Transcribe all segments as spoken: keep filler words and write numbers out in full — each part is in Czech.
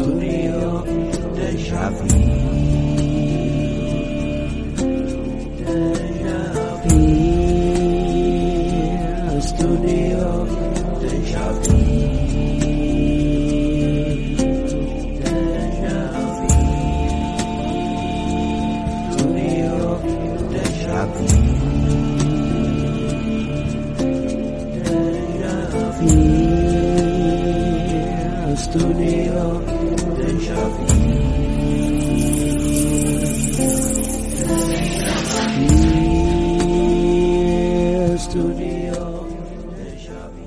Studio Deja Vu. Studio Deja Vu. Studio Deja Vu. Studio Deja Vu. Studio Deja Vu.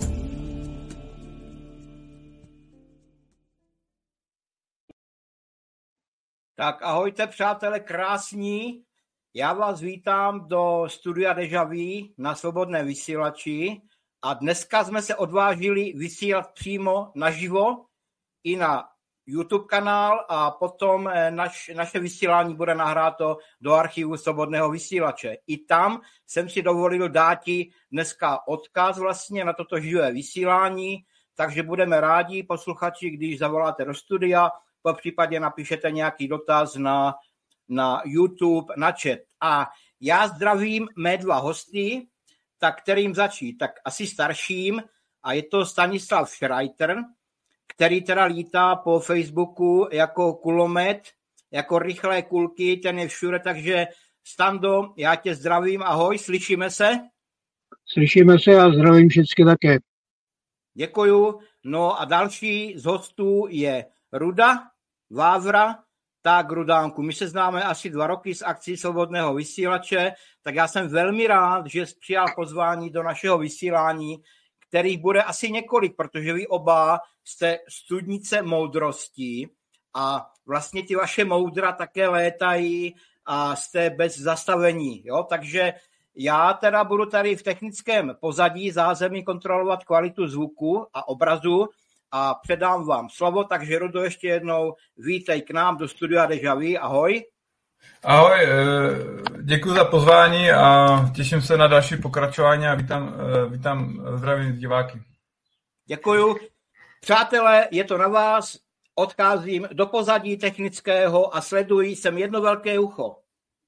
Tak ahojte přátelé krásní, já vás vítám do studia Deja Vu na Svobodné vysílači a dneska jsme se odvážili vysílat přímo naživo i na YouTube kanál a potom naš, naše vysílání bude nahráto do archivu Svobodného vysílače. I tam jsem si dovolil dát dneska odkaz vlastně na toto živé vysílání, takže budeme rádi posluchači, když zavoláte do studia, po případě napíšete nějaký dotaz na, na YouTube, na chat. A já zdravím mé dva hosty, tak kterým začít, tak asi starším, a je to Stanislav Schreiter, který teda lítá po Facebooku jako kulomet, jako rychlé kulky, ten je všude, takže Stando, já tě zdravím, ahoj, slyšíme se? Slyšíme se a zdravím všechny také. Děkuju, no a další z hostů je Ruda Vávra. Tak, Rudánku, my se známe asi dva roky z akcí Svobodného vysílače, tak já jsem velmi rád, že jsi přijal pozvání do našeho vysílání, kterých bude asi několik, protože vy oba jste studnice moudrosti a vlastně ty vaše moudra také létají a jste bez zastavení. Jo? Takže já teda budu tady v technickém pozadí zázemí kontrolovat kvalitu zvuku a obrazu a předám vám slovo, takže Rudo, ještě jednou vítej k nám do studia Deja Vu, ahoj. Ahoj, děkuji za pozvání a těším se na další pokračování a vítám, vítám zdravím diváky. Děkuju. Přátelé, je to na vás, odcházím do pozadí technického a sleduji, jsem jedno velké ucho.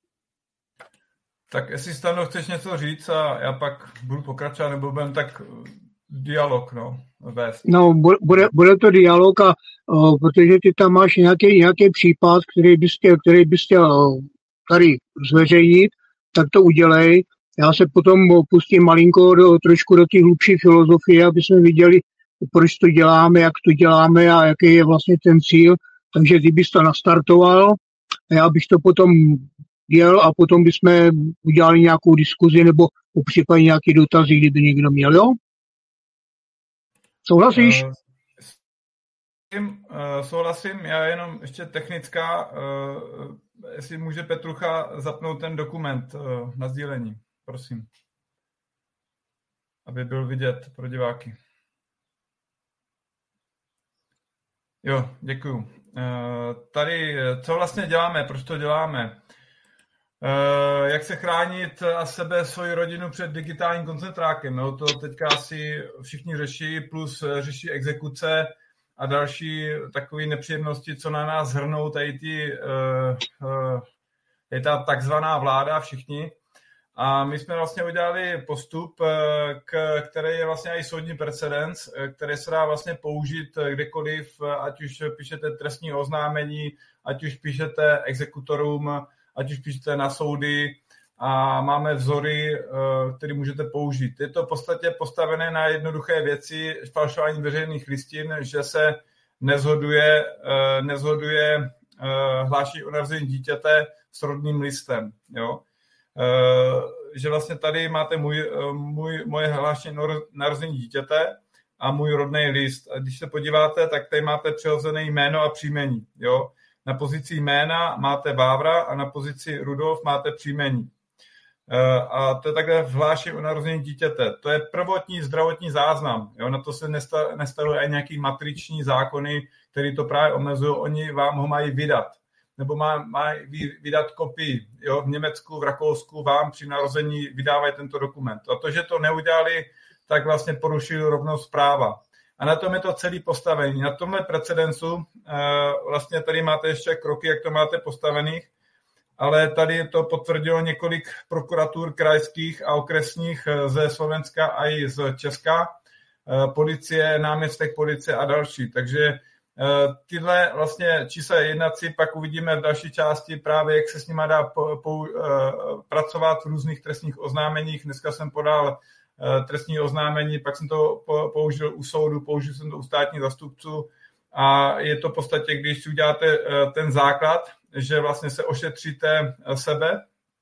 Tak jestli Stano chceš něco říct a já pak budu pokračovat, nebo budeme tak dialog, no, vést. No, bude, bude to dialog, a, o, protože ty tam máš nějaký, nějaký případ, který bys chtěl, který bys chtěl tady zveřejnit, tak to udělej. Já se potom pustím malinko do, trošku do té hlubší filozofie, aby jsme viděli, proč to děláme, jak to děláme a jaký je vlastně ten cíl. Takže ty bys to nastartoval a já bych to potom dělal a potom bychom udělali nějakou diskuzi nebo případně nějaký dotazy, kdyby někdo měl, jo? Souhlasíš? Uh, uh, souhlasím, já jenom ještě technická, uh, jestli může Petrucha zapnout ten dokument uh, na sdílení, prosím. Aby byl vidět pro diváky. Jo, děkuju. Uh, tady, co vlastně děláme, proč to děláme? Uh, jak se chránit a sebe, svoji rodinu před digitálním koncentrákem. No, to teďka asi všichni řeší, plus řeší exekuce a další takové nepříjemnosti, co na nás hrnou tady ty, uh, uh, je ta takzvaná vláda, všichni. A my jsme vlastně udělali postup, k, který je vlastně i soudní precedens, který se dá vlastně použít kdekoliv, ať už píšete trestní oznámení, ať už píšete exekutorům, ať už píšete na soudy a máme vzory, které můžete použít. Je to v podstatě postavené na jednoduché věci, falšování veřejných listin, že se nezhoduje, nezhoduje hlášení o narození dítěte s rodným listem. Jo? Že vlastně tady máte můj, můj, moje hlášení o narození dítěte a můj rodný list. A když se podíváte, tak tady máte přirozené jméno a příjmení. Jo? Na pozici jména máte Vávra a na pozici Rudolf máte příjmení. A to je takhle hlášení o narození dítěte. To je prvotní zdravotní záznam. Jo? Na to se nestavují ani nějaký matriční zákony, které to právě omezují. Oni vám ho mají vydat. Nebo má, mají vydat kopii. Jo? V Německu, v Rakousku vám při narození vydávají tento dokument. A to, že to neudělali, tak vlastně porušili rovnost práva. A na tom je to celý postavení. Na tomhle precedencu vlastně tady máte ještě kroky, jak to máte postavených, ale tady to potvrdilo několik prokuratur krajských a okresních ze Slovenska a i z Česka, policie, náměstek policie a další. Takže tyhle vlastně čísla jednací pak uvidíme v další části právě, jak se s nima dá po, po, pracovat v různých trestních oznámeních. Dneska jsem podal trestní oznámení, pak jsem to použil u soudu, použil jsem to u státních zastupců a je to v podstatě, když si uděláte ten základ, že vlastně se ošetříte sebe,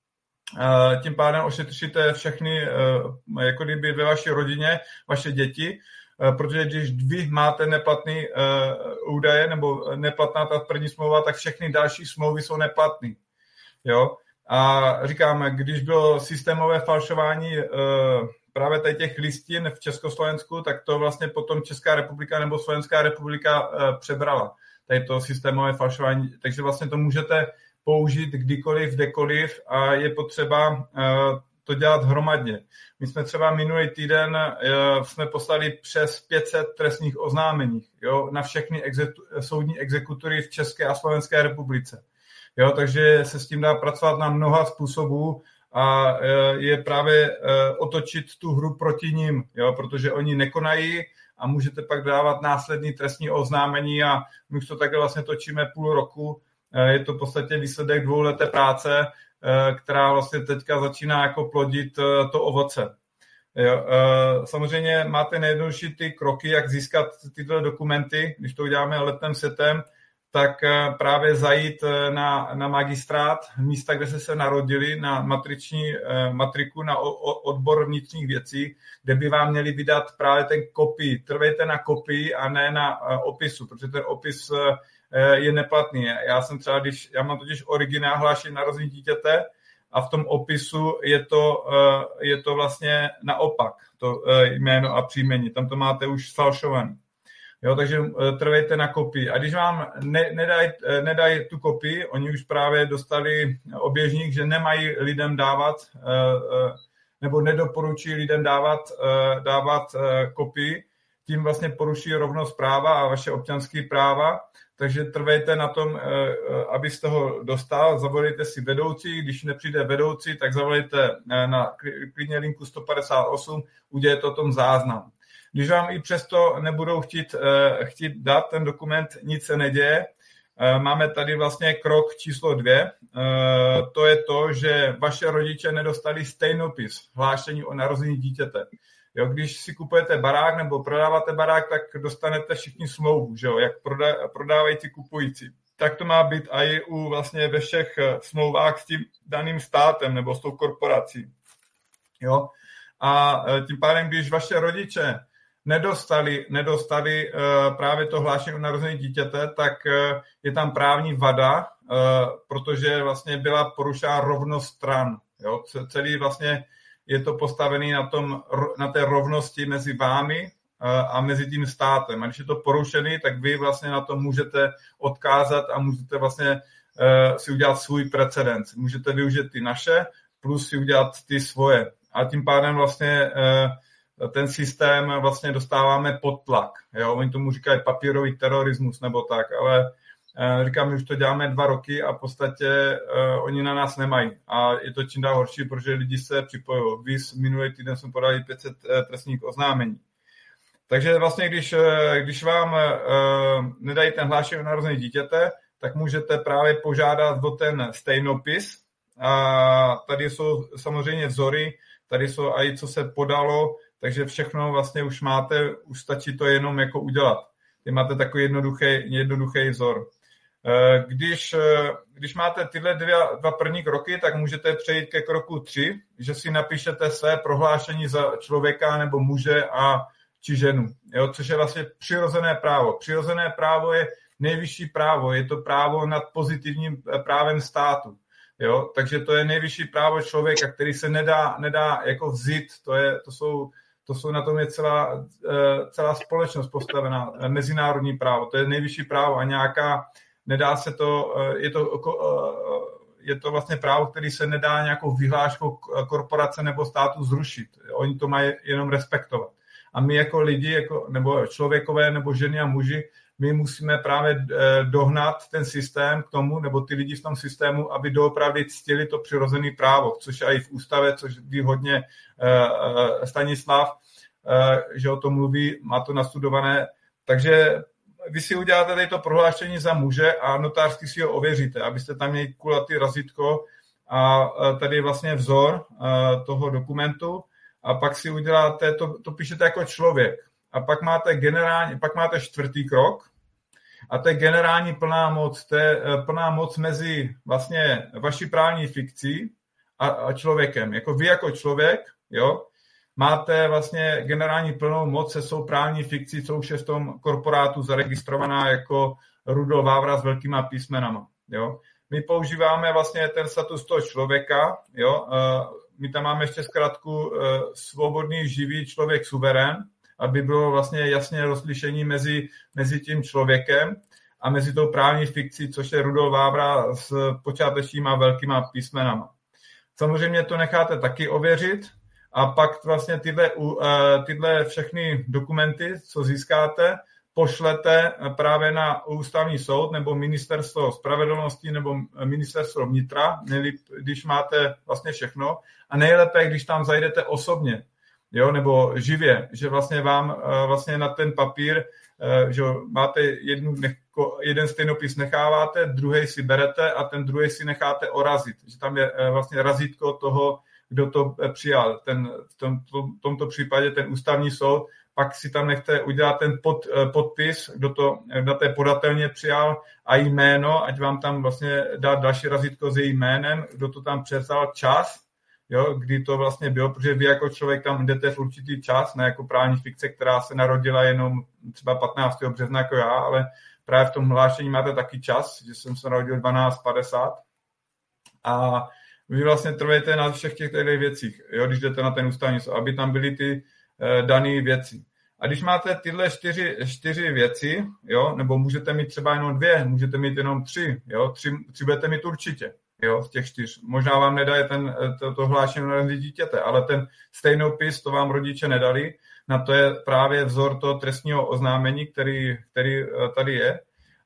tím pádem ošetříte všechny, jako kdyby ve vaší rodině, vaše děti, protože když vy máte neplatný údaje nebo neplatná ta první smlouva, tak všechny další smlouvy jsou neplatné. Jo? A říkám, když bylo systémové falšování právě tady těch listin v Československu, tak to vlastně potom Česká republika nebo Slovenská republika přebrala. Tady to systémové falšování. Takže vlastně to můžete použít kdykoliv, kdekoliv a je potřeba to dělat hromadně. My jsme třeba minulý týden jsme poslali přes pět set trestních oznámení, jo, na všechny exeku- soudní exekutory v České a Slovenské republice. Jo, takže se s tím dá pracovat na mnoha způsobů a je právě otočit tu hru proti ním, jo, protože oni nekonají a můžete pak dávat následný trestní oznámení a my už to takhle vlastně točíme půl roku. Je to v podstatě výsledek dvouleté práce, která vlastně teďka začíná jako plodit to ovoce. Jo, samozřejmě máte nejjednodušší ty kroky, jak získat tyto dokumenty, když to uděláme letem setem, tak právě zajít na, na magistrát, místa, kde jste se narodili, na matriční matriku, na odbor vnitřních věcí, kde by vám měli vydat právě ten kopii. Trvejte na kopii a ne na opisu, protože ten opis je neplatný. Já jsem třeba, když, já mám totiž originál hlášení narození dítěte a v tom opisu je to, je to vlastně naopak, to jméno a příjmení. Tam to máte už falšovaný. Jo, takže trvejte na kopii. A když vám ne, nedají nedaj tu kopii, oni už právě dostali oběžník, že nemají lidem dávat, nebo nedoporučí lidem dávat, dávat kopii, tím vlastně poruší rovnost práva a vaše občanské práva, takže trvejte na tom, abyste ho dostal, zavolejte si vedoucí, když nepřijde vedoucí, tak zavolejte na klidně linku sto padesát osm, udělejte o tom záznam. Když vám i přesto nebudou chtít, chtít dát ten dokument, nic se neděje. Máme tady vlastně krok číslo dvě. To je to, že vaše rodiče nedostali stejnopis, hlášení o narození dítěte. Jo, když si kupujete barák nebo prodáváte barák, tak dostanete všichni smlouvu, že jo, jak prodávají ti kupující. Tak to má být i u vlastně ve všech smlouvách s tím daným státem nebo s tou korporací. Jo? A tím pádem, když vaše rodiče nedostali, nedostali uh, právě to hlášení o narození dítěte, tak uh, je tam právní vada, uh, protože vlastně byla porušena rovnost stran. Jo? Celý vlastně je to postavený na, tom, na té rovnosti mezi vámi uh, a mezi tím státem. A když je to porušený, tak vy vlastně na to můžete odkázat a můžete vlastně uh, si udělat svůj precedens. Můžete využít ty naše, plus si udělat ty svoje. A tím pádem vlastně uh, ten systém vlastně dostáváme pod tlak. Jo? Oni tomu říkají papírový terorismus nebo tak, ale uh, říkám, my už to děláme dva roky a v podstatě uh, oni na nás nemají. A je to čím dál horší, protože lidi se připojují. Víc minulý týden jsme podali pět set uh, trestních oznámení. Takže vlastně, když, uh, když vám uh, nedají ten hlášení o narození dítěte, tak můžete právě požádat o ten stejnopis. A tady jsou samozřejmě vzory, tady jsou i co se podalo, takže všechno vlastně už máte, už stačí to jenom jako udělat. Vy máte takový jednoduchý, jednoduchý vzor. Když, když máte tyhle dva, dva první kroky, tak můžete přejít ke kroku tři, že si napíšete své prohlášení za člověka nebo muže a či ženu, jo, což je vlastně přirozené právo. Přirozené právo je nejvyšší právo, je to právo nad pozitivním právem státu. Jo, takže to je nejvyšší právo člověka, který se nedá, nedá jako vzít, to, je, to, jsou, to jsou na tom je celá, celá společnost postavená, mezinárodní právo, to je nejvyšší právo a nějaká, nedá se to, je to, je to vlastně právo, který se nedá nějakou vyhláškou korporace nebo státu zrušit, oni to mají jenom respektovat. a my jako lidi, jako, nebo člověkové, nebo ženy a muži, my musíme právě dohnat ten systém k tomu, nebo ty lidi v tom systému, aby doopravdy ctili to přirozené právo, což je i v ústavě, což ví hodně Stanislav, že o tom mluví, má to nastudované. Takže vy si uděláte tady to prohlášení za muže a notářsky si ho ověříte, abyste tam měli kulatý razítko a tady je vlastně vzor toho dokumentu a pak si uděláte, to, to píšete jako člověk. A pak máte generální, pak máte čtvrtý krok a to je generální plná moc, to je plná moc mezi vlastně vaší právní fikcí a, a člověkem. Jako vy jako člověk, jo, máte vlastně generální plnou moc se svou právní fikcí, co už je v tom korporátu zaregistrovaná jako Rudolf Vávra s velkýma písmenama. Jo. My používáme vlastně ten status toho člověka, jo. My tam máme ještě zkrátku svobodný, živý člověk suverén, aby bylo vlastně jasně rozlišení mezi, mezi tím člověkem a mezi tou právní fikcí, což je Rudolf Vávra s počátečníma velkýma písmenama. Samozřejmě to necháte taky ověřit a pak vlastně tyhle, tyhle všechny dokumenty, co získáte, pošlete právě na ústavní soud nebo ministerstvo spravedlnosti nebo ministerstvo vnitra, nejlíp, když máte vlastně všechno a nejlépe, když tam zajdete osobně. Jo, nebo živě, že vlastně vám vlastně na ten papír, že máte jednu, jeden stejnopis necháváte, druhý si berete a ten druhý si necháte orazit. Že tam je vlastně razítko toho, kdo to přijal. Ten, v tom, v tomto případě ten ústavní soud, pak si tam nechte udělat ten pod, podpis, kdo to na té podatelně přijal a jméno, ať vám tam vlastně dá další razítko s jejím jménem, kdo to tam převzal čas, jo, kdy to vlastně bylo, protože vy jako člověk tam jdete v určitý čas, ne jako právní fikce, která se narodila jenom třeba patnáctého března jako já, ale právě v tom hlášení máte taky čas, že jsem se narodil dvanáct padesát a vy vlastně trvejte na všech těch těch věcích, jo, když jdete na ten ústavní soud, aby tam byly ty eh, dané věci. A když máte tyhle čtyři, čtyři věci, jo, nebo můžete mít třeba jenom dvě, můžete mít jenom tři, jo, tři, tři budete mít určitě. Jo, z těch čtyř. Možná vám nedají ten, to, to hlášení na dítěte, ale ten stejnopis, to vám rodiče nedali. Na to je právě vzor toho trestního oznámení, který, který tady je.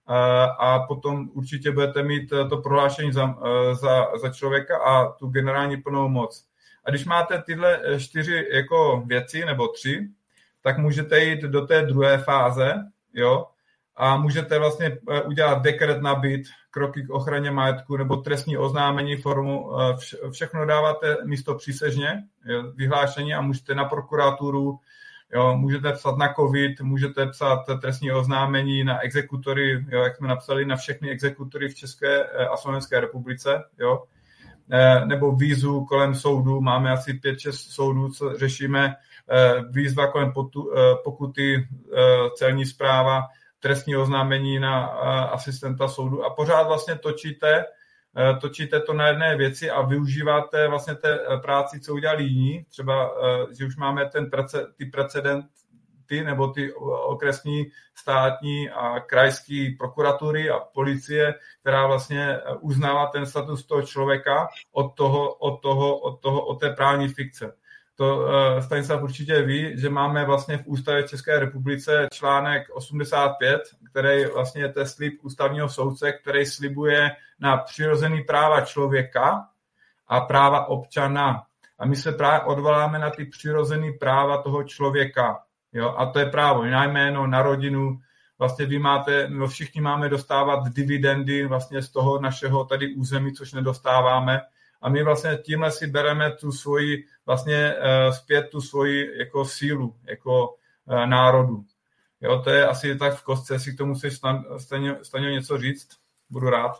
A potom určitě budete mít to prohlášení za, za, za člověka a tu generální plnou moc. A když máte tyhle čtyři jako věci, nebo tři, tak můžete jít do té druhé fáze, jo, a můžete vlastně udělat dekret na byt, kroky k ochraně majetku nebo trestní oznámení formu, všechno dáváte místo přísežně, vyhlášení a můžete na prokuraturu, jo, můžete psat na covid, můžete psat trestní oznámení na exekutory, jo, jak jsme napsali, na všechny exekutory v České a Slovenské republice, jo, nebo výzvu kolem soudu, máme asi pět šest soudů, co řešíme, výzva kolem pokuty, celní správa, trestní oznámení na asistenta soudu a pořád vlastně točíte, točíte to na jedné věci a využíváte vlastně té práci, co udělali jiní. Třeba, že už máme ten, ty precedenty nebo ty okresní, státní a krajský prokuratury a policie, která vlastně uznala ten status toho člověka od toho, od toho, od toho, od té právní fikce. To uh, Stanislav určitě ví, že máme vlastně v ústavě České republice článek osmdesát pět, který vlastně je ten slib ústavního soudce, který slibuje na přirozený práva člověka a práva občana. A my se právě odvoláme na ty přirozený práva toho člověka. Jo? A to je právo na jméno, na rodinu. Vlastně vy máte, no všichni máme dostávat dividendy vlastně z toho našeho tady území, což nedostáváme. A my vlastně tímhle si bereme tu svoji, vlastně uh, zpět tu svoji jako sílu, jako uh, národu. Jo, to je asi tak v kostce, jestli k tomu chceš Staňo něco říct, budu rád.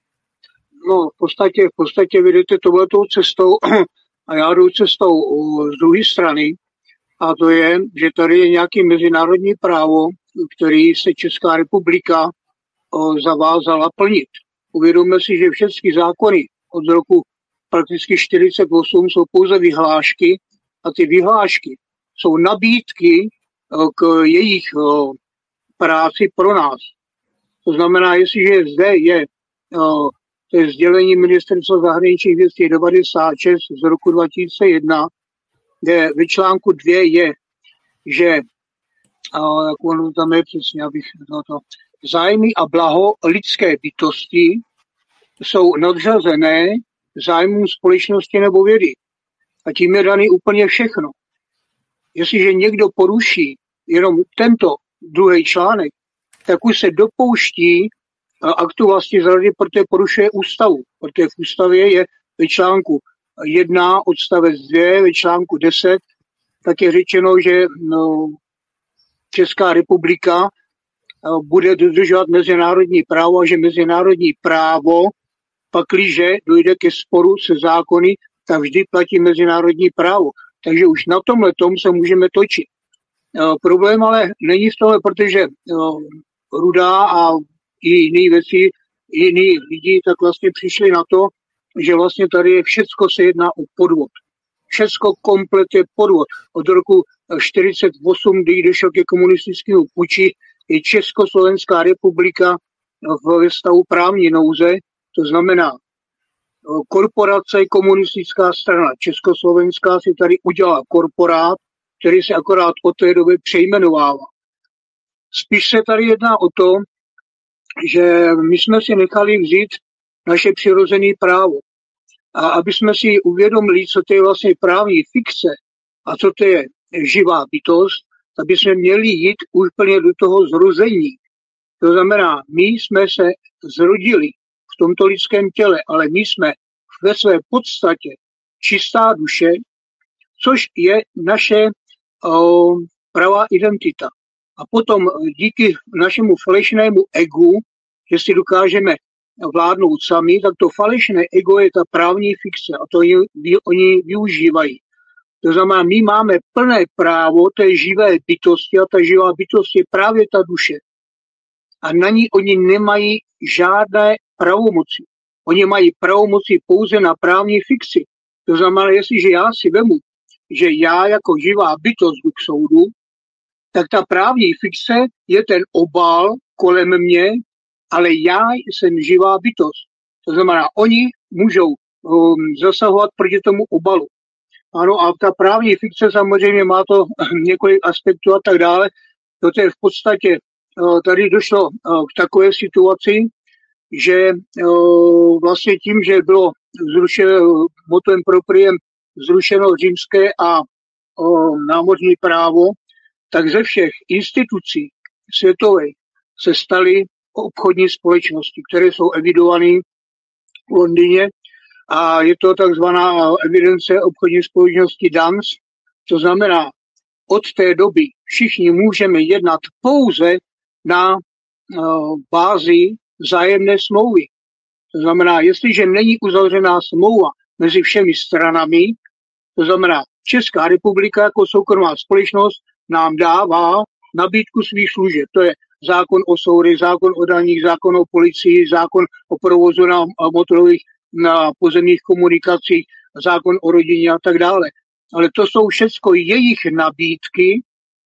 No, v podstatě, v podstatě vy jdete touhletou cestou a já jdu cestou z druhé strany a to je, že tady je nějaké mezinárodní právo, který se Česká republika uh, zavázala plnit. Uvědomme si, že všechny zákony od roku prakticky čtyřicet osm jsou pouze vyhlášky a ty vyhlášky jsou nabídky k jejich práci pro nás. To znamená, jestliže zde je to je sdělení Ministerstva zahraničních věcí devadesát šest z roku dva tisíce jedna, kde ve článku dvě je že a, jak ono tam je přesně, abych to, to, zájmy a blaho lidské bytosti jsou nadřazené zájmům společnosti nebo vědy. A tím je daný úplně všechno. Jestliže někdo poruší jenom tento druhý článek, tak už se dopouští aktu vlastní zrady, protože porušuje ústavu. Protože v ústavě je ve článku jedna odstavec dva, ve článku deset, tak je řečeno, že no, Česká republika bude dodržovat mezinárodní právo a že mezinárodní právo, pakliže dojde ke sporu se zákony, tak vždy platí mezinárodní právo. Takže už na tomhle tom se můžeme točit. Problém ale není v tomhle, protože Ruda a i jiný věci, jiný lidi tak vlastně přišli na to, že vlastně tady je všecko se jedná o podvod. Všecko komplet je podvod. Od roku čtyřicet osm, kdy došlo ke komunistickému puči, je Československá republika v stavu právní nouze, to znamená korporace, komunistická strana Československá si tady udělala korporát, který se akorát od té doby přejmenovává. Spíš se tady jedná o to, že my jsme si nechali vzít naše přirozené právo. A aby jsme si uvědomili, co to je vlastně právní fikce a co to je živá bytost, aby jsme měli jít úplně do toho zrození. To znamená, my jsme se zrodili v tomto lidském těle, ale my jsme ve své podstatě čistá duše, což je naše o, pravá identita. A potom díky našemu falešnému egu, že si dokážeme vládnout sami, tak to falešné ego je ta právní fikce a to oni, oni využívají. To znamená, my máme plné právo té živé bytosti a ta živá bytost je právě ta duše. A na ní oni nemají žádné pravomoci. Oni mají pravomoci pouze na právní fikci. To znamená, jestliže já si vemu, že já jako živá bytost jdu k soudu, tak ta právní fikce je ten obal kolem mě, ale já jsem živá bytost. To znamená, oni můžou um, zasahovat proti tomu obalu. Ano, a ta právní fikce samozřejmě má to několik aspektů a tak dále. To je v podstatě, uh, tady došlo uh, k takové situaci, že uh, vlastně tím, že bylo zrušeno motem propriem zrušeno římské a uh, námořní právo, tak ze všech institucí světových se staly obchodní společnosti, které jsou evidované v Londýně a je to takzvaná evidence obchodní společnosti D A N S. To znamená, od té doby všichni můžeme jednat pouze na uh, bázi vzájemné smlouvy. To znamená, jestliže není uzavřená smlouva mezi všemi stranami, to znamená, Česká republika jako soukromá společnost nám dává nabídku svých služeb. To je zákon o soudech, zákon o daních, zákon o policii, zákon o provozu na motorových, na pozemních komunikacích, zákon o rodině a tak dále. Ale to jsou všechno jejich nabídky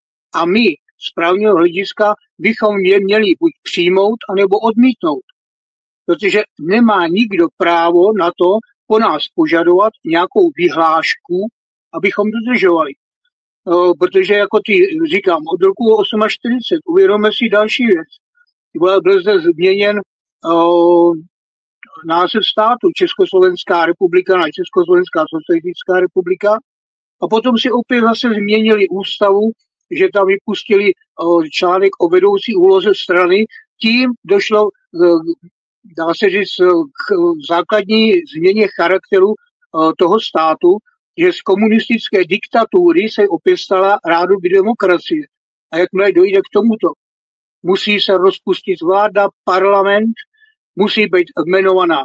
a my z právního hlediska bychom je měli buď přijmout, anebo odmítnout. Protože nemá nikdo právo na to po nás požadovat nějakou vyhlášku, abychom dodržovali. Uh, protože jako ty říkám, od roku čtyřicet osm uvědomíme si další věc. Byl, byl zde změněn uh, název státu Československá republika na Československá socialistická republika a potom si opět zase změnili ústavu, že tam vypustili uh, článek o vedoucí úloze strany. Tím došlo, uh, dá se říct, k základní změně charakteru uh, toho státu, že z komunistické diktatury se opět stala rádoby demokracie. A jakmile dojde k tomuto, musí se rozpustit vláda, parlament, musí být jmenovaná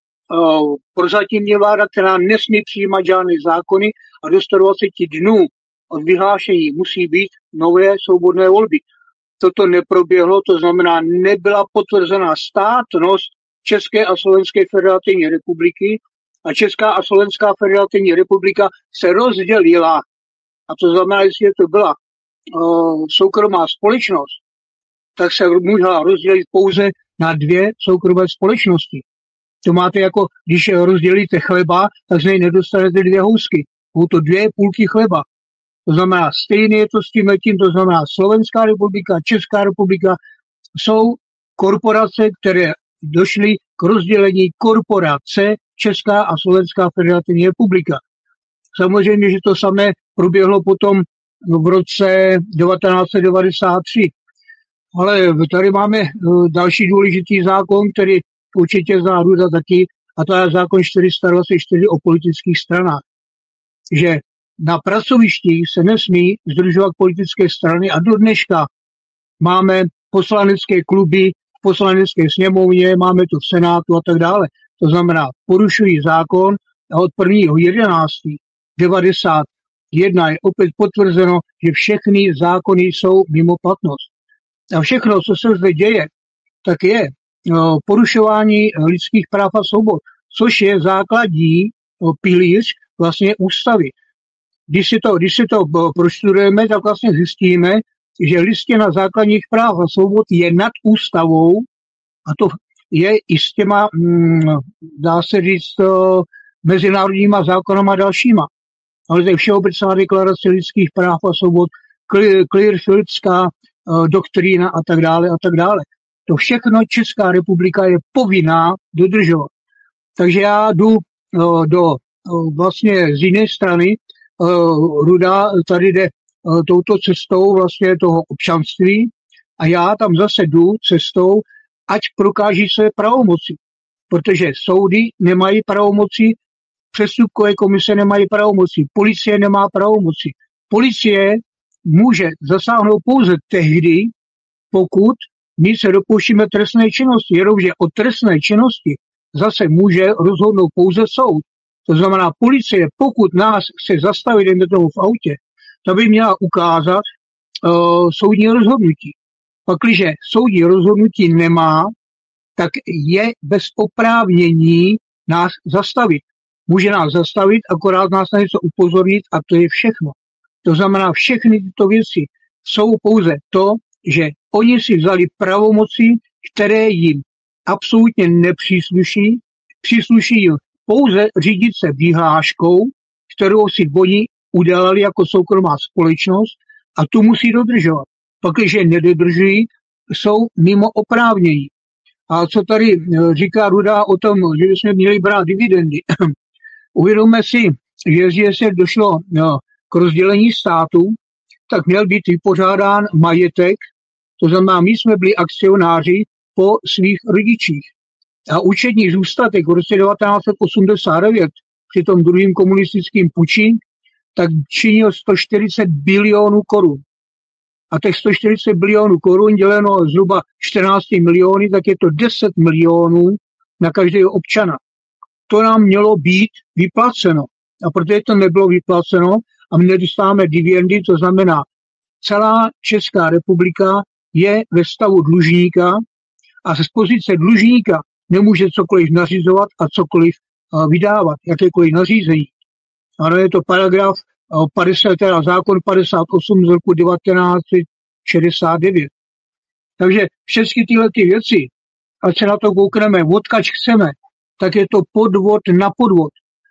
uh, prozatímní vláda, která nesmí přijímat žádné zákony a do sto dvacet dnů od vyhlášení musí být nové svobodné volby. Toto neproběhlo, to znamená, nebyla potvrzená státnost České a Slovenské federativní republiky, a Česká a Slovenská federativní republika se rozdělila. A to znamená, jestli to byla uh, soukromá společnost, tak se mohla rozdělit pouze na dvě soukromé společnosti. To máte jako, když rozdělíte chleba, tak z něj nedostanete dvě housky. Jsou to dvě půlky chleba. To znamená, stejně je to s tím letím, to znamená Slovenská republika, Česká republika jsou korporace, které došly k rozdělení korporace Česká a Slovenská federativní republika. Samozřejmě, že to samé proběhlo potom v roce devatenáct set devadesát tři. Ale tady máme další důležitý zákon, který určitě zná Ruda taky, a to je zákon čtyři sta dvacet čtyři o politických stranách. Že na pracovištích se nesmí sdružovat politické strany a do dneška máme poslanecké kluby v poslanecké sněmovně, máme to v Senátu a tak dále. To znamená, porušují zákon a od prvního jedenáctého devadesát jedna je opět potvrzeno, že všechny zákony jsou mimo platnost. A všechno, co se zde děje, tak je no, porušování lidských práv a svobod, což je základní no, pilíř vlastně ústavy. Když si to, když si to prostudujeme, tak vlastně zjistíme, že listina základních práv a svobod je nad ústavou a to je i s těma, mm, dá se říct, mezinárodníma zákonama a dalšíma. Ale to je Všeobecná deklarace lidských práv a svobod, Clearfieldská uh, doktrína a tak dále a tak dále. To všechno Česká republika je povinná dodržovat. Takže já jdu uh, do uh, vlastně z jiné strany. Uh, Ruda tady jde uh, touto cestou vlastně toho občanství a já tam zase jdu cestou, ať prokáží své pravomoci. Protože soudy nemají pravomoci, přestupkové komise nemají pravomoci, policie nemá pravomoci. Policie může zasáhnout pouze tehdy, pokud my se dopouštíme trestné činnosti, jenomže o trestné činnosti zase může rozhodnout pouze soud. To znamená, policie, pokud nás chce zastavit, jdeme tomu v autě, to by měla ukázat uh, soudní rozhodnutí. Pakliže soudní rozhodnutí nemá, tak je bez oprávnění nás zastavit. Může nás zastavit, akorát nás na něco upozornit a to je všechno. To znamená, všechny tyto věci jsou pouze to, že oni si vzali pravomoci, které jim absolutně nepřísluší, přísluší jim pouze řídit se vyhláškou, kterou si oni udělali jako soukromá společnost a tu musí dodržovat. Pak, když je nedodržují, jsou mimo oprávnění. A co tady říká Ruda o tom, že bychom měli brát dividendy. Uvědomme si, že když se došlo no, k rozdělení státu, tak měl být vypořádán majetek, to znamená, my jsme byli akcionáři po svých rodičích. A účetní zůstatek v roce devatenáct set osmdesát devět při tom druhým komunistickým puči, tak činil sto čtyřicet bilionů korun. A těch sto čtyřicet bilionů korun děleno zhruba čtrnáct miliony, tak je to deset milionů na každého občana. To nám mělo být vyplaceno. A protože to nebylo vyplaceno a my nedostáváme dividendy, to znamená, celá Česká republika je ve stavu dlužníka a z pozice dlužníka nemůže cokoliv nařizovat a cokoliv vydávat, jakékoliv nařízení. Ano, je to paragraf padesát, teda zákon padesát osm z roku devatenáct set šedesát devět. Takže všechny tyhle ty věci, ať se na to koukneme, odkač chceme, tak je to podvod na podvod.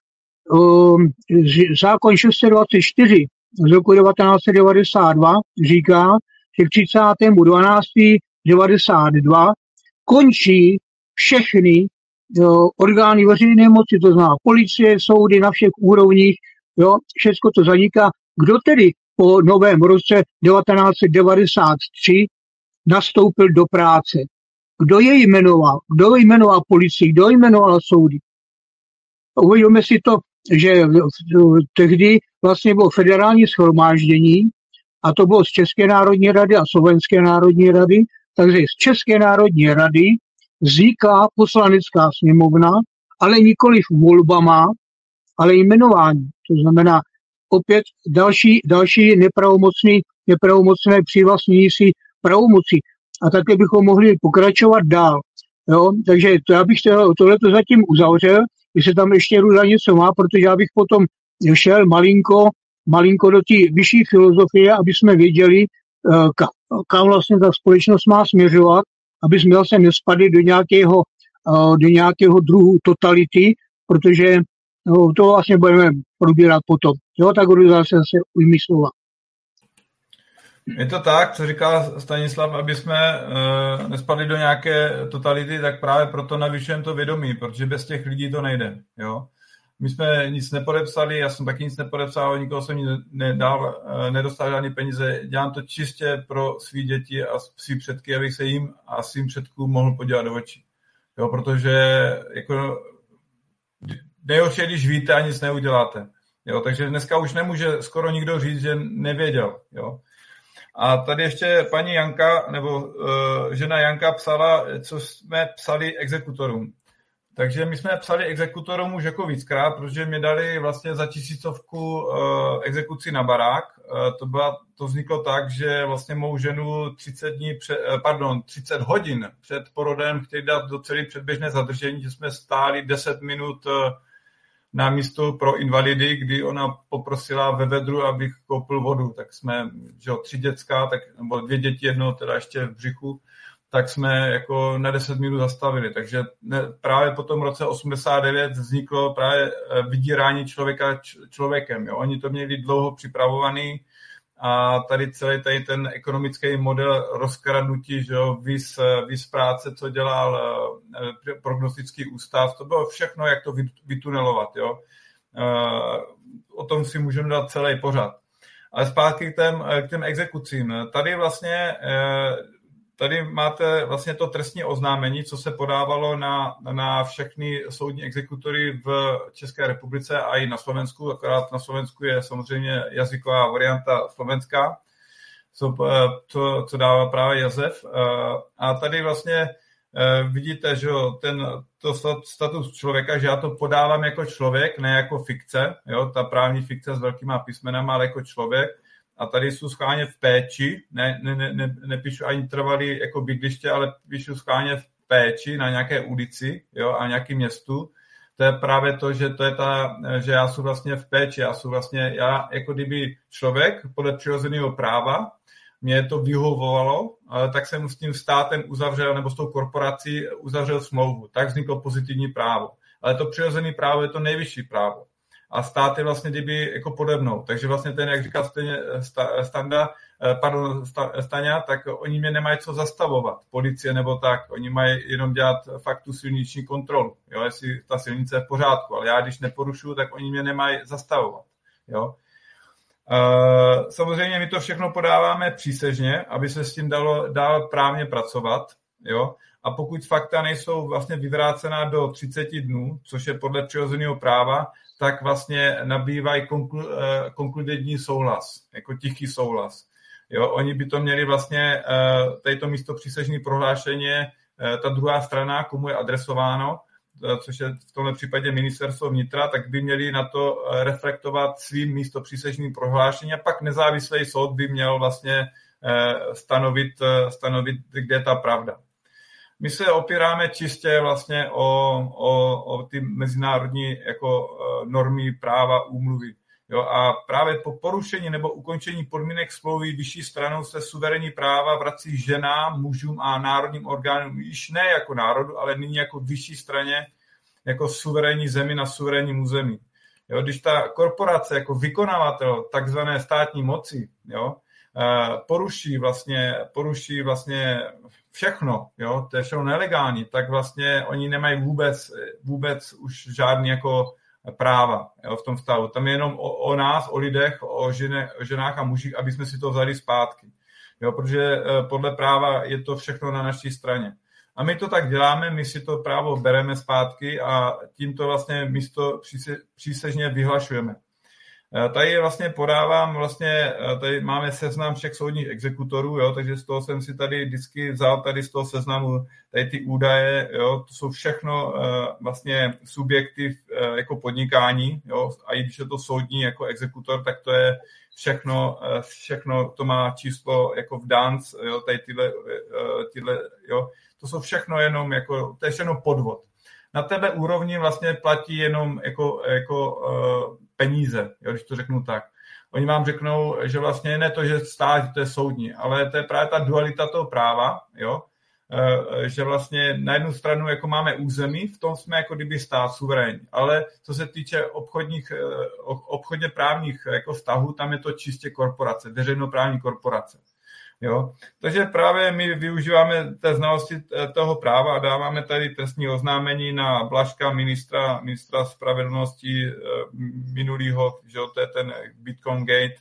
Zákon šest set dvacet čtyři z roku devatenáct set devadesát dva říká, že k třicátého dvanáctého devadesát dva končí všechny jo, orgány veřejné moci, to znamená policie, soudy na všech úrovních, jo, všechno to zaniká. Kdo tedy po novém roce devatenáct set devadesát tři nastoupil do práce? Kdo je jmenoval? Kdo jmenoval policii? Kdo jmenoval soudy? Uvědomme si to, že tehdy vlastně bylo federální shromáždění a to bylo z České národní rady a Slovenské národní rady, takže z České národní rady vznikla poslanecká sněmovna, ale nikoliv volbama, ale jmenování. To znamená opět další, další nepravomocný, nepravomocné přivlastnění si pravomoci. A také bychom mohli pokračovat dál. Jo? Takže to já bych tohleto zatím uzavřel, jestli tam ještě Ruda něco má, protože já bych potom šel malinko, malinko do té vyšší filozofie, aby jsme věděli, kam vlastně ta společnost má směřovat, aby jsme zase nespadli do nějakého, do nějakého druhu totality, protože no, to vlastně budeme probírat potom. Jo, tak Ruda zase, zase ujmí slova. Je to tak, co říkal Stanislav, aby jsme uh, nespadli do nějaké totality, tak právě proto navyšujeme to vědomí, protože bez těch lidí to nejde. Jo? My jsme nic nepodepsali, já jsem taky nic nepodepsal, nikoho jsem nic nedal, uh, nedostal žádný peníze. Dělám to čistě pro svý děti a svý předky, abych se jim a svým předkům mohl podívat do očí. Jo? Protože jako, nejhorší, když víte a nic neuděláte. Jo? Takže dneska už nemůže skoro nikdo říct, že nevěděl. Jo? A tady ještě paní Janka, nebo uh, žena Janka psala, co jsme psali exekutorům. Takže my jsme psali exekutorům už jako víckrát, protože mi dali vlastně za tisícovku uh, exekuci na barák. Uh, to, byla, to vzniklo tak, že vlastně mou ženu třicet dní před, uh, pardon, třicet hodin před porodem chtěli dát do celé předběžné zadržení, že jsme stáli deset minut uh, na místo pro invalidy, kdy ona poprosila ve vedru, abych koupil vodu. Tak jsme, že jo, tři děcka, tak, nebo dvě děti, jedno teda ještě v břichu, tak jsme jako na deset minut zastavili. Takže ne, právě po tom roce osmdesát devět vzniklo právě vydírání člověka č, člověkem. Jo. Oni to měli dlouho připravovaný a tady celý tady ten ekonomický model rozkradnutí, že jo, víz, víz práce, co dělal prognostický ústav, to bylo všechno, jak to vytunelovat. Jo. O tom si můžeme dát celý pořad. Ale zpátky k těm, k těm exekucím. Tady vlastně tady máte vlastně to trestní oznámení, co se podávalo na, na všechny soudní exekutory v České republice a i na Slovensku, akorát na Slovensku je samozřejmě jazyková varianta slovenská, co, co, co dává právě Josef. A tady vlastně vidíte, že ten to status člověka, že já to podávám jako člověk, ne jako fikce, jo, ta právní fikce s velkýma písmenama, ale jako člověk. A tady jsou schválně v péči, ne, ne, ne, nepíšu ani trvalý jako bydliště, ale píšu schválně v péči na nějaké ulici, jo, a nějakém městu. To je právě to, že to je ta, že já jsem vlastně v péči, já jsem vlastně, já jako kdyby člověk podle přirozeného práva, mě to vyhovovalo, tak jsem s tím státem uzavřel, nebo s tou korporací uzavřel smlouvu. Tak vzniklo pozitivní právo. Ale to přirozené právo je to nejvyšší právo. A stát je vlastně kdyby jako pode mnou. Takže vlastně ten, jak říkal Standa, pardon, Staňa, tak oni mě nemají co zastavovat, policie nebo tak. Oni mají jenom dělat fakt tu silniční kontrolu, jo, jestli ta silnice je v pořádku. Ale já, když neporušuju, tak oni mě nemají zastavovat. Jo. Samozřejmě my to všechno podáváme přísežně, aby se s tím dalo dál právně pracovat. Jo. A pokud fakta nejsou vlastně vyvrácená do třicet dnů, což je podle přirozeného práva, tak vlastně nabývají konklu, konkludentní souhlas, jako tichý souhlas. Jo, oni by to měli vlastně, tady to místo přísežní prohlášení, ta druhá strana, komu je adresováno, což je v tomhle případě ministerstvo vnitra, tak by měli na to reflektovat svým místo přísežným prohlášení a pak nezávislý soud by měl vlastně stanovit, stanovit, kde je ta pravda. My se opíráme čistě vlastně o, o, o ty mezinárodní jako normy práva úmluvy. Jo, a právě po porušení nebo ukončení podmínek smlouvy vyšší stranou se suverénní práva vrací ženám, mužům a národním orgánům, již ne jako národu, ale nyní jako vyšší straně, jako suverénní zemi na suverénním území. Jo, když ta korporace jako vykonávatel takzvané státní moci, jo, poruší vlastně, poruší vlastně všechno, jo, to je všechno nelegální, tak vlastně oni nemají vůbec, vůbec už žádný jako práva, jo, v tom stavu. Tam je jenom o, o nás, o lidech, o, žene, o ženách a mužích, aby jsme si to vzali zpátky. Jo, protože podle práva je to všechno na naší straně. A my to tak děláme, my si to právo bereme zpátky a tímto vlastně místo příse, přísežně vyhlašujeme. Tady vlastně podávám, vlastně, tady máme seznam všech soudních exekutorů, jo, takže z toho jsem si tady vždycky vzal tady z toho seznamu tady ty údaje, jo, to jsou všechno vlastně subjekty jako podnikání, jo, a i když je to soudní jako exekutor, tak to je všechno, všechno to má číslo jako v Dance, jo, tady tyhle, tyhle, jo, to jsou všechno jenom jako, to je všechno podvod. Na tebe úrovni vlastně platí jenom jako, jako uh, peníze, jo, když to řeknu tak. Oni vám řeknou, že vlastně ne to, že stát, to je soudní, ale to je právě ta dualita toho práva, jo, uh, že vlastně na jednu stranu jako máme území, v tom jsme jako kdyby stát suverénní, ale co se týče obchodních, uh, obchodně právních jako vztahů, tam je to čistě korporace, veřejnoprávní korporace. Jo? Takže právě my využíváme té znalosti toho práva a dáváme tady trestní oznámení na Blažka, ministra, ministra spravedlnosti minulýho, že to je ten Bitcoin Gate,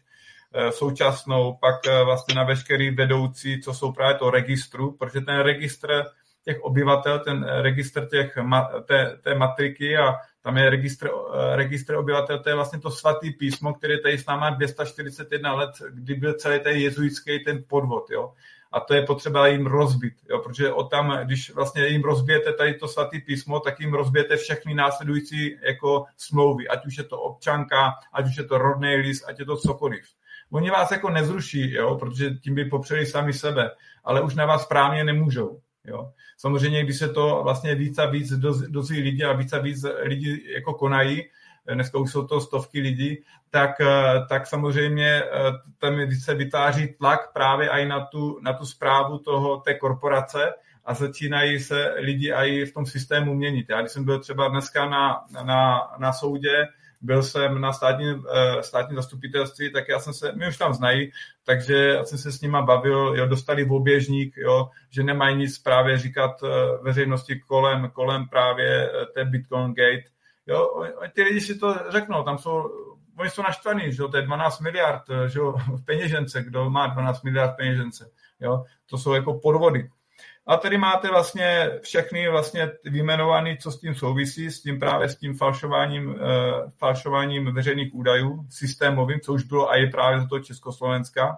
současnou, pak vlastně na veškerý vedoucí, co jsou právě to registru, protože ten registr těch obyvatel, ten registr těch, té, té matriky a tam je registr, registr obyvatel, to je vlastně to svatý písmo, které tady s náma dvě stě čtyřicet jedna let, kdy byl celý ten jezuitský ten podvod, jo. A to je potřeba jim rozbit, jo, protože o tam, když vlastně jim rozbijete tady to svatý písmo, tak jim rozbijete všechny následující jako smlouvy, ať už je to občanka, ať už je to rodný list, ať je to cokoliv. Oni vás jako nezruší, jo, protože tím by popřeli sami sebe, ale už na vás správně nemůžou. Jo. Samozřejmě, když se to vlastně víc a víc dozví lidi a víc a víc lidi jako konají, dneska už jsou to stovky lidí, tak, tak samozřejmě tam se vytváří tlak právě i na tu, na tu správu toho, té korporace a začínají se lidi i v tom systému měnit. Já když jsem byl třeba dneska na, na, na soudě, byl jsem na státním, státním zastupitelství, tak já jsem se, my už tam znají, takže já jsem se s nima bavil, jo, dostali v oběžník, jo, že nemají nic právě říkat veřejnosti kolem, kolem právě té Bitcoin Gate. Jo, ty lidi si to řeknou, tam jsou, oni jsou naštvaní, že jo, to je dvanáct miliard, že jo, v peněžence, kdo má dvanáct miliard v peněžence, jo, to jsou jako podvody. A tady máte vlastně všechny vlastně vyjmenovaný, co s tím souvisí, s tím právě s tím falšováním, uh, falšováním veřejných údajů systémovým, co už bylo a je právě za to Československa.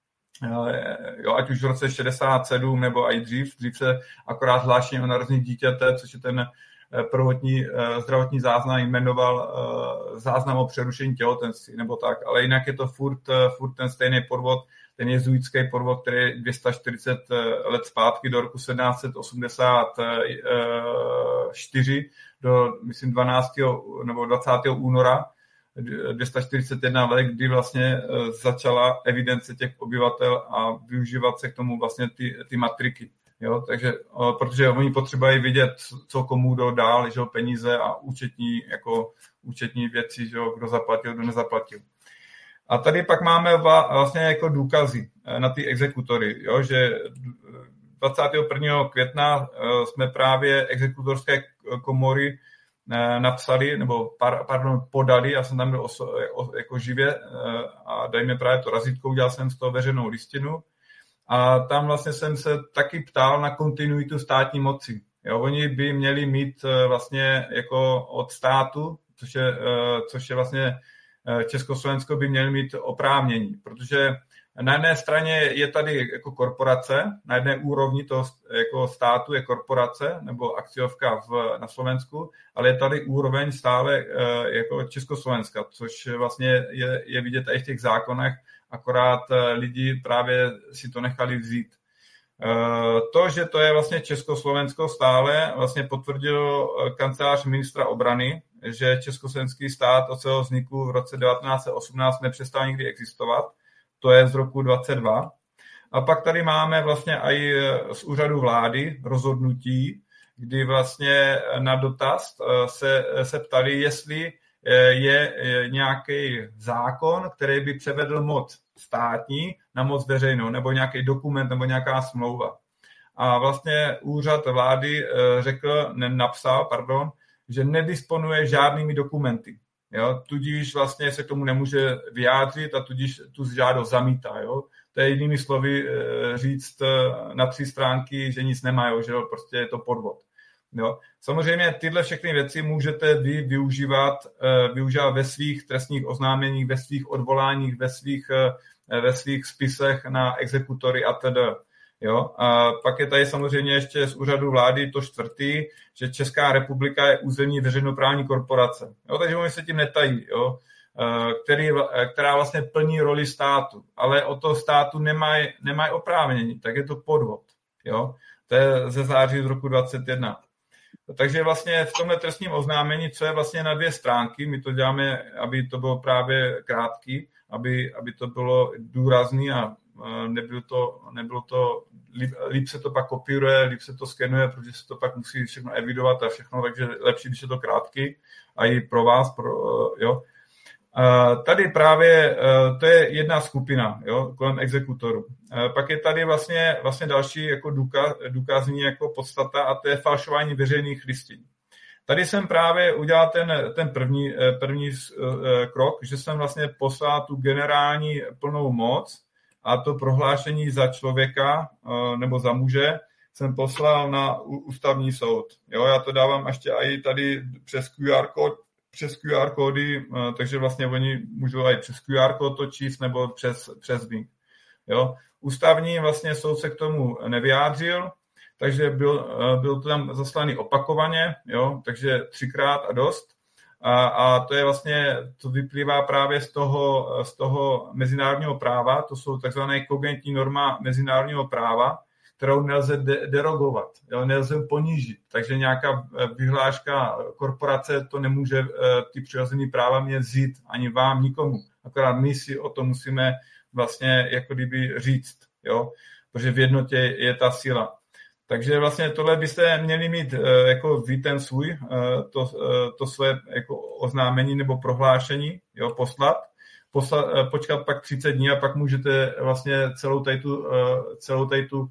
Uh, jo, ať už v roce šedesát sedm nebo i dřív. Dřív se akorát hlášení o narození dítěte, což je ten prvotní uh, zdravotní záznam, jmenoval uh, záznam o přerušení těhotenství nebo tak. Ale jinak je to furt, uh, furt ten stejný podvod, ten jezuitský podvod, který je dvě stě čtyřicet let zpátky do roku sedmnáct set osmdesát čtyři do, myslím, dvanáctého nebo dvacátého února dvě stě čtyřicet jedna let, kdy vlastně začala evidence těch obyvatel a využívat se k tomu vlastně ty, ty matriky. Jo? Takže, protože oni potřebují vidět, co komu kdo dál, že peníze a účetní, jako účetní věci, že kdo zaplatil, kdo nezaplatil. A tady pak máme vlastně jako důkazy na ty exekutory, jo, že dvacátého prvního května jsme právě exekutorské komory napsali, nebo pardon, podali, já jsem tam byl oso, jako živě a dejme právě to razítko, udělal jsem z toho veřejnou listinu a tam vlastně jsem se taky ptal na kontinuitu státní moci. Jo, oni by měli mít vlastně jako od státu, což je, což je vlastně Československo by měl mít oprávnění, protože na jedné straně je tady jako korporace, na jedné úrovni toho jako státu je korporace nebo akciovka v, na Slovensku, ale je tady úroveň stále jako Československa, což vlastně je, je vidět i v těch zákonech, akorát lidi právě si to nechali vzít. To, že to je vlastně Československo stále, vlastně potvrdil kancelář ministra obrany, že československý stát od svého vzniku v roce devatenáct set osmnáct nepřestal nikdy existovat. To je z roku dvacet dva. A pak tady máme vlastně i z úřadu vlády rozhodnutí, kdy vlastně na dotaz se, se ptali, jestli je nějaký zákon, který by převedl moc státní na moc veřejnou, nebo nějaký dokument, nebo nějaká smlouva. A vlastně úřad vlády řekl, napsal, pardon, že nedisponuje žádnými dokumenty. Jo? Tudíž vlastně se k tomu nemůže vyjádřit a tudíž tu žádost zamítá. Jo? To je jinými slovy říct na tři stránky, že nic nemá, jo? Že jo? Prostě je to podvod. Jo? Samozřejmě tyhle všechny věci můžete vy využívat, využívat ve svých trestních oznámeních, ve svých odvoláních, ve svých, ve svých spisech na exekutory a tedy. Jo? A pak je tady samozřejmě ještě z úřadu vlády to čtvrtý, že Česká republika je územní veřejnoprávní korporace. Jo? Takže oni se tím netají, jo? Který, která vlastně plní roli státu, ale od toho státu nemají nemaj oprávnění, tak je to podvod. Jo? To je ze září z roku dvacet jedna. Takže vlastně v tomhle trestním oznámení, co je vlastně na dvě stránky, my to děláme, aby to bylo právě krátký, aby, aby to bylo důrazný a nebylo to, nebylo to líp, líp se to pak kopíruje, líp se to skenuje, protože se to pak musí všechno evidovat a všechno, takže lepší, když je to krátký a i pro vás, pro, jo. Tady právě to je jedna skupina, jo, kolem exekutorů. Pak je tady vlastně, vlastně další jako důkaz, důkazní jako podstata a to je falšování veřejných listin. Tady jsem právě udělal ten, ten první, první krok, že jsem vlastně poslal tu generální plnou moc a to prohlášení za člověka nebo za muže jsem poslal na ústavní soud. Jo, já to dávám ještě i tady přes Q R kód, přes Q R kódy, takže vlastně oni můžou i přes Q R kód to číst nebo přes, přes link. Jo. Ústavní vlastně soud se k tomu nevyjádřil, takže byl, byl to tam zaslaný opakovaně, jo, takže třikrát a dost. A, a to je vlastně, to vyplývá právě z toho, z toho mezinárodního práva, to jsou takzvané kogentní norma mezinárodního práva, kterou nelze de- derogovat, jo, nelze ponížit. Takže nějaká vyhláška korporace to nemůže ty přirozené práva mě vzít ani vám, nikomu. Akorát my si o tom musíme vlastně jako kdyby říct, jo, protože v jednotě je ta síla. Takže vlastně tohle byste měli mít jako vy ten svůj, to, to své jako oznámení nebo prohlášení, jo, poslat, poslat, počkat pak třicet dní a pak můžete vlastně celou tady tu, celou tady tu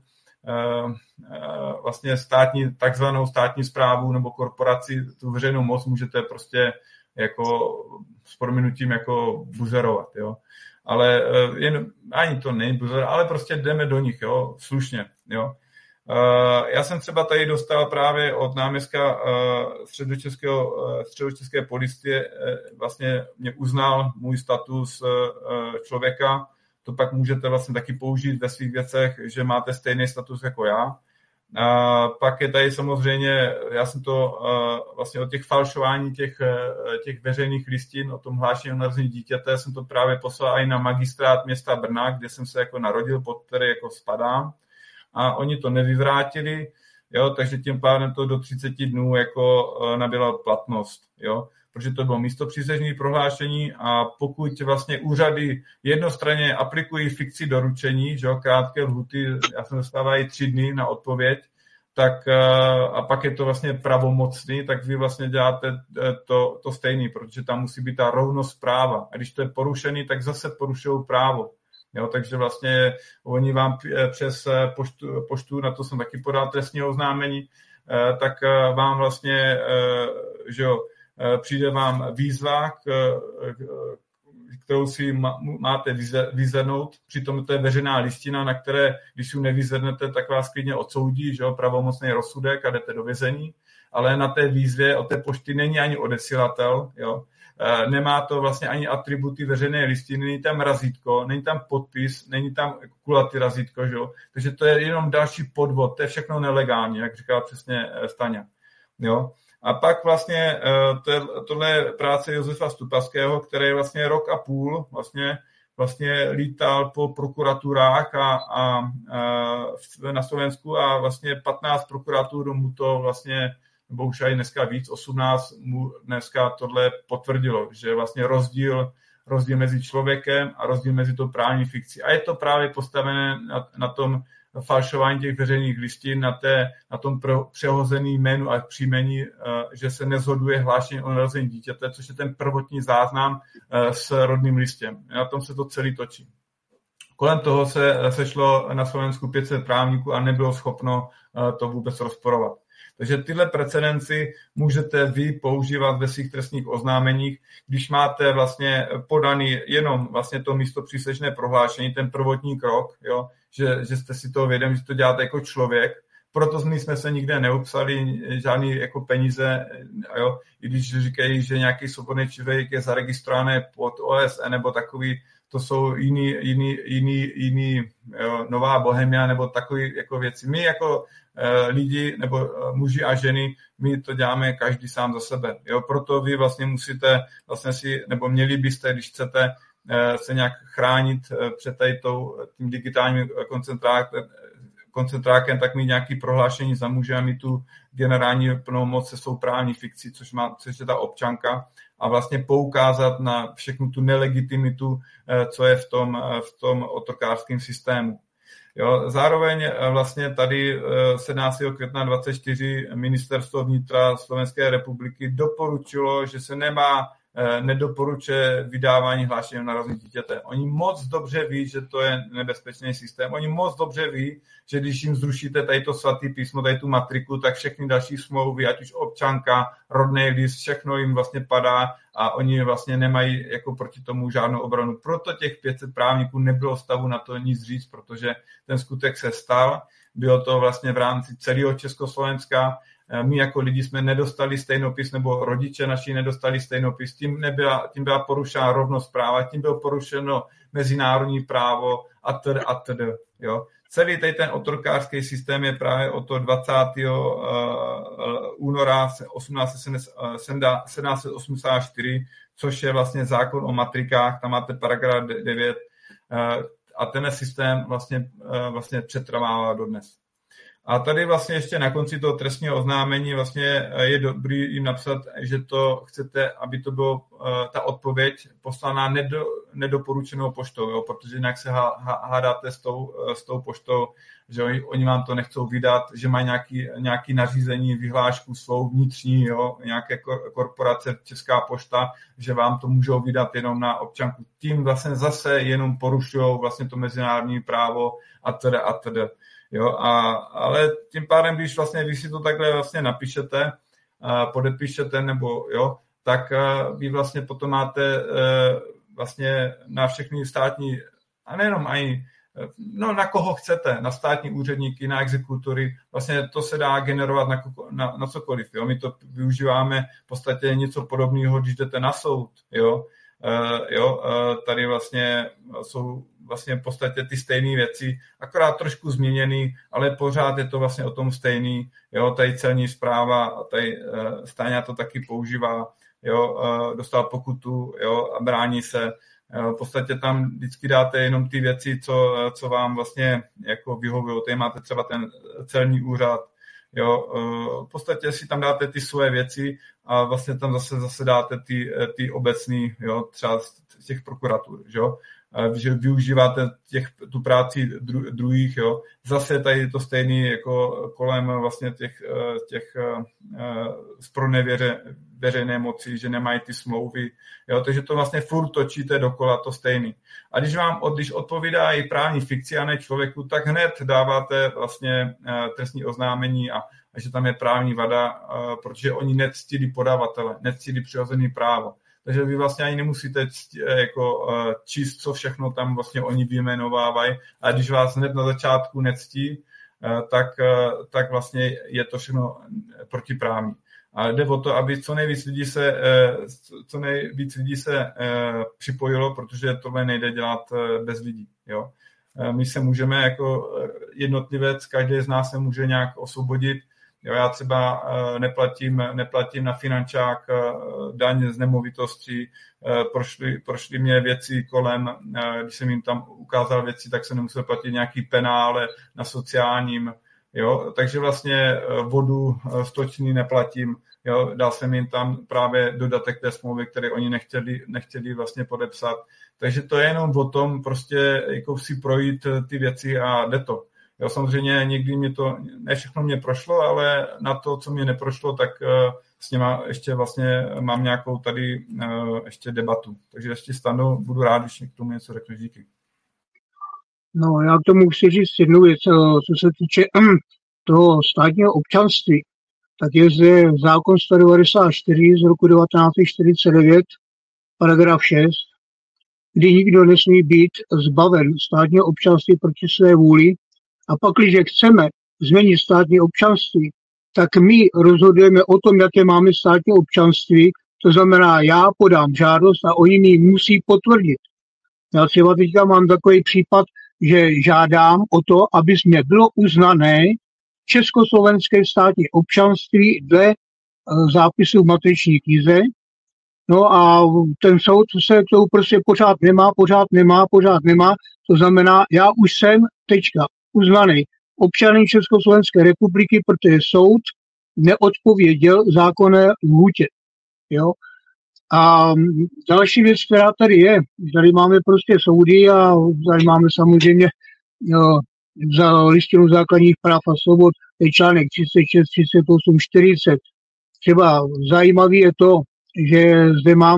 vlastně státní, takzvanou státní správu nebo korporaci, tu veřejnou moc můžete prostě jako s prominutím jako buzerovat, jo. Ale jen, ani to není buzer, ale prostě jdeme do nich, jo, slušně, jo. Já jsem třeba tady dostal právě od náměstka středočeského, středočeské policie, vlastně mě uznal můj status člověka, to pak můžete vlastně taky použít ve svých věcech, že máte stejný status jako já. A pak je tady samozřejmě, já jsem to vlastně o těch falšování těch, těch veřejných listin, o tom hlášení o narození dítěte, jsem to právě poslal i na magistrát města Brna, kde jsem se jako narodil, pod který jako spadám. A oni to nevyvrátili, jo, takže tím pádem to do třicet dnů jako nabyla platnost, jo, protože to bylo místopřísežné prohlášení a pokud vlastně úřady jednostranně aplikují fikci doručení, že jo, krátké lhuty, já jsem dostávají tři dny na odpověď, tak a pak je to vlastně pravomocný, tak vy vlastně děláte to, to stejný, protože tam musí být ta rovnost práva. A když to je porušený, tak zase porušují právo. Jo, takže vlastně oni vám přes poštu, poštu, na to jsem taky podal trestní oznámení, tak vám vlastně, že jo, přijde vám výzva, kterou si máte vyzvednout, přitom to je veřejná listina, na které, když si ji nevyzvednete, tak vás klidně odsoudí, že jo, pravomocný rozsudek a jdete do vězení, ale na té výzvě od té pošty není ani odesilatel, jo. Nemá to vlastně ani atributy veřejné listiny, není tam razítko, není tam podpis, není tam kulatý razítko, že jo? Takže to je jenom další podvod, to je všechno nelegální, jak říkala přesně Staňa. Jo? A pak vlastně to je, tohle je práce Josefa Stupavského, který vlastně rok a půl vlastně, vlastně lítal po prokuraturách a, a, a na Slovensku a vlastně patnáct prokuratur mu to vlastně nebo už i dneska víc, osmnáct mu dneska tohle potvrdilo, že vlastně rozdíl, rozdíl mezi člověkem a rozdíl mezi tou právní fikcí. A je to právě postavené na, na tom falšování těch veřejných listin, na, té, na tom pro, přehozený jménu a příjmení, že se neshoduje hlášení o narození dítěte, což je ten prvotní záznam s rodným listem. Na tom se to celý točí. Kolem toho se sešlo na Slovensku pět set právníků a nebylo schopno to vůbec rozporovat. Takže tyhle precedenci můžete vy používat ve svých trestních oznámeních, když máte vlastně podaný jenom vlastně to místopřísežné prohlášení, ten prvotní krok, jo, že, že jste si toho vědom, že to děláte jako člověk. Proto my jsme se nikde neupsali žádný jako peníze, jo, i když říkají, že nějaký svobodný člověk je zaregistrovaný pod O S N nebo takový, to jsou jiný, jiný, jiný, jiný jo, Nová Bohemia nebo takové jako věci. My jako e, lidi nebo e, muži a ženy, my to děláme každý sám za sebe. Jo? Proto vy vlastně musíte vlastně si, nebo měli byste, když chcete e, se nějak chránit e, před tady tou, tím digitálním koncentrákem, koncentrákem, tak mít nějaké prohlášení za muže a mít tu generální plnou moc se svou právní fikcí, což, má, což je ta občanka, a vlastně poukázat na všechnu tu nelegitimitu, co je v tom, v tom otrokářském systému. Jo, zároveň vlastně tady sedmnáctého května dvacet čtyři ministerstvo vnitra Slovenské republiky doporučilo, že se nemá nedoporučuje vydávání hlášení o narození dítěte. Oni moc dobře ví, že to je nebezpečný systém. Oni moc dobře ví, že když jim zrušíte tady to svatý písmo, tady tu matriku, tak všechny další smlouvy, ať už občanka, rodný list, všechno jim vlastně padá a oni vlastně nemají jako proti tomu žádnou obranu. Proto těch pět set právníků nebylo stavu na to nic říct, protože ten skutek se stal. Bylo to vlastně v rámci celého Československa. My jako lidi jsme nedostali stejnopis, nebo rodiče naši nedostali stejnopis, tím, nebyla, tím byla porušena rovnost práva, tím bylo porušeno mezinárodní právo a td. a td. Jo. Celý tady ten otrokářský systém je právě od toho dvacátého února sedmnáct set osmdesát čtyři, což je vlastně zákon o matrikách, tam máte paragraf devět a ten systém vlastně, vlastně přetrvává dodnes. A tady vlastně ještě na konci toho trestního oznámení vlastně je dobrý jim napsat, že to chcete, aby to bylo ta odpověď poslaná nedo, nedoporučenou poštou, jo, protože jinak se hádáte s tou, s tou poštou, že oni, oni vám to nechcou vydat, že mají nějaký, nějaký nařízení, vyhlášku svou vnitřní, jo, nějaké korporace, Česká pošta, že vám to můžou vydat jenom na občanku. Tím vlastně zase jenom porušují vlastně to mezinárodní právo a teda a teda. Jo, a, ale tím pádem, když vlastně vy si to takhle vlastně napíšete, a podepíšete, nebo jo, tak vy vlastně potom máte vlastně na všechny státní, a nejenom ani, no na koho chcete, na státní úředníky, na exekutory, vlastně to se dá generovat na, na, na cokoliv, jo, my to využíváme v podstatě něco podobného, když jdete na soud, jo, Uh, jo, uh, tady vlastně jsou vlastně v podstatě ty stejné věci, akorát trošku změněný, ale pořád je to vlastně o tom stejný, jo, tady celní správa, tady uh, Stáňa to taky používá, jo, uh, dostal pokutu, jo, a brání se, uh, v podstatě tam vždycky dáte jenom ty věci, co, co vám vlastně jako vyhovují, tady máte třeba ten celní úřad, jo, v podstatě si tam dáte ty svoje věci a vlastně tam zase, zase dáte ty, ty obecný, jo, třeba z těch prokuratur, že jo, že využíváte těch, tu práci dru, druhých, jo, zase tady to stejný jako kolem vlastně těch, těch zpronevěře veřejné moci, že nemají ty smlouvy, jo, takže to vlastně furt točíte dokola to stejný. A když vám, když odpovídá i právní fikci a ne člověku, tak hned dáváte vlastně trestní oznámení a, a že tam je právní vada, protože oni nectili podavatele, nectili přirozený právo. Takže vy vlastně ani nemusíte jako číst, co všechno tam vlastně oni vyjmenovávají, a když vás hned na začátku nectí, tak, tak vlastně je to všechno protiprávní. A jde o to, aby co nejvíc lidí se, co nejvíc lidí se připojilo, protože tohle nejde dělat bez lidí. Jo? My se můžeme jako jednotlivec, každý z nás se může nějak osvobodit. Jo, já třeba neplatím, neplatím na finančák daň z nemovitosti, prošly, prošly mě věci kolem, když jsem jim tam ukázal věci, tak jsem nemusel platit nějaký penále na sociálním. Jo, takže vlastně vodu stočný neplatím. Jo, dal jsem jim tam právě dodatek té smlouvy, které oni nechtěli, nechtěli vlastně podepsat. Takže to je jenom o tom prostě jako si projít ty věci a jde to. Jo, samozřejmě někdy mě to, ne všechno mě prošlo, ale na to, co mě neprošlo, tak uh, s něma ještě vlastně mám nějakou tady uh, ještě debatu. Takže ještě stanu, budu rád, když mě k tomu něco řekneš. Díky. No, já k tomu chci říct jednu věc, co se týče toho státního občanství, tak je zde zákon sto devadesát čtyři z roku devatenáct set čtyřicet devět, paragraf šest, kdy nikdo nesmí být zbaven státního občanství proti své vůli. A pak, když chceme změnit státní občanství, tak my rozhodujeme o tom, jaké máme státní občanství. To znamená, já podám žádost a oni mi musí potvrdit. Já třeba teďka mám takový případ, že žádám o to, aby mě bylo uznané československé státní občanství dle zápisu v matriční knize. No a ten soud se k tomu prostě pořád nemá, pořád nemá, pořád nemá. To znamená, já už jsem tečka uznaný občanem Československé republiky, protože soud neodpověděl zákonné lhůtě. Jo? A další věc, která tady je, tady máme prostě soudy a tady máme samozřejmě jo, za listinu základních práv a svobod, je článek třicet šest, třicet osm, čtyřicet. Třeba zajímavé je to, že zde máme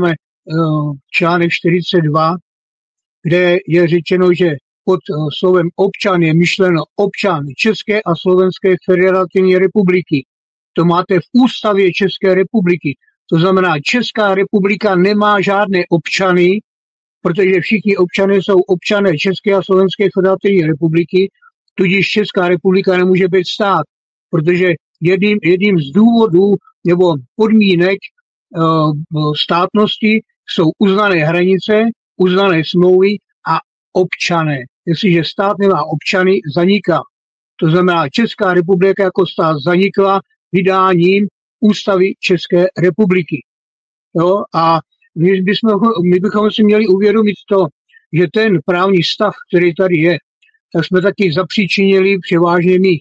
článek čtyřicet dva, kde je řečeno, že pod slovem občan je myšleno občan České a Slovenské federativní republiky. To máte v ústavě České republiky. To znamená, Česká republika nemá žádné občany, protože všichni občané jsou občané České a Slovenské federativní republiky, tudíž Česká republika nemůže být stát, protože jedním, jedním z důvodů nebo podmínek uh, státnosti jsou uznané hranice, uznané smlouvy a občané. Jestliže stát nemá občany, zaniká. To znamená, Česká republika jako stát zanikla vydáním ústavy České republiky. Jo? A my bychom, my bychom si měli uvědomit to, že ten právní stav, který tady je, tak jsme taky zapříčinili převážně my.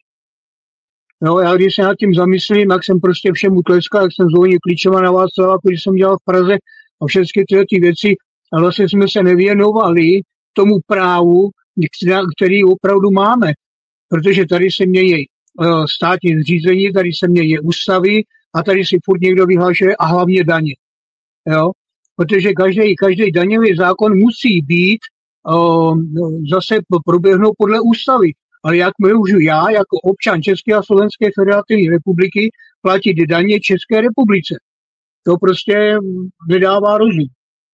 Jo, já když se nad tím zamyslím, jak jsem prostě všemu tleskal, jak jsem zvolil klíčova na vás, když jsem dělal v Praze a všechny tyhle ty věci, a vlastně jsme se nevěnovali tomu právu, který opravdu máme. Protože tady se mění státní zřízení, tady se mění ústavy a tady si furt někdo vyhlašuje a hlavně daně. Jo? Protože každý, každý daňový zákon musí být uh, zase proběhnout podle ústavy. Ale jak můžu já, jako občan České a Slovenské federativní republiky, platit daně České republice? To prostě nedává rozum.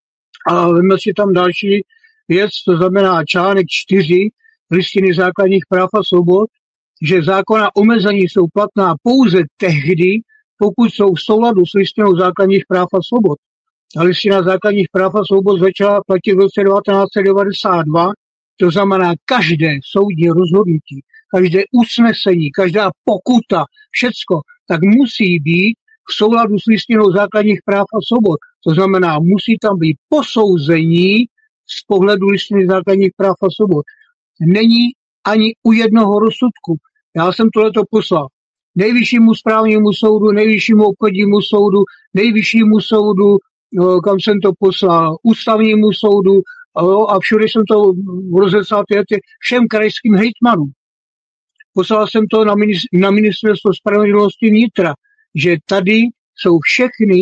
A víme si tam další věc, to znamená článek čtyři Listiny základních práv a svobod, že zákona omezení jsou platná pouze tehdy, pokud jsou v souladu s listinou základních práv a svobod. A listina základních práv a svobod začala platit v roce devatenáct set devadesát dva, to znamená každé soudní rozhodnutí, každé usnesení, každá pokuta, všecko, tak musí být v souladu s listinou základních práv a svobod. To znamená, musí tam být posouzení z pohledu listiny základních práv a svobod. Není ani u jednoho rozsudku. Já jsem tohleto poslal nejvyššímu správnímu soudu, nejvyššímu obchodnímu soudu, nejvyššímu soudu, no, kam jsem to poslal, ústavnímu soudu, no, a všude jsem to rozeslal všem krajským hejtmanům. Poslal jsem to na, ministr, na ministerstvo spravedlnosti vnitra, že tady jsou všechny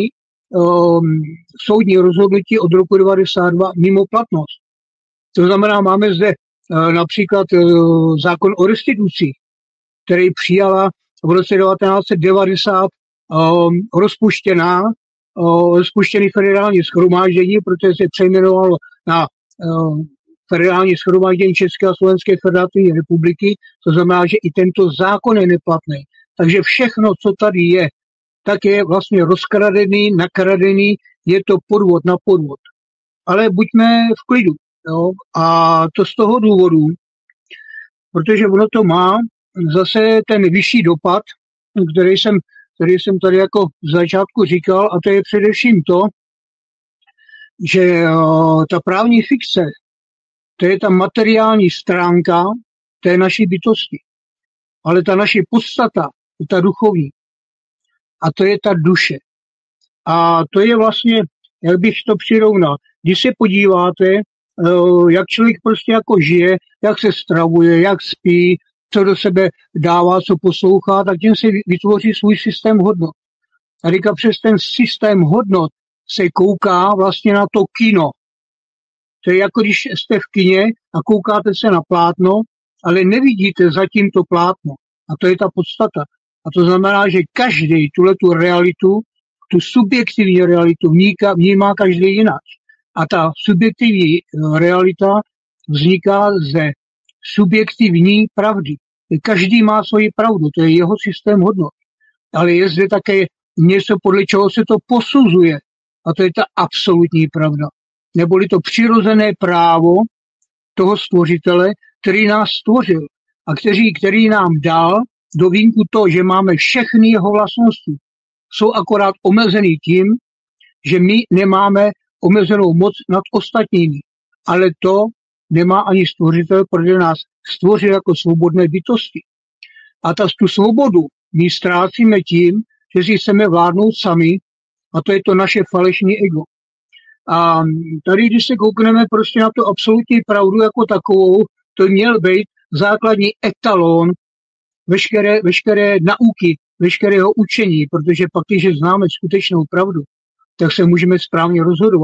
um, soudní rozhodnutí od roku devadesát dva mimo platnost. To znamená, máme zde uh, například uh, zákon o restitucích, který přijala v roce devatenáct set devadesát um, rozpuštěná, uh, rozpuštěný federální shromáždění, protože se přejmenovalo na uh, federální shromáždění České a Slovenské federativní republiky, to znamená, že i tento zákon je neplatný. Takže všechno, co tady je, tak je vlastně rozkradený, nakradený, je to podvod na podvod. Ale buďme v klidu. Jo? A to z toho důvodu, protože ono to má zase ten vyšší dopad, který jsem, který jsem tady jako v začátku říkal, a to je především to, že uh, ta právní fikce, to je ta materiální stránka té naší bytosti. Ale ta naše podstata je ta duchovní. A to je ta duše. A to je vlastně, jak bych to přirovnal, když se podíváte, jak člověk prostě jako žije, jak se stravuje, jak spí, co do sebe dává, co poslouchá, tak tím se vytvoří svůj systém hodnot. A říká, přes ten systém hodnot se kouká vlastně na to kino. To je jako když jste v kině a koukáte se na plátno, ale nevidíte zatím to plátno. A to je ta podstata. A to znamená, že každý tuhletu realitu, tu subjektivní realitu vníká, vnímá každý jinak. A ta subjektivní realita vzniká ze subjektivní pravdy. Každý má svoji pravdu, to je jeho systém hodnot. Ale je zde také něco, podle čeho se to posuzuje. A to je ta absolutní pravda. Neboli to přirozené právo toho stvořitele, který nás stvořil a který, který nám dal do vínku to, že máme všechny jeho vlastnosti. Jsou akorát omezený tím, že my nemáme omezenou moc nad ostatními. Ale to nemá ani stvořitel, protože nás stvořil jako svobodné bytosti. A ta, tu svobodu my ztrácíme tím, že si chceme vládnout sami, a to je to naše falešné ego. A tady, když se koukneme prostě na tu absolutní pravdu jako takovou, to měl být základní etalon veškeré, veškeré nauky, veškerého učení, protože pak, když známe skutečnou pravdu, tak se můžeme správně rozhodovat.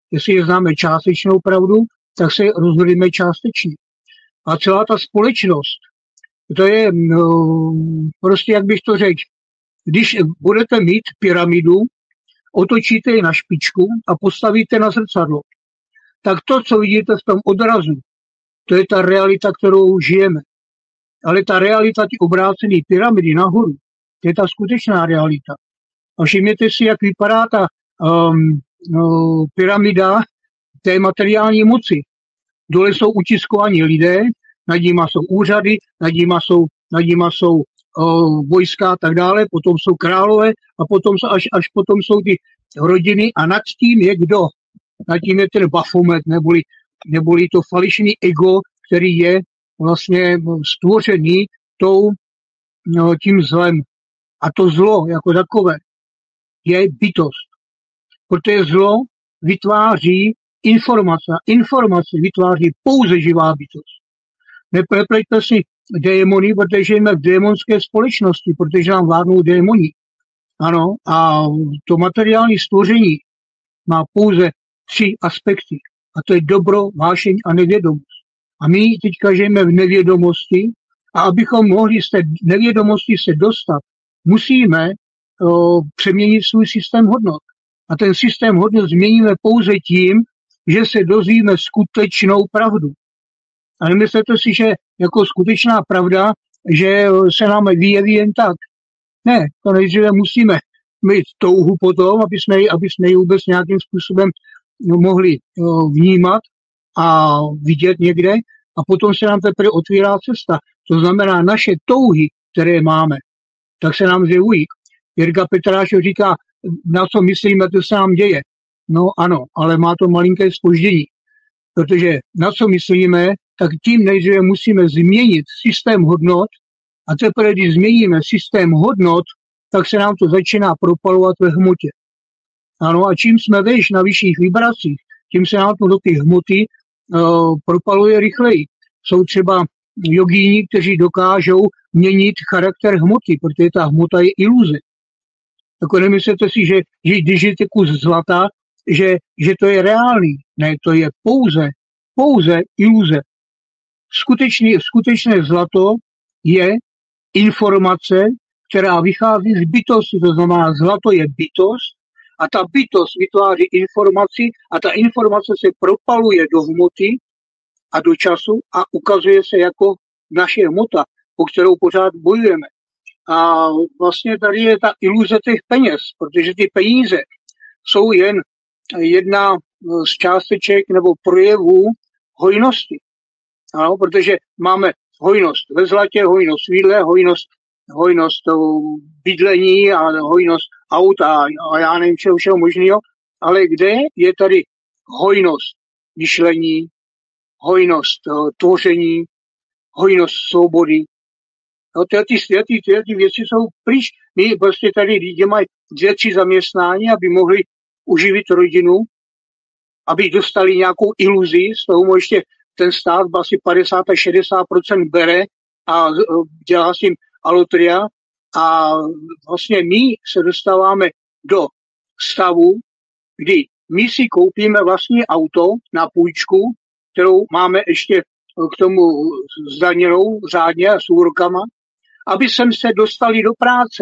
Jestli známe částečnou pravdu, tak se rozhodujeme částečně. A celá ta společnost, to je no, prostě, jak bych to řekl, když budete mít pyramidu, otočíte ji na špičku a postavíte na zrcadlo, tak to, co vidíte v tom odrazu, to je ta realita, kterou žijeme. Ale ta realita, ty obrácené pyramidy nahoru, to je ta skutečná realita. A všimněte si, jak vypadá ta um, no, pyramida té materiální moci. Dole jsou utiskovaní lidé, nad nima jsou úřady, nad nima jsou, nad nima jsou uh, vojska a tak dále, potom jsou králové a potom až, až potom jsou ty rodiny a nad tím je kdo? Nad tím je ten Baphomet, neboli, neboli to falešný ego, který je vlastně stvořený tou, no, tím zlem. A to zlo jako takové je bytost. Protože zlo vytváří informace. Informace vytváří pouze živá bytost. Nepleťte si démony, protože jsme v démonské společnosti, protože nám vládnou démoni. Ano, a to materiální stvoření má pouze tři aspekty. A to je dobro, vášeň a nevědomost. A my teďka žijeme v nevědomosti a abychom mohli z té nevědomosti se dostat, musíme o, přeměnit svůj systém hodnot. A ten systém hodnot změníme pouze tím, že se dozvíme skutečnou pravdu. A nemyslete si, že jako skutečná pravda, že se nám vyjeví jen tak. Ne, to nejdříve musíme mít touhu potom, aby jsme, aby jsme ji vůbec nějakým způsobem no, mohli no, vnímat a vidět někde a potom se nám teprve otvírá cesta. To znamená, naše touhy, které máme, tak se nám zjevují. Jirka Petrášov říká, na co myslíme, to se nám děje. No ano, ale má to malinké zpoždění. Protože na co myslíme, tak tím nejdříve musíme změnit systém hodnot a teprve, když změníme systém hodnot, tak se nám to začíná propalovat ve hmotě. Ano, a čím jsme vejš na vyšších vibracích, tím se nám to do ty hmoty uh, propaluje rychleji. Jsou třeba jogíni, kteří dokážou měnit charakter hmoty, protože ta hmota je iluze. Tak nemyslete si, že, že když je kus zlata, že, že to je reálný. Ne, to je pouze, pouze iluze. Skutečný, skutečné zlato je informace, která vychází z bytosti. To znamená, zlato je bytost a ta bytost vytváří informaci a ta informace se propaluje do hmoty a do času a ukazuje se jako naše hmota, po kterou pořád bojujeme. A vlastně tady je ta iluze těch peněz, protože ty peníze jsou jen jedna z částeček nebo projevů hojnosti. Ano, protože máme hojnost ve zlatě, hojnost v jídle, hojnost, hojnost bydlení a hojnost aut a, a já nevím čeho všeho možného, ale kde je tady hojnost myšlení, hojnost tvoření, hojnost svobody. No, tyhle, ty, tyhle, tyhle ty věci jsou pryč. My prostě tady lidi mají dvě, tři zaměstnání, aby mohli uživit rodinu, aby dostali nějakou iluzi, z toho ještě ten stát asi padesát až šedesát procent bere a dělá s tím alotria. A vlastně my se dostáváme do stavu, kdy my si koupíme vlastní auto na půjčku, kterou máme ještě k tomu zdaněnou řádně a s úrokama, aby sem se dostali do práce.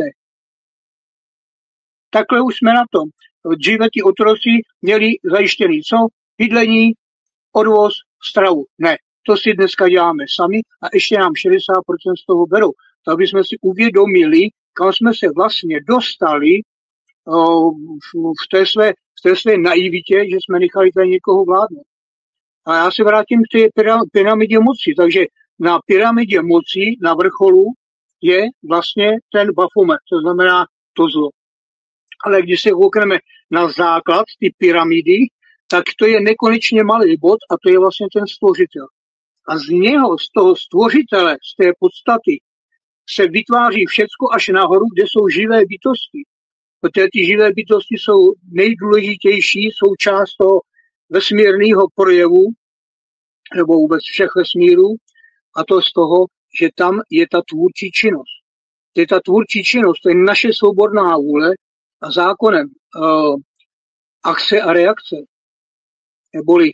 Takhle už jsme na tom. Dříve ti otroci měli zajištěný co? Bydlení, odvoz, stravu. Ne, to si dneska děláme sami a ještě nám šedesát procent z toho berou. Tak aby jsme si uvědomili, kam jsme se vlastně dostali o, v, té své, v té své naivitě, že jsme nechali tady někoho vládnout. A já se vrátím k té pyramidě moci. Takže na pyramidě moci, na vrcholu, je vlastně ten Baphomet, to znamená to zlo. Ale když se koukneme na základ ty pyramidy, tak to je nekonečně malý bod a to je vlastně ten stvořitel. A z něho, z toho stvořitele, z té podstaty, se vytváří všecko až nahoru, kde jsou živé bytosti. Protože ty živé bytosti jsou nejdůležitější součást toho vesmírného projevu, nebo vůbec všech vesmírů, a to z toho, že tam je ta tvůrčí činnost. To je ta tvůrčí činnost, to je naše svobodná vůle a zákonem uh, akce a reakce neboli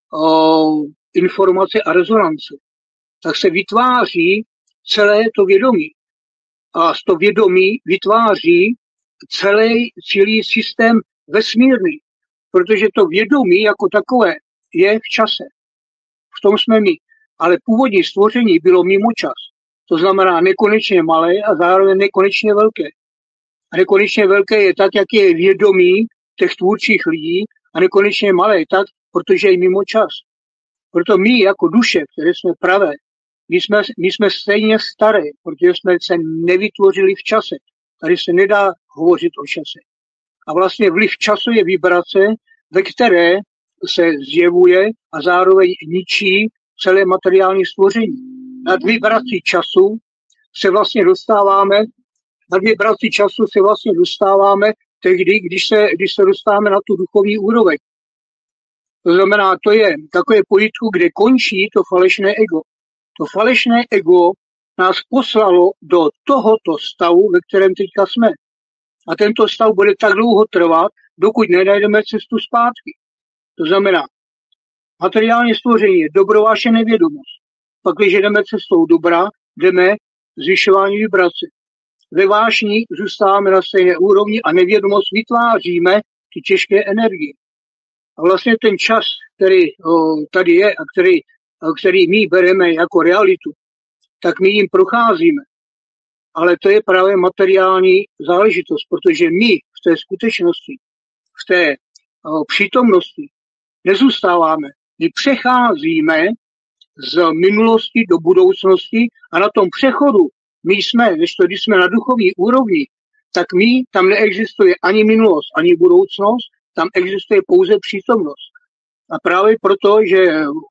o, informace a rezonance, tak se vytváří celé to vědomí. A z to vědomí vytváří celý, celý systém vesmírný, protože to vědomí jako takové je v čase. V tom jsme my. Ale původní stvoření bylo mimo čas. To znamená nekonečně malé a zároveň nekonečně velké. A nekonečně velké je tak, jak je vědomí těch tvůrčích lidí, a nekonečně malé je tak, protože je mimo čas. Proto my jako duše, které jsme pravé, my jsme, my jsme stejně staré, protože jsme se nevytvořili v čase. Tady se nedá hovořit o čase. A vlastně vliv času je vibrace, ve které se zjevuje a zároveň ničí celé materiální stvoření. Nad vibrací času se vlastně dostáváme, nad vibrací času se vlastně dostáváme tehdy, když se, když se dostáváme na tu duchovní úroveň. To znamená, to je takové pojítko, kde končí to falešné ego. To falešné ego nás poslalo do tohoto stavu, ve kterém teďka jsme. A tento stav bude tak dlouho trvat, dokud nenajdeme cestu zpátky. To znamená, materiální stvoření je dobrováše nevědomost. Pak, když jdeme cestou dobra, jdeme zvyšování vibrace. Ve vášni zůstáváme na stejné úrovni a nevědomost vytváříme ty těžké energie. A vlastně ten čas, který o, tady je a který, a který my bereme jako realitu, tak my jim procházíme. Ale to je právě materiální záležitost, protože my v té skutečnosti, v té o, přítomnosti nezůstáváme. My přecházíme z minulosti do budoucnosti a na tom přechodu my jsme, když, to, když jsme na duchovní úrovni, tak my, tam neexistuje ani minulost, ani budoucnost, tam existuje pouze přítomnost. A právě proto, že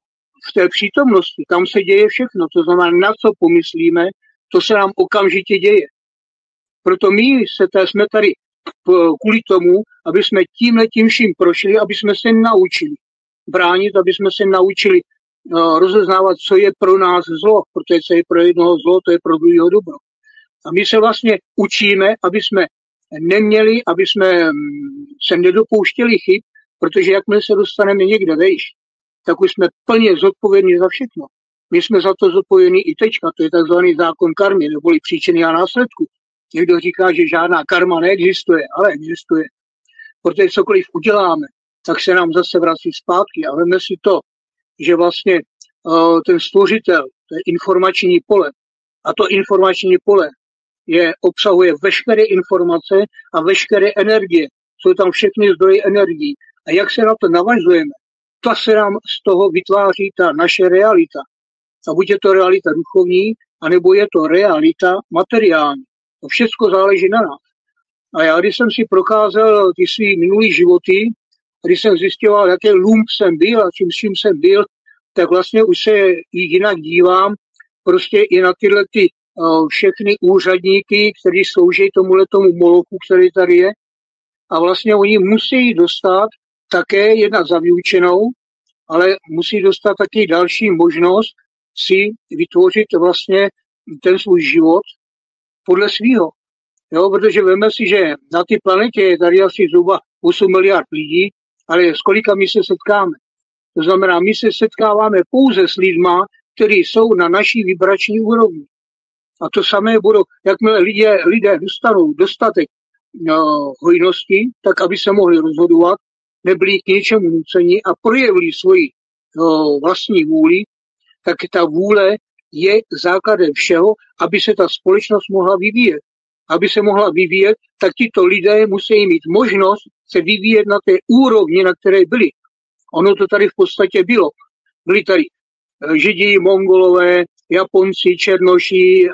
v té přítomnosti tam se děje všechno, to znamená, na co pomyslíme, to se nám okamžitě děje. Proto my se tady, jsme tady kvůli tomu, aby jsme tímhletím vším prošli, aby jsme se naučili bránit, aby jsme se naučili uh, rozeznávat, co je pro nás zlo, protože co je pro jednoho zlo, to je pro druhého dobro. A my se vlastně učíme, aby jsme neměli, aby jsme se nedopouštěli chyb, protože jakmile se dostaneme někde vejš, tak už jsme plně zodpovědní za všechno. My jsme za to zodpovědní i teďka, to je takzvaný zákon karmy, neboli příčiny a následku. Někdo říká, že žádná karma neexistuje, ale existuje. Protože cokoliv uděláme, tak se nám zase vrací zpátky. A veme si to, že vlastně uh, ten stvořitel, to je informační pole, a to informační pole je, obsahuje veškeré informace a veškeré energie. Jsou tam všechny zdroje energií. A jak se na to navazujeme, to se nám z toho vytváří ta naše realita. A buď je to realita duchovní, anebo je to realita materiální. To všechno záleží na nás. A já, když jsem si procházel ty svý minulý životy, když jsem zjistil, jaký lump jsem byl a čím, čím jsem byl, tak vlastně už se jinak dívám prostě i na tyhle ty uh, všechny úřadníky, kteří slouží tomuhle tomu molochu, který tady je. A vlastně oni musí dostat také jedna za vyučenou, ale musí dostat taky další možnost si vytvořit vlastně ten svůj život podle svýho. Jo, protože veme si, že na té planetě je tady asi zhruba osm miliard lidí, ale s kolika my se setkáme. To znamená, my se setkáváme pouze s lidma, kteří jsou na naší vibrační úrovni. A to samé budou, jakmile lidé, lidé dostanou dostatek no, hojnosti, tak aby se mohli rozhodovat, nebyli k něčemu nuceni a projevili svoji no, vlastní vůli, tak ta vůle je základem všeho, aby se ta společnost mohla vyvíjet. Aby se mohla vyvíjet, tak tito lidé musí mít možnost se vyvíjet na té úrovni, na které byli. Ono to tady v podstatě bylo. Byli tady Židi, Mongolové, Japonci, Černoši,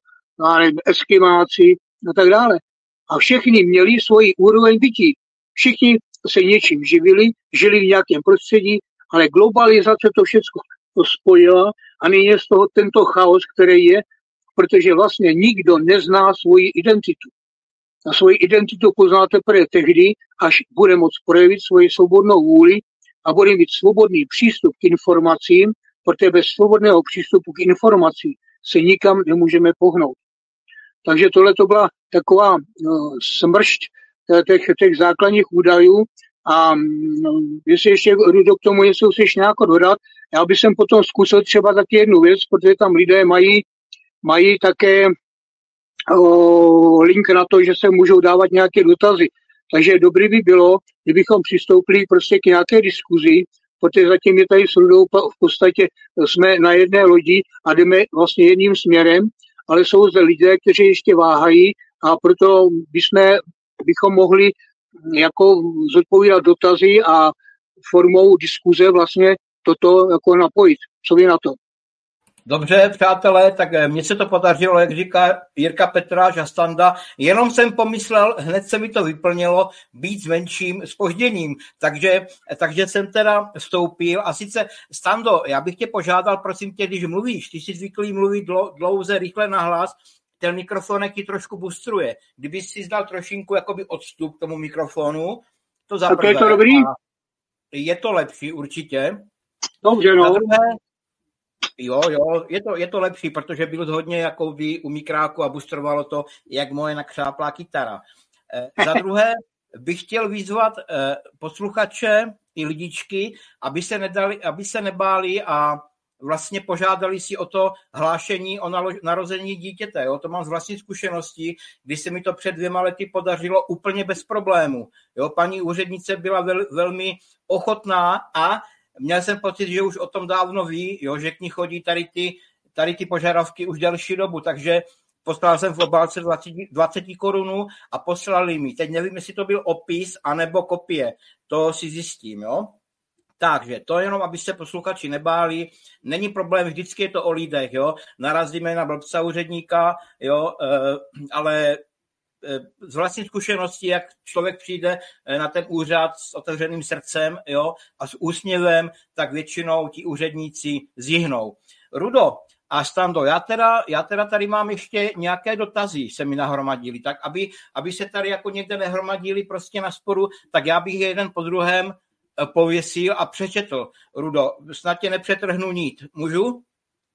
Eskimáci a tak dále. A všichni měli svoji úroveň bytí. Všichni se něčím živili, žili v nějakém prostředí, ale globalizace to všechno to spojila a nyní je z toho tento chaos, který je, protože vlastně nikdo nezná svoji identitu. A svoji identitu pozná teprve tehdy, až bude moct projevit svoji svobodnou vůli a bude mít svobodný přístup k informacím, protože bez svobodného přístupu k informacím se nikam nemůžeme pohnout. Takže tohle to byla taková no, smršť těch, těch základních údajů A no, jestli ještě Rudo k tomu něco chceš nějak dodat, já bych sem potom zkusil třeba taky jednu věc, protože tam lidé mají, mají také o, link na to, že se můžou dávat nějaké dotazy. Takže dobrý by bylo, kdybychom přistoupili prostě k nějaké diskuzi, protože zatím je tady s Rudou v podstatě jsme na jedné lodi a jdeme vlastně jedním směrem, ale jsou zde lidé, kteří ještě váhají a proto bychom, bychom mohli jako zodpovídat dotazy a formou diskuze vlastně toto jako napojit. Co vy na to? Dobře, přátelé, tak mně se to podařilo, jak říká Jirka Petráš a Standa, jenom jsem pomyslel, hned se mi to vyplnilo, být s menším zpožděním, takže, takže jsem teda vstoupil a sice, Stando, já bych tě požádal, prosím tě, když mluvíš, ty jsi zvyklý mluvit dlouze, rychle nahlas, ten mikrofonek ti trošku bustruje. Kdyby si zdal trošinku jakoby odstup k tomu mikrofonu, to za prvé. Je to dobrý? Je to lepší určitě. Dobře, no. Za druhé, jo, jo, je to, je to lepší, protože byl hodně jako by u mikráku a bustrovalo to, jak moje nakřáplá kytara. E, za druhé bych chtěl vyzvat e, posluchače i lidičky, aby se, nedali, aby se nebáli a vlastně požádali si o to hlášení o narození dítěte. Jo? To mám z vlastní zkušenosti, když se mi to před dvěma lety podařilo úplně bez problému. Jo? Paní úřednice byla vel, velmi ochotná a měl jsem pocit, že už o tom dávno ví, jo? Že k ní chodí tady ty, tady ty požadavky už delší dobu, takže poslal jsem v obálce dvacet korun a poslali mi. Teď nevím, jestli to byl opis anebo kopie. To si zjistím, jo? Takže to jenom, aby se posluchači nebáli. Není problém, vždycky je to o lidech, jo. Narazíme na blbca úředníka, jo, ale z vlastní zkušenosti, jak člověk přijde na ten úřad s otevřeným srdcem, jo, a s úsměvem, tak většinou ti úředníci zjihnou. Rudo a Stando, já teda, já teda tady mám ještě nějaké dotazy, se mi nahromadili, tak aby, aby se tady jako někde nehromadili prostě na sporu, tak já bych jeden po druhém pověsil a přečetl. Rudo, snad tě nepřetrhnu nit. Můžu?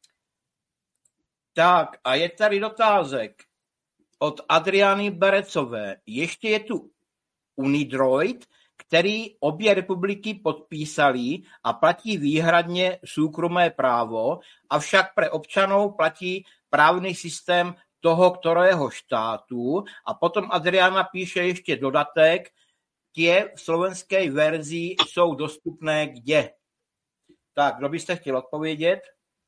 Tak, a je tady dotázek od Adriány Berecové. Ještě je tu Unidroid, který obě republiky podpísali a platí výhradně soukromé právo, avšak pre občanov platí právny systém toho, kterého štátu. A potom Adriána píše ještě dodatek, tie v slovenské verzi jsou dostupné kde? Tak, kdo byste chtěl odpovědět?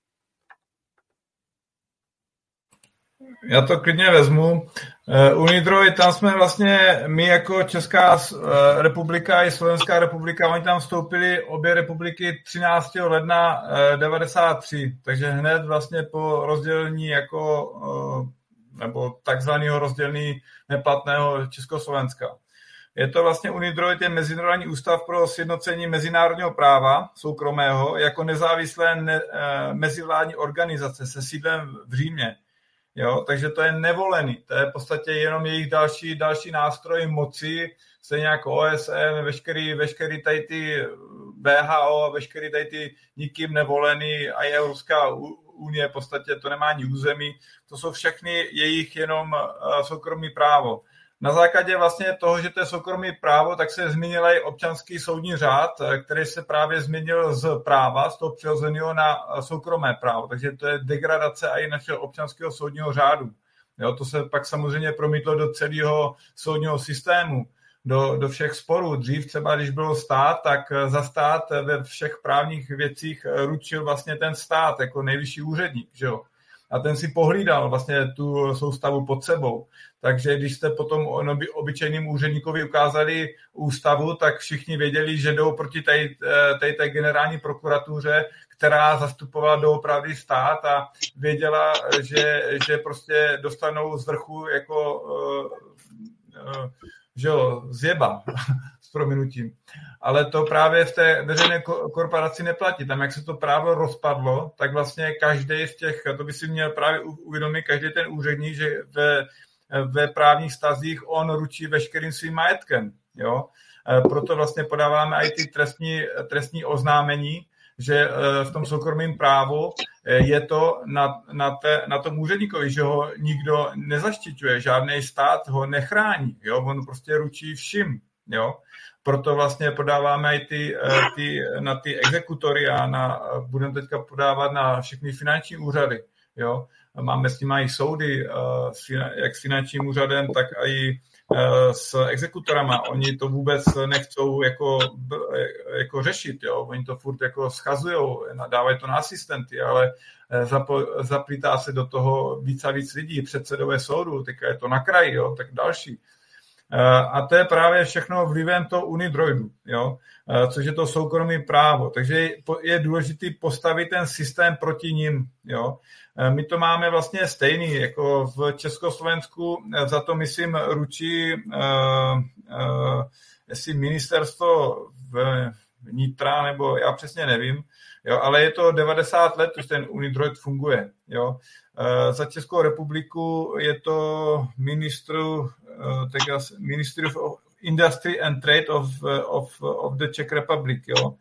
Já to klidně vezmu. Unidroid, tam jsme vlastně, my jako Česká republika i Slovenská republika, oni tam vstoupili obě republiky třináctého ledna devadesát tři, takže hned vlastně po rozdělení jako, nebo takzvaného rozdělení neplatného Československa. Je to vlastně Unidroid, je Mezinárodní ústav pro sjednocení mezinárodního práva soukromého jako nezávislé ne, mezivládní organizace se sídlem v Římě. Jo, takže to je nevolený, to je v podstatě jenom jejich další, další nástroj moci, stejně jako O S N, veškerý, veškerý tady ty W H O a veškerý tady ty nikým nevolený a i Evropská unie, v podstatě to nemá ani území, to jsou všechny jejich jenom soukromý právo. Na základě vlastně toho, že to je soukromý právo, tak se změnil i občanský soudní řád, který se právě změnil z práva, z toho přirozeného na soukromé právo. Takže to je degradace i našeho občanského soudního řádu. Jo, to se pak samozřejmě promítlo do celého soudního systému, do, do všech sporů. Dřív třeba, když bylo stát, tak za stát ve všech právních věcích ručil vlastně ten stát jako nejvyšší úředník, že jo. A ten si pohlídal vlastně tu soustavu pod sebou. Takže když jste potom obyčejným úředníkovi ukázali ústavu, tak všichni věděli, že jdou proti té, té, té generální prokuratuře, která zastupovala doopravdy stát a věděla, že, že prostě dostanou z vrchu jako že jo, zjeba s prominutím. Ale to právě v té veřejné korporaci neplatí. Tam, jak se to právo rozpadlo, tak vlastně každý z těch, to by si měl právě uvědomit, každý ten úředník, že ve, ve právních stazích on ručí veškerým svým majetkem. Jo? Proto vlastně podáváme i ty trestní, trestní oznámení, že v tom soukromém právu je to na, na, te, na tom úředníkovi, že ho nikdo nezaštiťuje, žádný stát ho nechrání, jo? On prostě ručí všim. jo. Proto vlastně podáváme i ty, ty, na ty exekutory a na, budeme teďka podávat na všechny finanční úřady, jo. Máme s nimi i soudy, jak s finančním úřadem, tak i s exekutorama. Oni to vůbec nechcou jako, jako řešit, jo. Oni to furt jako schazujou, dávají to na asistenty, ale zapo, zaplítá se do toho víc a víc lidí, předsedové soudu, teďka je to na kraji, jo, tak další. A to je právě všechno vlivem toho Unidroidu, jo, což je to soukromé právo. Takže je důležité postavit ten systém proti nim. Jo. My to máme vlastně stejný, jako v Československu, za to myslím ručí uh, uh, jestli ministerstvo vnitra, nebo já přesně nevím, jo, ale je to devadesát let, už ten Unidroid funguje. Jo. Uh, za Českou republiku je to ministru uh, Ministry of Industry and Trade of, of, of the Czech Republic, jo.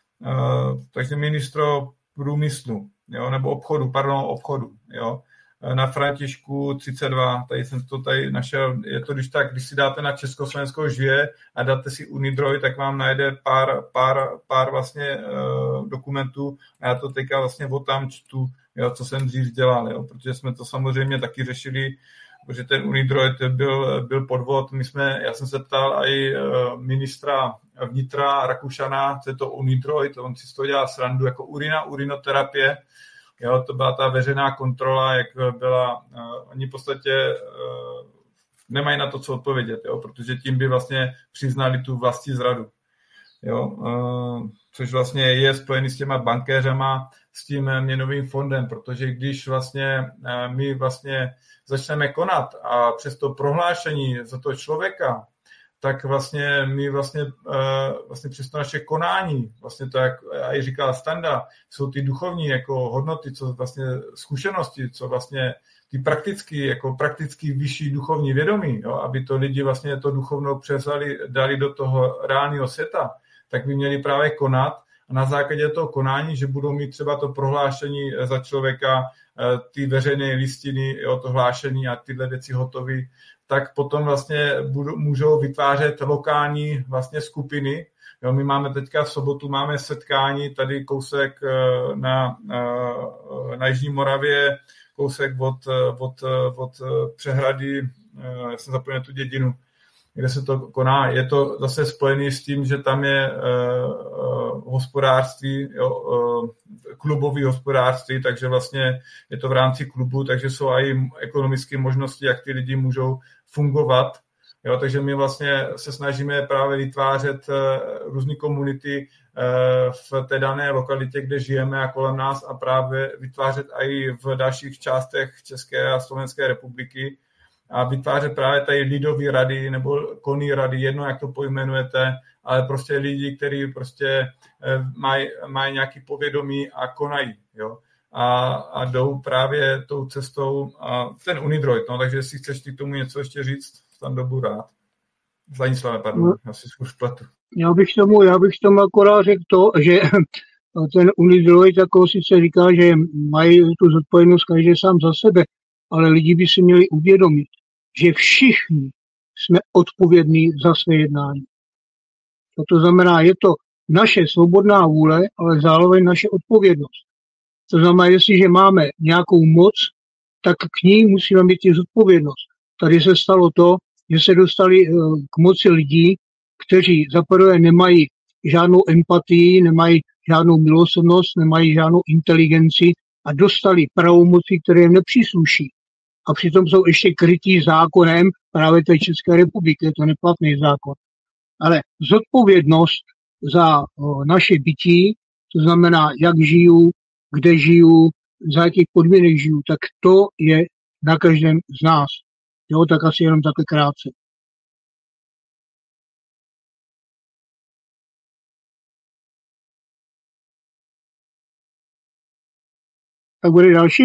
Uh, takže ministro průmyslu, jo, nebo obchodu, pardon, obchodu, jo. Na Františku třicet dva, tady jsem to tady našel, je to když tak, když si dáte na Československo žije a dáte si Unidroid, tak vám najde pár, pár, pár vlastně uh, dokumentů a já to teďka vlastně o tam čtu, jo, co jsem dřív dělal, jo, protože jsme to samozřejmě taky řešili, protože ten Unidroid byl, byl podvod. My jsme, já jsem se ptal i ministra vnitra Rakušana, co je to Unidroid, on si z toho dělal srandu jako urina, urinoterapie. Jo, to byla ta veřejná kontrola, jak byla, uh, oni v podstatě uh, nemají na to, co odpovědět, jo, protože tím by vlastně přiznali tu vlastní zradu. Jo, uh, což vlastně je spojený s těma bankéřama, s tím měnovým fondem, protože když vlastně uh, my vlastně začneme konat a přes to prohlášení za toho člověka, tak vlastně my vlastně, vlastně přes to naše konání, vlastně to, jak i říkala Standa, jsou ty duchovní jako hodnoty, co vlastně zkušenosti, co vlastně ty praktický, jako praktický vyšší duchovní vědomí, jo, aby to lidi vlastně to duchovno převzali, dali do toho reálného světa, tak by měli právě konat a na základě toho konání, že budou mít třeba to prohlášení za člověka, ty veřejné listiny, jo, to hlášení a tyhle věci hotové, tak potom vlastně budou, můžou vytvářet lokální vlastně skupiny. Jo, my máme teďka v sobotu máme setkání tady kousek na, na Jižní Moravě, kousek od, od, od přehrady, já jsem zapomněl tu dědinu, kde se to koná. Je to zase spojené s tím, že tam je uh, hospodářství, jo, uh, klubové hospodářství, takže vlastně je to v rámci klubu, takže jsou i ekonomické možnosti, jak ty lidi můžou fungovat. Jo, takže my vlastně se snažíme právě vytvářet uh, různé komunity uh, v té dané lokalitě, kde žijeme a kolem nás a právě vytvářet i v dalších částech České a Slovenské republiky a vytvářet právě tady lidové rady nebo konné rady, jedno, jak to pojmenujete, ale prostě lidi, kteří prostě mají maj nějaký povědomí a konají, jo. A, a jdou právě tou cestou a ten Unidroid, no, takže jestli chceš ty k tomu něco ještě říct, tam dobu rád. Zlanislave, pardon, no. Já si už pletu. Já bych tomu, já bych tomu akorát řekl to, že ten Unidroid jako sice říká, že mají tu zodpovědnost každý sám za sebe, ale lidi by si měli uvědomit, že všichni jsme odpovědní za své jednání. To znamená, je to naše svobodná vůle, ale zároveň naše odpovědnost. To znamená, jestliže máme nějakou moc, tak k ní musíme mít i zodpovědnost. Tady se stalo to, že se dostali k moci lidí, kteří zaprvé nemají žádnou empatii, nemají žádnou milosrdnost, nemají žádnou inteligenci a dostali pravomoci, které jim nepřísluší. A přitom jsou ještě krytí zákonem právě té České republiky, je to neplatný zákon. Ale zodpovědnost za o, naše bytí, to znamená, jak žiju, kde žiju, za jakých podmínek žiju, tak to je na každém z nás. Jo, tak asi jenom takhle krátce. Tak bude další?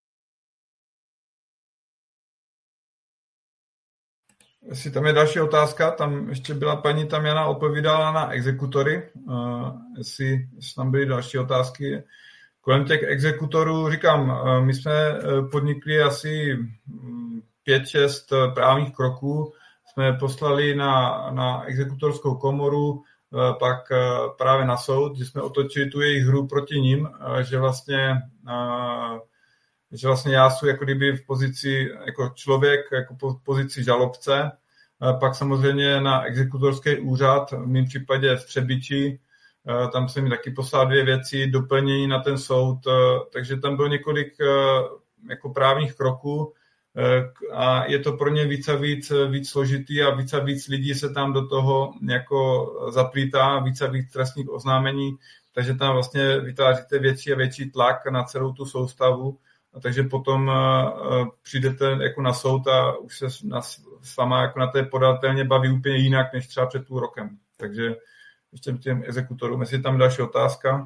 Jestli tam je další otázka, tam ještě byla paní tam Jana odpovídala na exekutory, uh, jestli, jestli tam byly další otázky. Kolem těch exekutorů, říkám, uh, my jsme podnikli asi pět, šest právních kroků jsme poslali na, na exekutorskou komoru, pak právě na soud, že jsme otočili tu jejich hru proti ním, že vlastně, že vlastně já jsem jako kdyby v pozici jako člověk, jako v pozici žalobce, pak samozřejmě na exekutorský úřad, v mém případě v Třebiči, tam jsem mi taky poslal dvě věci, doplnění na ten soud, takže tam bylo několik jako právních kroků a je to pro ně víc a víc, víc složitý a víc a víc lidí se tam do toho jako zaplítá, víc a víc trestních oznámení, takže tam vlastně vytváříte větší a větší tlak na celou tu soustavu, a takže potom přijdete jako na soud a už se s váma jako na té podatelně baví úplně jinak, než třeba před půl rokem. Takže ještě těm exekutorům, jestli tam další otázka.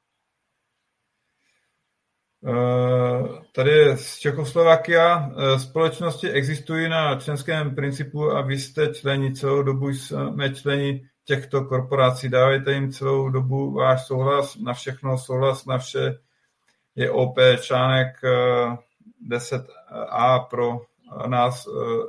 Tady je z Čechoslovakia. Společnosti existují na členském principu a vy jste členi, celou dobu jsme členi těchto korporací. Dávejte jim celou dobu váš souhlas na všechno, souhlas na vše je O P článek deset a pro nás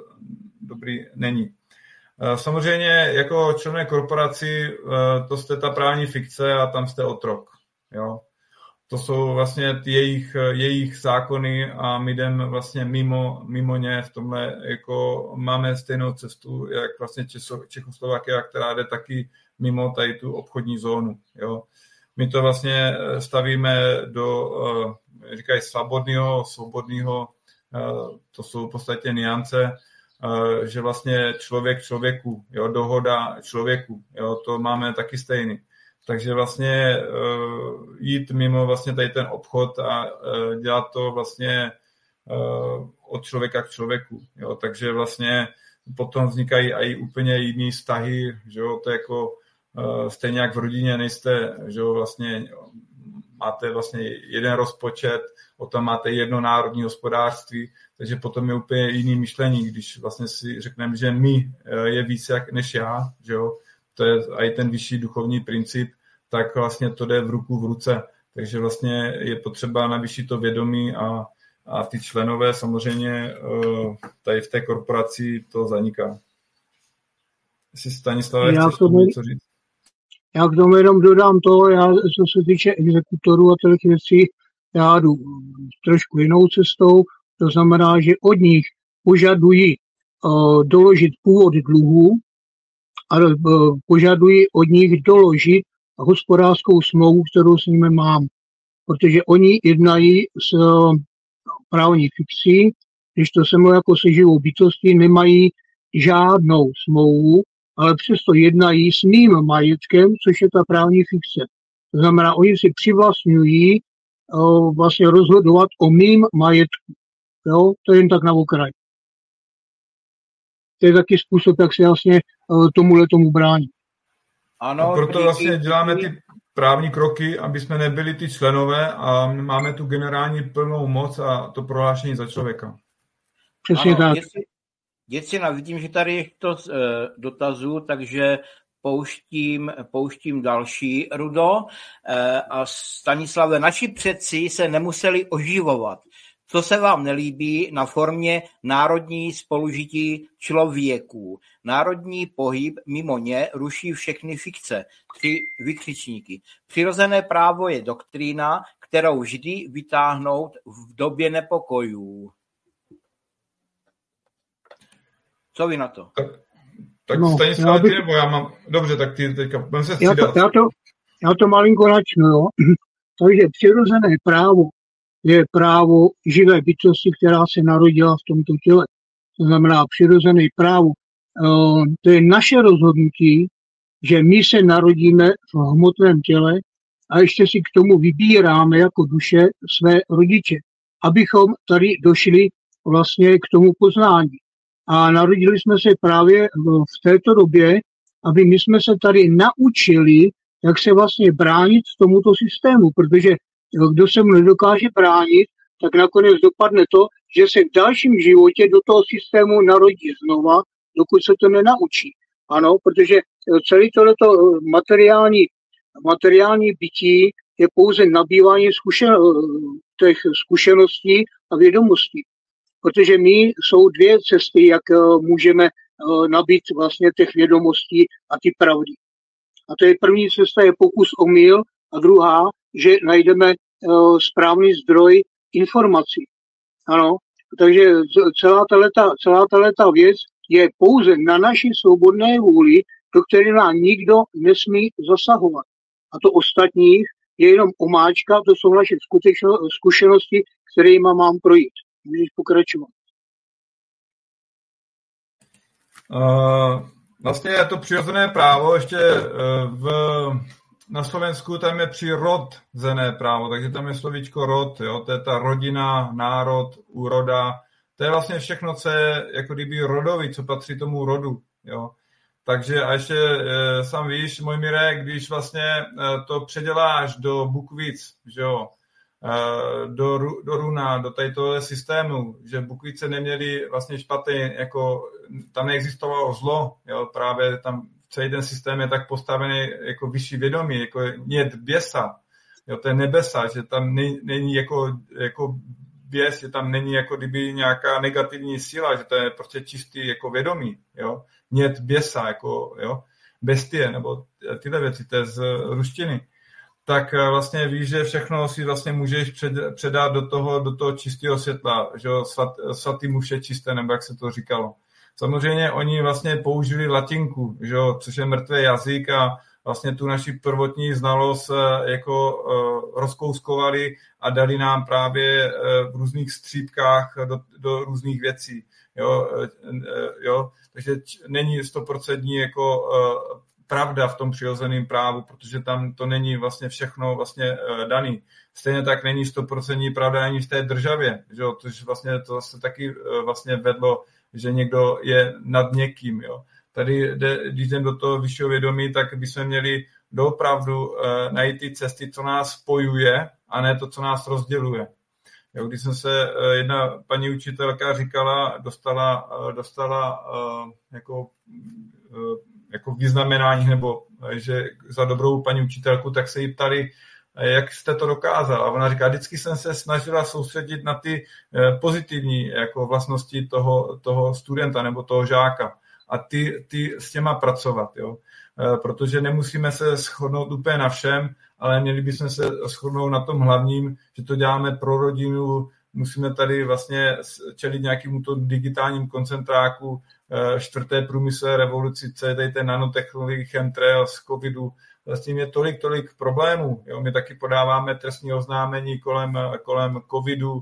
dobrý není. Samozřejmě jako členové korporaci to jste ta právní fikce a tam jste otrok. Jo? To jsou vlastně jejich, jejich zákony a my jdeme vlastně mimo, mimo ně v tomhle, jako máme stejnou cestu, jak vlastně Čechoslovakia, která jde taky mimo tady tu obchodní zónu. Jo. My to vlastně stavíme do, říkají, svobodného, svobodného, to jsou v podstatě niance, že vlastně člověk člověku, jo, dohoda člověku, jo, to máme taky stejný. Takže vlastně uh, jít mimo vlastně tady ten obchod a uh, dělat to vlastně uh, od člověka k člověku. Jo? Takže vlastně potom vznikají i úplně jiný vztahy, že jo? To je jako uh, stejně jak v rodině nejste, že jo? Vlastně máte vlastně jeden rozpočet, o tom máte jedno národní hospodářství, takže potom je úplně jiný myšlení, když vlastně si řekneme, že my uh, je víc jak než já, že jo? To je i ten vyšší duchovní princip, tak vlastně to jde v ruku v ruce. Takže vlastně je potřeba navýšit to vědomí a, a ty členové samozřejmě tady v té korporaci to zaniká. Jestli Stanislave, já chceš tomu něco říct? Já k tomu jenom dodám to, já, co se týče exekutorů a těch věcí, já jdu trošku jinou cestou, to znamená, že od nich požaduji uh, doložit původ dluhu, a požaduji od nich doložit hospodářskou smlouvu, kterou s nimi mám. Protože oni jednají s právní fikcí, když to se mnou jako se živou bytostí, nemají žádnou smlouvu, ale přesto jednají s mým majetkem, což je ta právní fikce. To znamená, oni si přivlastňují vlastně rozhodovat o mým majetku. Jo? To je jen tak na okraj. To je taky způsob, jak se vlastně tomuhle tomu brání. Ano, a proto vlastně děláme ty právní kroky, aby jsme nebyli ty členové a máme tu generální plnou moc a to prohlášení za člověka. Přesně tak. Děcina, vidím, že tady je to z, e, dotazů, takže pouštím, pouštím další, Rudo. E, a Stanislave, naši předci se nemuseli oživovat. Co se vám nelíbí na formě národní spolužití člověků? Národní pohyb mimo ně ruší všechny fikce. Tři vykřičníky. Přirozené právo je doktrína, kterou vždy vytáhnout v době nepokojů. Co vy na to? Tak, tak no, Stanislav, bych... nebo já mám... Dobře, tak ty teďka budeme se střídat. Já to, já, to, já to malinko načnu, jo. Takže přirozené právo je právo živé bytosti, která se narodila v tomto těle. To znamená přirozené právo. To je naše rozhodnutí, že my se narodíme v hmotném těle a ještě si k tomu vybíráme jako duše své rodiče, abychom tady došli vlastně k tomu poznání. A narodili jsme se právě v této době, aby my jsme se tady naučili, jak se vlastně bránit tomuto systému, protože kdo se mu nedokáže bránit, tak nakonec dopadne to, že se v dalším životě do toho systému narodí znova, dokud se to nenaučí. Ano, protože celý tohleto materiální, materiální bytí je pouze nabývání zkušen, těch zkušeností a vědomostí. Protože my jsou dvě cesty, jak můžeme nabít vlastně těch vědomostí a ty pravdy. A to je první cesta, je pokus omyl, a druhá, že najdeme správný zdroj informací. Ano, takže celá tato, celá tato věc je pouze na naší svobodné vůli, do které nám nikdo nesmí zasahovat. A to ostatních je jenom omáčka, to jsou naše zkušenosti, kterými mám projít. Můžeš pokračovat. Uh, vlastně je to přirozené právo, ještě uh, v, na Slovensku tam je přirozené právo, takže tam je slovíčko rod, jo, to je ta rodina, národ, úroda, to je vlastně všechno, co je jako kdyby rodový, co patří tomu rodu, jo. Takže a ještě e, sám víš, můj Mire, když vlastně e, to předěláš do bukvic, že jo, e, do, do runa, do tady tohle systému, že bukvice neměly vlastně špatný, jako tam neexistovalo zlo, jo, právě tam celý ten systém je tak postavený jako vyšší vědomí, jako něd běsa, jo, to je nebesa, že tam není, není jako, jako běs, že tam není jako kdyby nějaká negativní síla, že to je prostě čistý jako vědomí, jo. Nět běsa, jako jo, bestie, nebo tyhle věci, to je z ruštiny, tak vlastně víš, že všechno si vlastně můžeš před, předat do toho, do toho čistého světla, že jo, svat, svatý mu vše čisté, nebo jak se to říkalo. Samozřejmě oni vlastně použili latinku, že jo, což je mrtvý jazyk a vlastně tu naši prvotní znalost jako uh, rozkouskovali a dali nám právě uh, v různých střípkách do, do různých věcí. Jo, uh, jo, takže není stoprocentní jako uh, pravda v tom přirozeném právu, protože tam to není vlastně všechno vlastně uh, daný. Stejně tak není stoprocentní pravda ani v té državě, že jo, což vlastně to se taky uh, vlastně vedlo, že někdo je nad někým, jo. Tady, když jdem do toho vyššího vědomí, tak bychom měli doopravdu uh, najít ty cesty, co nás spojuje, a ne to, co nás rozděluje. Jo, když jsem se, uh, jedna paní učitelka říkala, dostala, uh, dostala uh, jako, uh, jako vyznamenání, nebo uh, že za dobrou paní učitelku, tak se jí ptali, uh, jak jste to dokázala. A ona říká, vždycky jsem se snažila soustředit na ty uh, pozitivní jako vlastnosti toho, toho studenta nebo toho žáka. A ty, ty s těma pracovat, jo. E, protože nemusíme se shodnout úplně na všem, ale měli bychom se shodnout na tom hlavním, že to děláme pro rodinu, musíme tady vlastně čelit nějakému to digitálním koncentráku, e, čtvrté průmyslové revoluci, celý ten nanotechnologie, chemtrails, covidu, s tím je tolik, tolik problémů, jo. My taky podáváme trestní oznámení kolem, kolem covidu.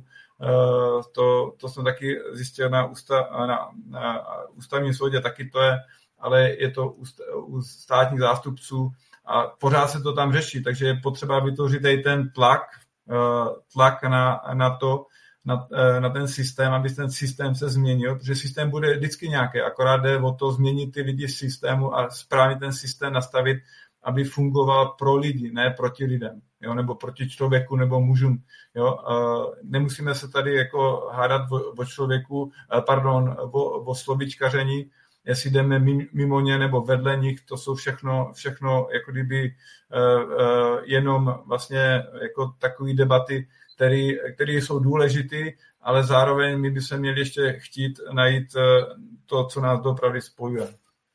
To, to jsem taky zjistil na, ústa, na, na ústavním soudě, taky to je, ale je to u, u státních zástupců a pořád se to tam řeší, takže je potřeba vytvořit i ten tlak, tlak na, na to, na, na ten systém, aby ten systém se změnil, protože systém bude vždycky nějaký, akorát jde o to změnit ty lidi v systému a správně ten systém nastavit, aby fungoval pro lidi, ne proti lidem, jo, nebo proti člověku nebo mužům. Jo. Nemusíme se tady jako hádat o, o člověku, pardon, o, o slovíčkaření, jestli jdeme mimo ně nebo vedle nich, to jsou všechno, všechno jako kdyby jenom vlastně jako takové debaty, které jsou důležité, ale zároveň my bychom měli ještě chtít najít to, co nás doopravdy spojuje.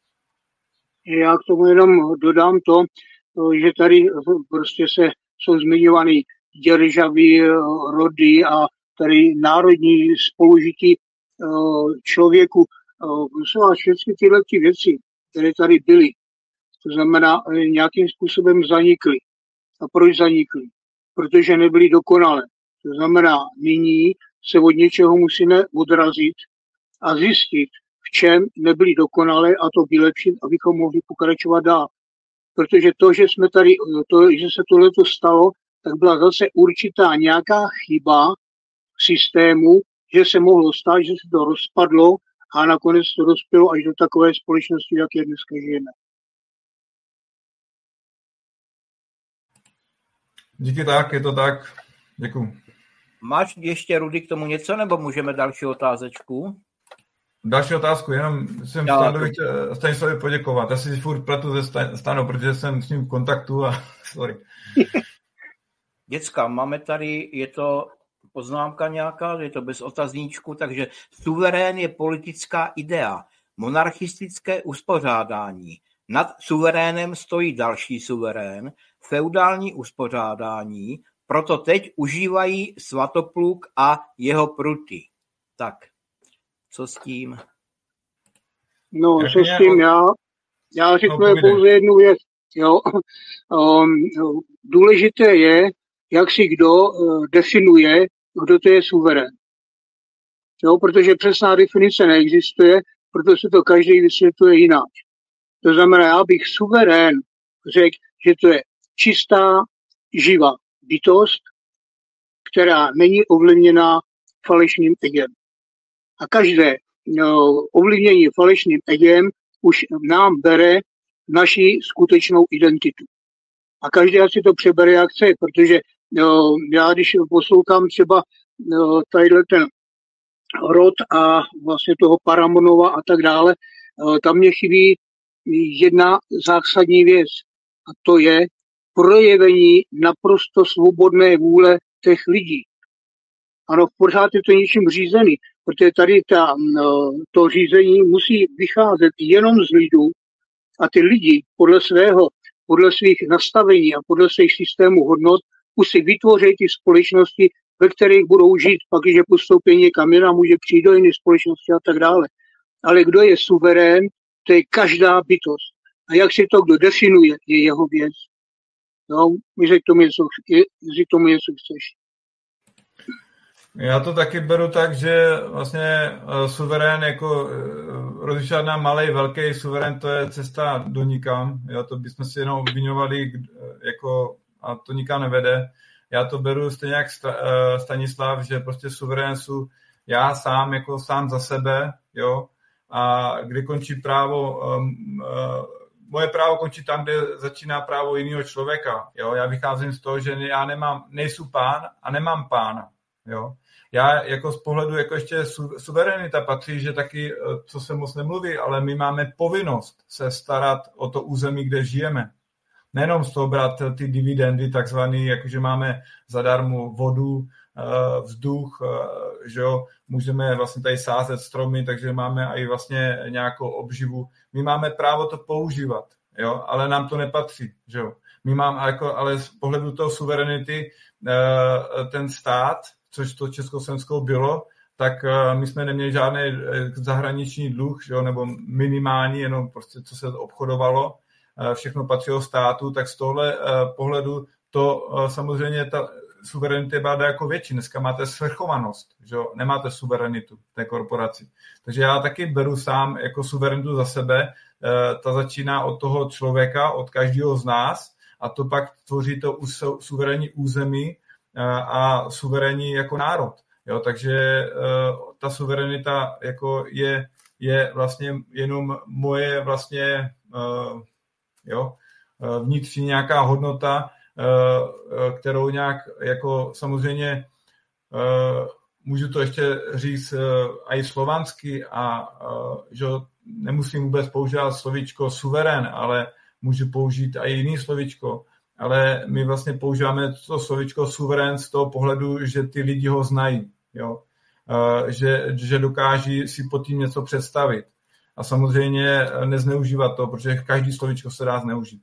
Já k tomu jenom dodám to, že tady prostě se jsou zmiňované državy, rody a tady národní spolužití člověku. Prosím vás, všechny tyhle ty věci, které tady byly, to znamená nějakým způsobem zanikly. A proč zanikly? Protože nebyly dokonalé. To znamená, nyní se od něčeho musíme odrazit a zjistit, v čem nebyly dokonalé a to vylepšit, abychom mohli pokračovat dál. Protože to, že jsme tady, to, že se tohleto stalo, tak byla zase určitá nějaká chyba v systému, že se mohlo stát, že se to rozpadlo a nakonec to dospělo až do takové společnosti, jak je dneska žijeme. Díky, tak, je to tak. Děkuju. Máš ještě, Rudy, k tomu něco, nebo můžeme další otázečku? Další otázku, jenom jsem Stanovi chtěl Stanislavi poděkovat. Já si furt pletu ze Stanou, protože jsem s ním v kontaktu a sorry. Děcka, máme tady, je to poznámka nějaká, je to bez otazníčku, takže suverén je politická idea. monarchistické uspořádání. Nad suverénem stojí další suverén, feudální uspořádání, proto teď užívají Svatopluk a jeho pruty. Tak, co s tím? No, Jak co mě s tím od- já? Já řeknu No, povídej. pouze jednu věc. Jo. Um, důležité je, jak si kdo uh, definuje, kdo to je suverén. Jo, protože přesná definice neexistuje, proto se to každý vysvětluje jinak. To znamená, já bych suverén řekl, že to je čistá, živá bytost, která není ovlivněná falešným egem. A každé no, ovlivnění falešným egem už nám bere naši skutečnou identitu. A každý si to přebere, jak chce, protože no, já, když poslouchám třeba no, tadyhle ten rod a vlastně toho Paramonova a tak dále, no, tam mě chybí jedna zásadní věc. A to je projevení naprosto svobodné vůle těch lidí. Ano, pořád je to něčím řízený, protože tady ta, no, to řízení musí vycházet jenom z lidů a ty lidi podle svého, podle svých nastavení a podle svých systémů hodnot už si vytvoří ty společnosti, ve kterých budou žít, pak, když postoupí někam jinam, může přijít do jiné společnosti a tak dále. Ale kdo je suverén, to je každá bytost. A jak si to kdo definuje, je jeho věc. No, jestli k tomu něco, jestli k tomu něco chceš. Já to taky beru tak, že vlastně uh, suverén jako uh, rozlišovat na malej, velký suverén, to je cesta do nikam. Jo, to bychom si jenom obviňovali jako, a to nikam nevede. Já to beru stejně jak sta, uh, Stanislav, že prostě suverén jsou já sám, jako sám za sebe, jo, a kdy končí právo, um, uh, moje právo končí tam, kde začíná právo jiného člověka. Jo. Já vycházím z toho, že já nemám, nejsou pán a nemám pána. Jo. Já jako z pohledu, jako ještě su, suverenita patří, že taky, co se moc nemluví, ale my máme povinnost se starat o to území, kde žijeme. Nejenom z toho brát ty dividendy, takzvaný, jakože máme zadarmo vodu, vzduch, že jo, můžeme vlastně tady sázet stromy, takže máme i vlastně nějakou obživu. My máme právo to používat, jo, ale nám to nepatří, že jo. My máme, jako, ale z pohledu toho suverenity ten stát, což to Československo bylo, tak my jsme neměli žádný zahraniční dluh, že jo, nebo minimální, jenom prostě co se obchodovalo, všechno patřilo státu, tak z tohle pohledu to samozřejmě ta suverenita byla jako větší. Dneska máte svrchovanost, že jo, nemáte suverenitu té korporaci. Takže já taky beru sám jako suverenitu za sebe, ta začíná od toho člověka, od každého z nás a to pak tvoří to suverénní území a suverénní jako národ. Jo, takže uh, ta suverenita jako je, je vlastně jenom moje vlastně uh, jo, uh, vnitřní nějaká hodnota, uh, kterou nějak jako samozřejmě uh, můžu to ještě říct uh, i slovansky a uh, že nemusím vůbec používat slovíčko suverén, ale můžu použít i jiný slovíčko. Ale my vlastně používáme to slovíčko suverén z toho pohledu, že ty lidi ho znají, jo? Uh, že, že dokáží si pod tím něco představit. A samozřejmě nezneužívat to, protože každý slovíčko se dá zneužít.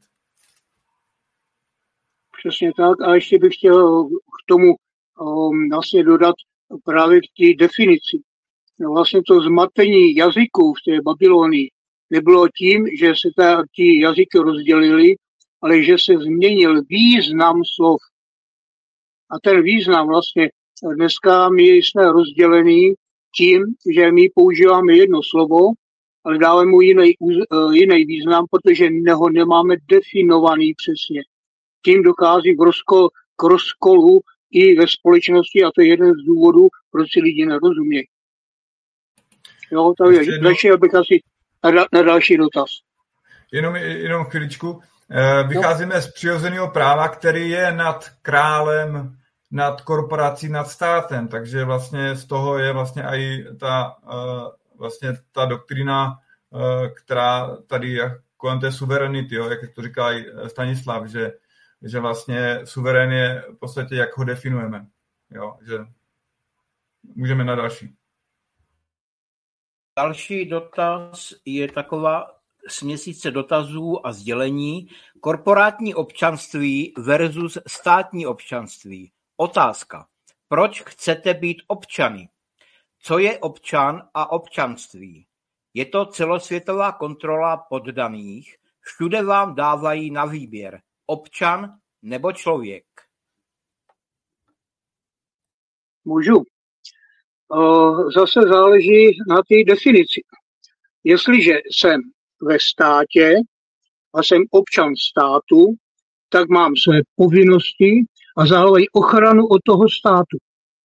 Přesně tak. A ještě bych chtěl k tomu um, vlastně dodat právě k té definici. No, vlastně to zmatení jazyků v té Babylonii nebylo tím, že se ty jazyky rozdělily, ale že se změnil význam slov. A ten význam vlastně dneska my jsme rozdělený tím, že my používáme jedno slovo, ale dáme mu jiný, jiný význam, protože ho nemáme definovaný přesně. Tím dochází k, rozkol, k rozkolu i ve společnosti a to je jeden z důvodů, proč si lidi nerozumějí. Jo, takže další, abych asi na, na další dotaz. Jenom, jenom chviličku. Vycházíme z přirozeného práva, který je nad králem, nad korporací, nad státem, takže vlastně z toho je vlastně i ta, vlastně ta doktrina, která tady je kolem té suverenity, jo, jak to říká i Stanislav, že, že vlastně suverén je v podstatě, jak ho definujeme. Jo, že můžeme na další. Další dotaz je taková směsice dotazů a sdělení. Korporátní občanství versus státní občanství. Otázka. Proč chcete být občany? Co je občan a občanství? Je to celosvětová kontrola poddaných. Všude vám dávají na výběr. Občan nebo člověk? Můžu. Zase záleží na té definici. Jestliže jsem ve státě a jsem občan státu, tak mám své povinnosti a zároveň ochranu od toho státu.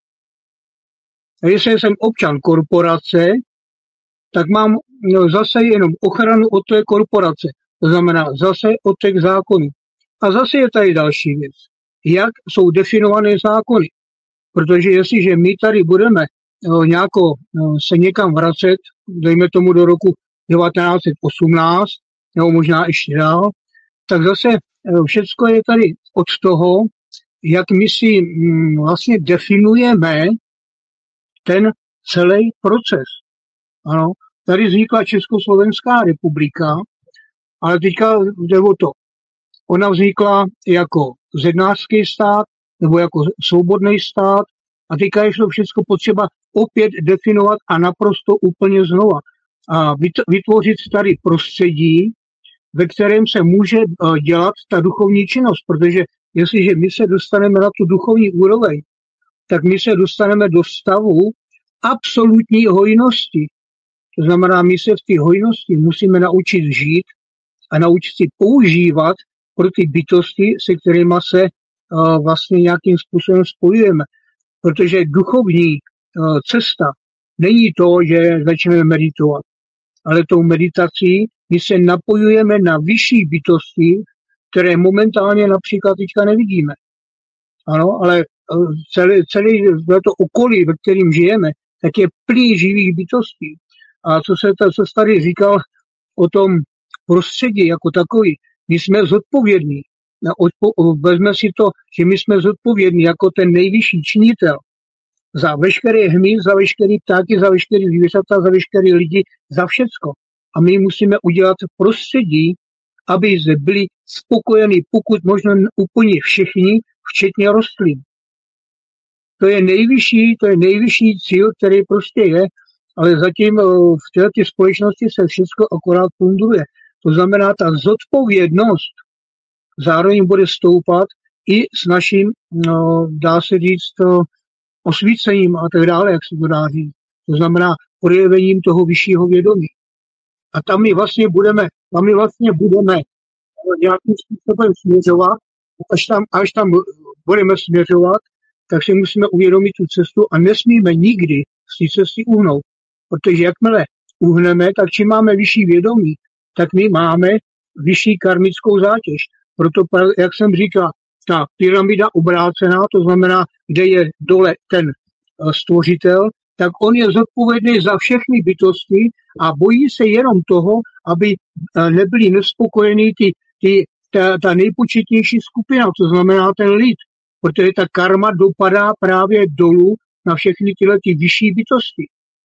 A jestli jsem občan korporace, tak mám no, zase jenom ochranu od té korporace. To znamená zase od těch zákonů. A zase je tady další věc. Jak jsou definované zákony? Protože jestliže my tady budeme no, nějako no, se někam vracet, dejme tomu do roku devatenáct set osmnáct, nebo možná ještě dál, tak zase no, všecko je tady od toho, jak my si mm, vlastně definujeme ten celý proces. Ano, tady vznikla Československá republika, ale teďka jde o to. Ona vznikla jako zednářský stát nebo jako svobodný stát a teďka je to všechno potřeba opět definovat a naprosto úplně znova. A vytvořit tady prostředí, ve kterém se může dělat ta duchovní činnost, protože jestliže my se dostaneme na tu duchovní úroveň, tak my se dostaneme do stavu absolutní hojnosti. To znamená, my se v té hojnosti musíme naučit žít a naučit si používat pro ty bytosti, se kterými se uh, vlastně nějakým způsobem spojujeme. Protože duchovní uh, cesta není to, že začneme meditovat, ale tou meditací my se napojujeme na vyšší bytosti, které momentálně například teďka nevidíme. Ano, ale uh, celé, celé to okolí, ve kterém žijeme, tak je plný živých bytostí. A co se to, co tady říkal o tom prostředí jako takový, my jsme zodpovědní. Vezme si to, že my jsme zodpovědní jako ten nejvyšší činitel za veškeré hmyz, za veškeré ptáky, za veškeré zvířata, za veškeré lidi, za všecko. A my musíme udělat prostředí, aby zde byli spokojení, pokud možno úplně všichni, včetně rostlin. To je nejvyšší, to je nejvyšší cíl, který prostě je, ale zatím v této společnosti se všechno akorát funduje. To znamená, ta zodpovědnost zároveň bude stoupat i s naším, no, dá se říct, osvícením a tak dále, jak se to dá říct. To znamená projevením toho vyššího vědomí. A tam my vlastně budeme, tam my vlastně budeme nějakým způsobem směřovat, až tam, až tam budeme směřovat, tak si musíme uvědomit tu cestu a nesmíme nikdy z té cesty uhnout. Protože jakmile uhneme, tak čím máme vyšší vědomí, tak my máme vyšší karmickou zátěž. Proto, jak jsem říkal, ta pyramida obrácená, to znamená, kde je dole ten stvořitel, tak on je zodpovědný za všechny bytosti a bojí se jenom toho, aby nebyli nespokojení ty, ty, ta, ta nejpočetnější skupina, to znamená ten lid. Protože ta karma dopadá právě dolů na všechny tyhle ty vyšší bytosti.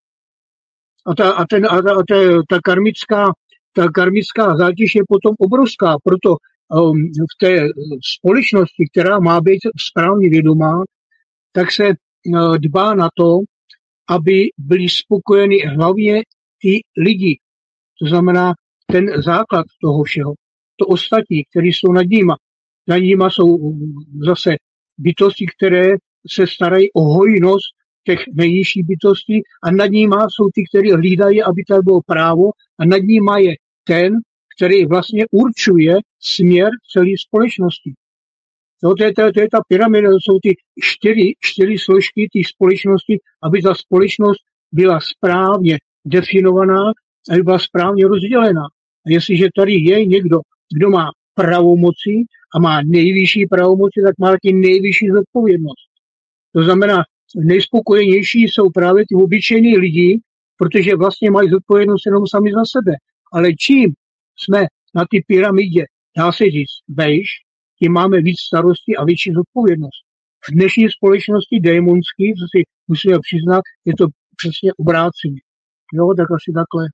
A ta, a ten, a ta, a ta, ta, karmická, ta karmická zátěž je potom obrovská. Proto um, v té společnosti, která má být správně vědomá, tak se uh, dbá na to, aby byli spokojeni hlavně ty lidi. To znamená ten základ toho všeho. To ostatní, kteří jsou nad nima. Nad nima jsou zase bytosti, které se starají o hojnost těch nejnižších bytostí a nad nima jsou ty, kteří hlídají, aby tady bylo právo a nad nima je ten, který vlastně určuje směr celé společnosti. No, to, je, to, je, to je ta pyramida, to jsou ty čtyři, čtyři složky té společnosti, aby ta společnost byla správně definovaná, aby byla správně rozdělená. A jestliže tady je někdo, kdo má pravomoci a má nejvyšší pravomoci, tak má taky nejvyšší zodpovědnost. To znamená, nejspokojenější jsou právě ty obyčejní lidi, protože vlastně mají zodpovědnost jenom sami za sebe. Ale čím jsme na ty pyramidě, dá se říct, vejš, tím máme víc starosti a větší zodpovědnost. V dnešní společnosti démonský, co si musíme přiznat, je to přesně obráceně. Jo, tak asi takhle.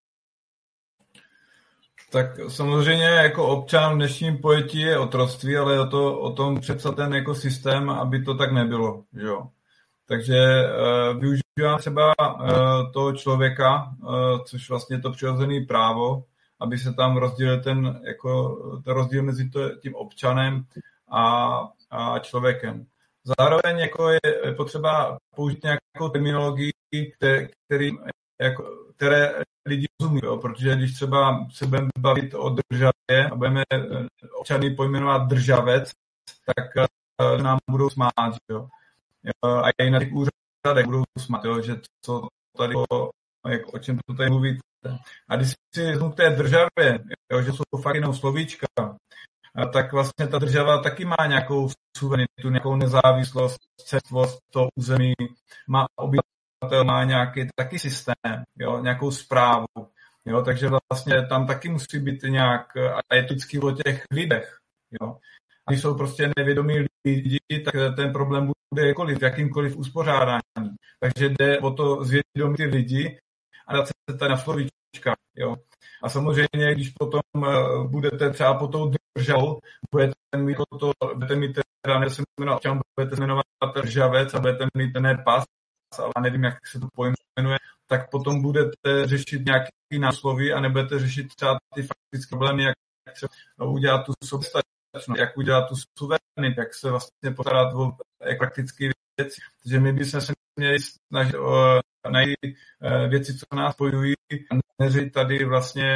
Tak samozřejmě jako občan v dnešním pojetí je otroctví, ale o, to, o tom přepsat ten jako systém, aby to tak nebylo. Jo. Takže uh, využívám třeba uh, toho člověka, uh, což vlastně to přirozené právo, aby se tam rozdělil ten, jako, ten rozdíl mezi to, tím občanem a, a člověkem. Zároveň jako je potřeba použít nějakou terminologii, které, který, jako, které lidi rozumí, jo? Protože když třeba se budeme bavit o državě a budeme občany pojmenovat državec, tak uh, nám budou smát, jo? A i na těch úřadech budou smát, jo? Že co tady, o, jak, o čem to tady mluvíte. A když si vezmu k té državě, jo? Že jsou fakt jenom slovíčka, tak vlastně ta država taky má nějakou suverenitu, nějakou nezávislost, celistvost toho území, má obyvatel, má nějaký taky systém, jo, nějakou správu, jo, takže vlastně tam taky musí být nějak, a je to vždycky o těch lidech, jo. A když jsou prostě nevědomí lidi, tak ten problém bude jakoliv, jakýmkoliv uspořádání. Takže jde o to zvědomit ty lidi a dát se tady na slovíčka, jo. A samozřejmě, když potom uh, budete třeba po tou državou, budete mít, to, budete mít teda, ne se jmenovat občan, budete se jmenovat državec a budete mít ten pas, ale nevím, jak se to pojmenuje, tak potom budete řešit nějaký násloví a nebudete řešit třeba ty faktické problémy, jak třeba udělat tu soběstačnost, jak udělat tu suverenitu, jak se vlastně postarat o praktické věci. Takže my bychom se měli snažit o najít věci, co nás spojují a neřít tady vlastně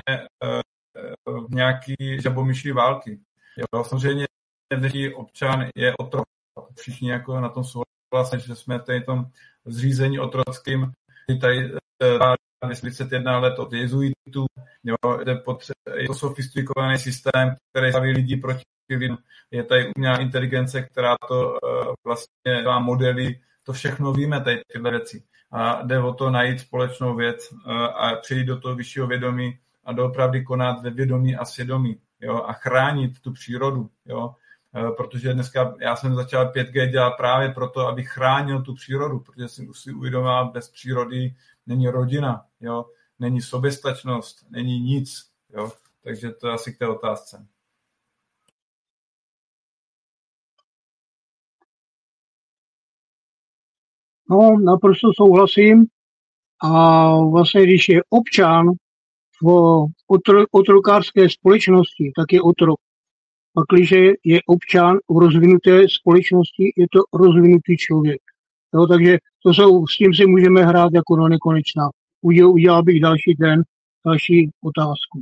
v nějaký žabomyší války. Jo, samozřejmě dnešní občan je otrok. Všichni jako na tom souhlasí, že jsme tady tom zřízení otrockým, tady třicet jedna let od jezuitů, jo, je to sofistikovaný systém, který staví lidi proti lidem. Je tady umělá inteligence, která to uh, vlastně dá modely, to všechno víme, tady tyhle věci. A jde o to najít společnou věc uh, a přijít do toho vyššího vědomí a doopravdy konat ve vědomí a svědomí, jo, a chránit tu přírodu, jo. Protože dneska já jsem začal pět G dělat právě proto, abych chránil tu přírodu, protože jsem si uvědomil, bez přírody není rodina, jo? Není soběstačnost, není nic. Jo? Takže to je asi k té otázce. No, naprosto souhlasím. A vlastně, když je občan v otro, otrokářské společnosti, tak je otrok. Pakliže je občan v rozvinuté společnosti, je to rozvinutý člověk. Jo, takže to jsou, s tím si můžeme hrát jako do nekonečna. Udělal, udělal bych další ten, další otázku.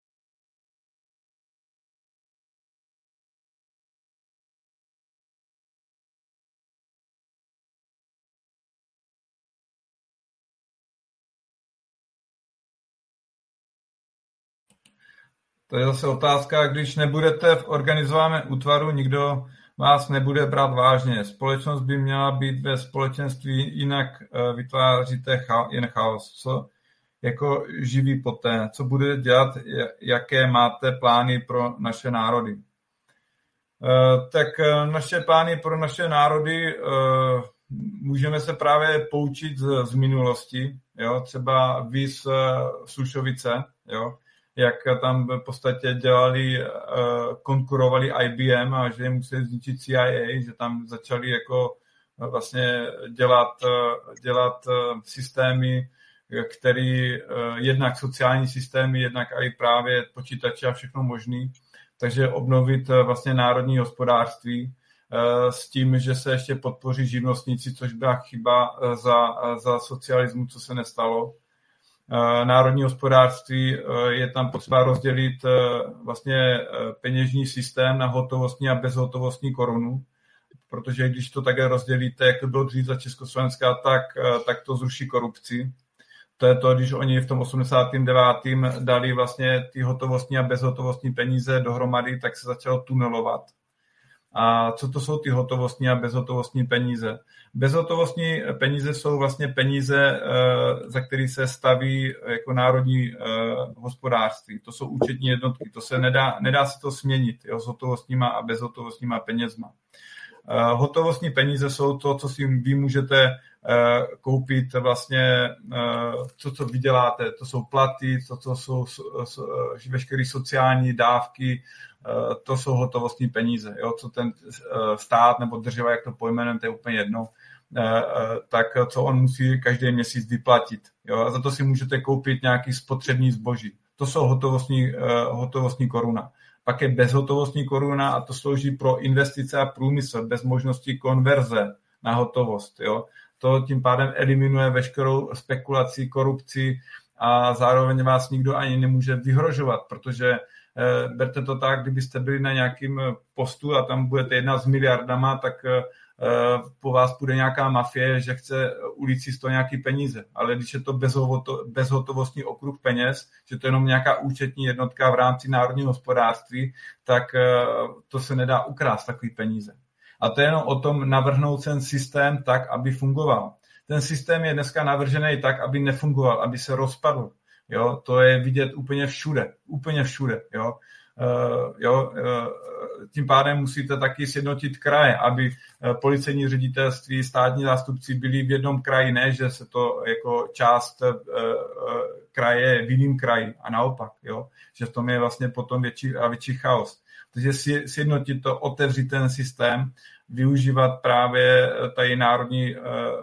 To je zase otázka, když nebudete v organizovaném útvaru, nikdo vás nebude brát vážně. Společnost by měla být ve společenství, jinak vytváříte jen chaos. Co jako živí poté? Co budete dělat? Jaké máte plány pro naše národy? Tak naše plány pro naše národy můžeme se právě poučit z, z minulosti. Jo? Třeba víz Slušovice, jo? Jak tam v podstatě dělali, konkurovali I B M a že museli zničit C I A, že tam začali jako vlastně dělat, dělat systémy, který jednak sociální systémy, jednak i právě počítače a všechno možný. Takže obnovit vlastně národní hospodářství s tím, že se ještě podpoří živnostníci, což byla chyba za, za socialismu, co se nestalo. Národní hospodářství je tam potřeba rozdělit vlastně peněžní systém na hotovostní a bezhotovostní korunu, protože když to takhle rozdělíte, jak to bylo dřív za Československa, tak, tak to zruší korupci. To je to, když oni v tom osmdesátém devátém dali vlastně ty hotovostní a bezhotovostní peníze dohromady, tak se začalo tunelovat. A co to jsou ty hotovostní a bezhotovostní peníze? Bezhotovostní peníze jsou vlastně peníze, za které se staví jako národní hospodářství. To jsou účetní jednotky, to se nedá, nedá se to směnit, jo, s hotovostníma a bezhotovostníma penězma. Hotovostní peníze jsou to, co si vy můžete koupit vlastně to, co vyděláte. To jsou platy, to, co jsou veškeré sociální dávky, to jsou hotovostní peníze. Jo? Co ten stát nebo država, jak to pojmenujeme, to je úplně jedno, tak co on musí každý měsíc vyplatit. Jo? A za to si můžete koupit nějaký spotřební zboží. To jsou hotovostní, hotovostní koruna. Pak je bezhotovostní koruna a to slouží pro investice a průmysl bez možnosti konverze na hotovost. Jo? To tím pádem eliminuje veškerou spekulaci, korupci a zároveň vás nikdo ani nemůže vyhrožovat, protože eh, berte to tak, kdybyste byli na nějakým postu a tam budete jednat s miliardama, tak eh, po vás půjde nějaká mafie, že chce ulici sto nějaký peníze. Ale když je to bezhotovostní okruh peněz, že to je jenom nějaká účetní jednotka v rámci národního hospodářství, tak to se nedá ukrást takový peníze. A to je jenom o tom navrhnout ten systém tak, aby fungoval. Ten systém je dneska navržený tak, aby nefungoval, aby se rozpadl. Jo? To je vidět úplně všude. Úplně všude. Jo? Uh, jo, uh, tím pádem musíte taky sjednotit kraje, aby uh, policejní ředitelství, státní zástupci byli v jednom kraji, ne, že se to jako část uh, uh, kraje v jiném kraji a naopak, jo, že v tom je vlastně potom větší a větší chaos. Takže sjednotit to, otevřít ten systém, využívat právě tady národní, uh,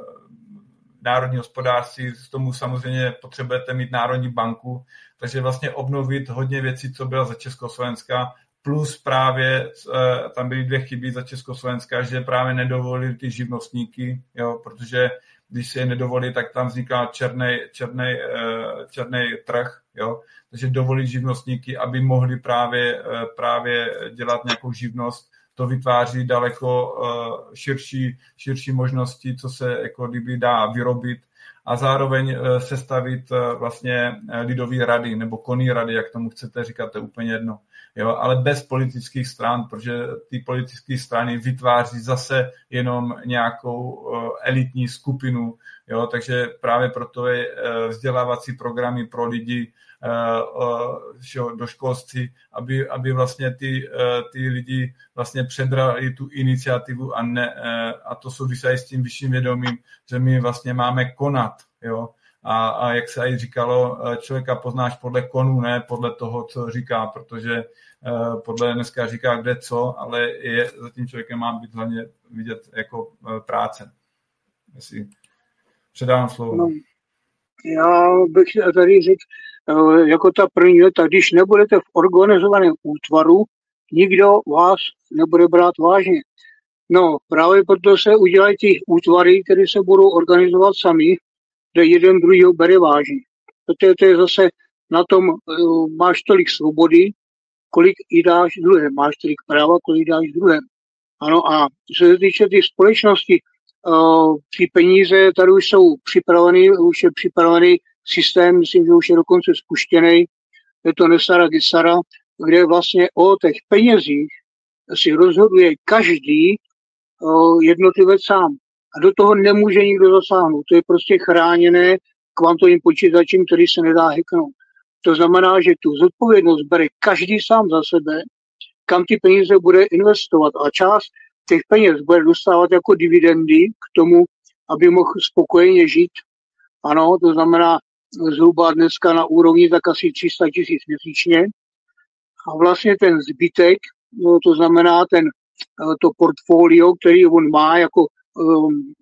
národní hospodářství, k tomu samozřejmě potřebujete mít národní banku, takže vlastně obnovit hodně věcí, co bylo za Československa, plus právě tam byly dvě chyby za Československa, že právě nedovolili ty živnostníky, jo, protože když si je nedovolí, tak tam vzniká černej, černej, černej trh, jo, takže dovolit živnostníky, aby mohli právě, právě dělat nějakou živnost, to vytváří daleko širší, širší možnosti, co se jako kdyby dá vyrobit, a zároveň sestavit vlastně lidové rady nebo konné rady, jak tomu chcete říkat, to je úplně jedno. Jo, ale bez politických stran, protože ty politické strany vytváří zase jenom nějakou elitní skupinu, jo, takže právě proto je vzdělávací programy pro lidi do školství, aby, aby vlastně ty, ty lidi vlastně předrali tu iniciativu a, ne, a to souvisí s tím vyšším vědomím, že my vlastně máme konat, jo. A, a jak se i říkalo, člověka poznáš podle konů, ne podle toho, co říká, protože uh, podle dneska říká kde co, ale je, za tím člověkem má být hlavně vidět jako uh, práce. Jestli předávám slovo. No, já bych tady řekl, uh, jako ta první věta, když nebudete v organizovaném útvaru, nikdo vás nebude brát vážně. No, právě proto se udělají ty útvary, které se budou organizovat sami, kde jeden druhýho bere vážně. Protože to je zase na tom, uh, máš tolik svobody, kolik jí dáš druhém. Máš tolik práva, kolik dáš druhém. Ano, a co se týče ty společnosti, uh, ty peníze tady už jsou připraveny, už je připravený systém, myslím, že už je dokonce spuštěný, je to Nesara Gesara, kde vlastně o těch penězích si rozhoduje každý uh, jednotlivec sám. A do toho nemůže nikdo zasáhnout. To je prostě chráněné kvantovým počítačem, který se nedá hacknout. To znamená, že tu zodpovědnost bere každý sám za sebe, kam ty peníze bude investovat. A část těch peněz bude dostávat jako dividendy k tomu, aby mohl spokojeně žít. Ano, to znamená zhruba dneska na úrovni tak asi tři sta tisíc měsíčně. A vlastně ten zbytek, no, to znamená ten, to portfolio, který on má jako um,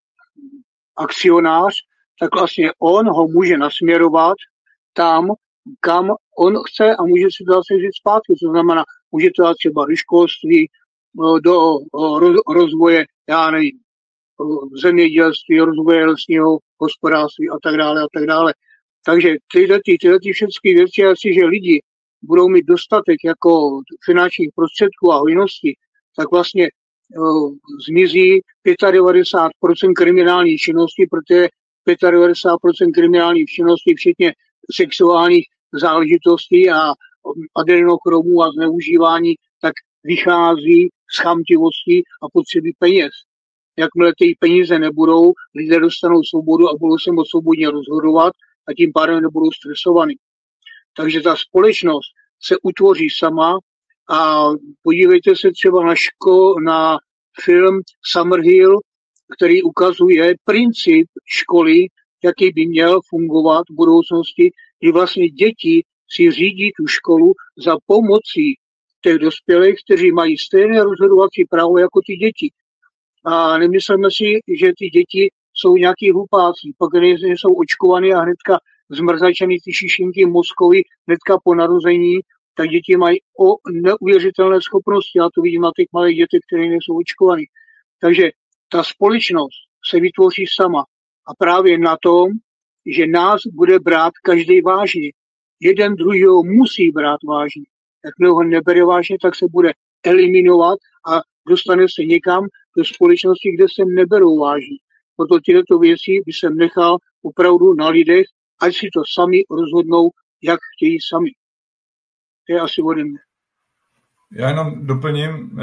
akcionář, tak vlastně on ho může nasměrovat tam, kam on chce a může si to zase vzít zpátky. To znamená, může to dát třeba do školství, do rozvoje, já nevím, zemědělství, rozvoje lesního hospodářství a tak dále a tak dále. Takže tyhle, tyhle ty všechny věci, asi, že lidi budou mít dostatek jako finančních prostředků a hojnosti, tak vlastně uh, zmizí devadesát pět procent kriminální činnosti, protože devadesát pět procent kriminální činnosti, včetně sexuálních záležitostí a adrenochromů a zneužívání, tak vychází z chamtivosti a potřeby peněz. Jakmile ty peníze nebudou, lidé dostanou svobodu a budou se moct svobodně rozhodovat a tím pádem nebudou stresovaní. Takže ta společnost se utvoří sama a podívejte se třeba na, ško, na film Summerhill, který ukazuje princip školy, jaký by měl fungovat v budoucnosti, kdy vlastně děti si řídí tu školu za pomocí těch dospělých, kteří mají stejné rozhodovací právo jako ty děti. A nemyslíme si, že ty děti jsou nějaký hlupáci, pak nejsou očkovaný a hnedka zmrzačený ty šišinky mozkovi hnedka po narození, tak děti mají o neuvěřitelné schopnosti. Já to vidím na těch malých dětech, které nejsou očkovaný. Takže ta společnost se vytvoří sama. A právě na tom, že nás bude brát každý vážně. Jeden druhýho musí brát vážně. Jakmile ho nebere vážně, tak se bude eliminovat a dostane se někam do společnosti, kde se neberou vážně. Proto tyto věci by jsem nechal opravdu na lidech, ať si to sami rozhodnou, jak chtějí sami. To je asi ode mě. Já jenom doplním.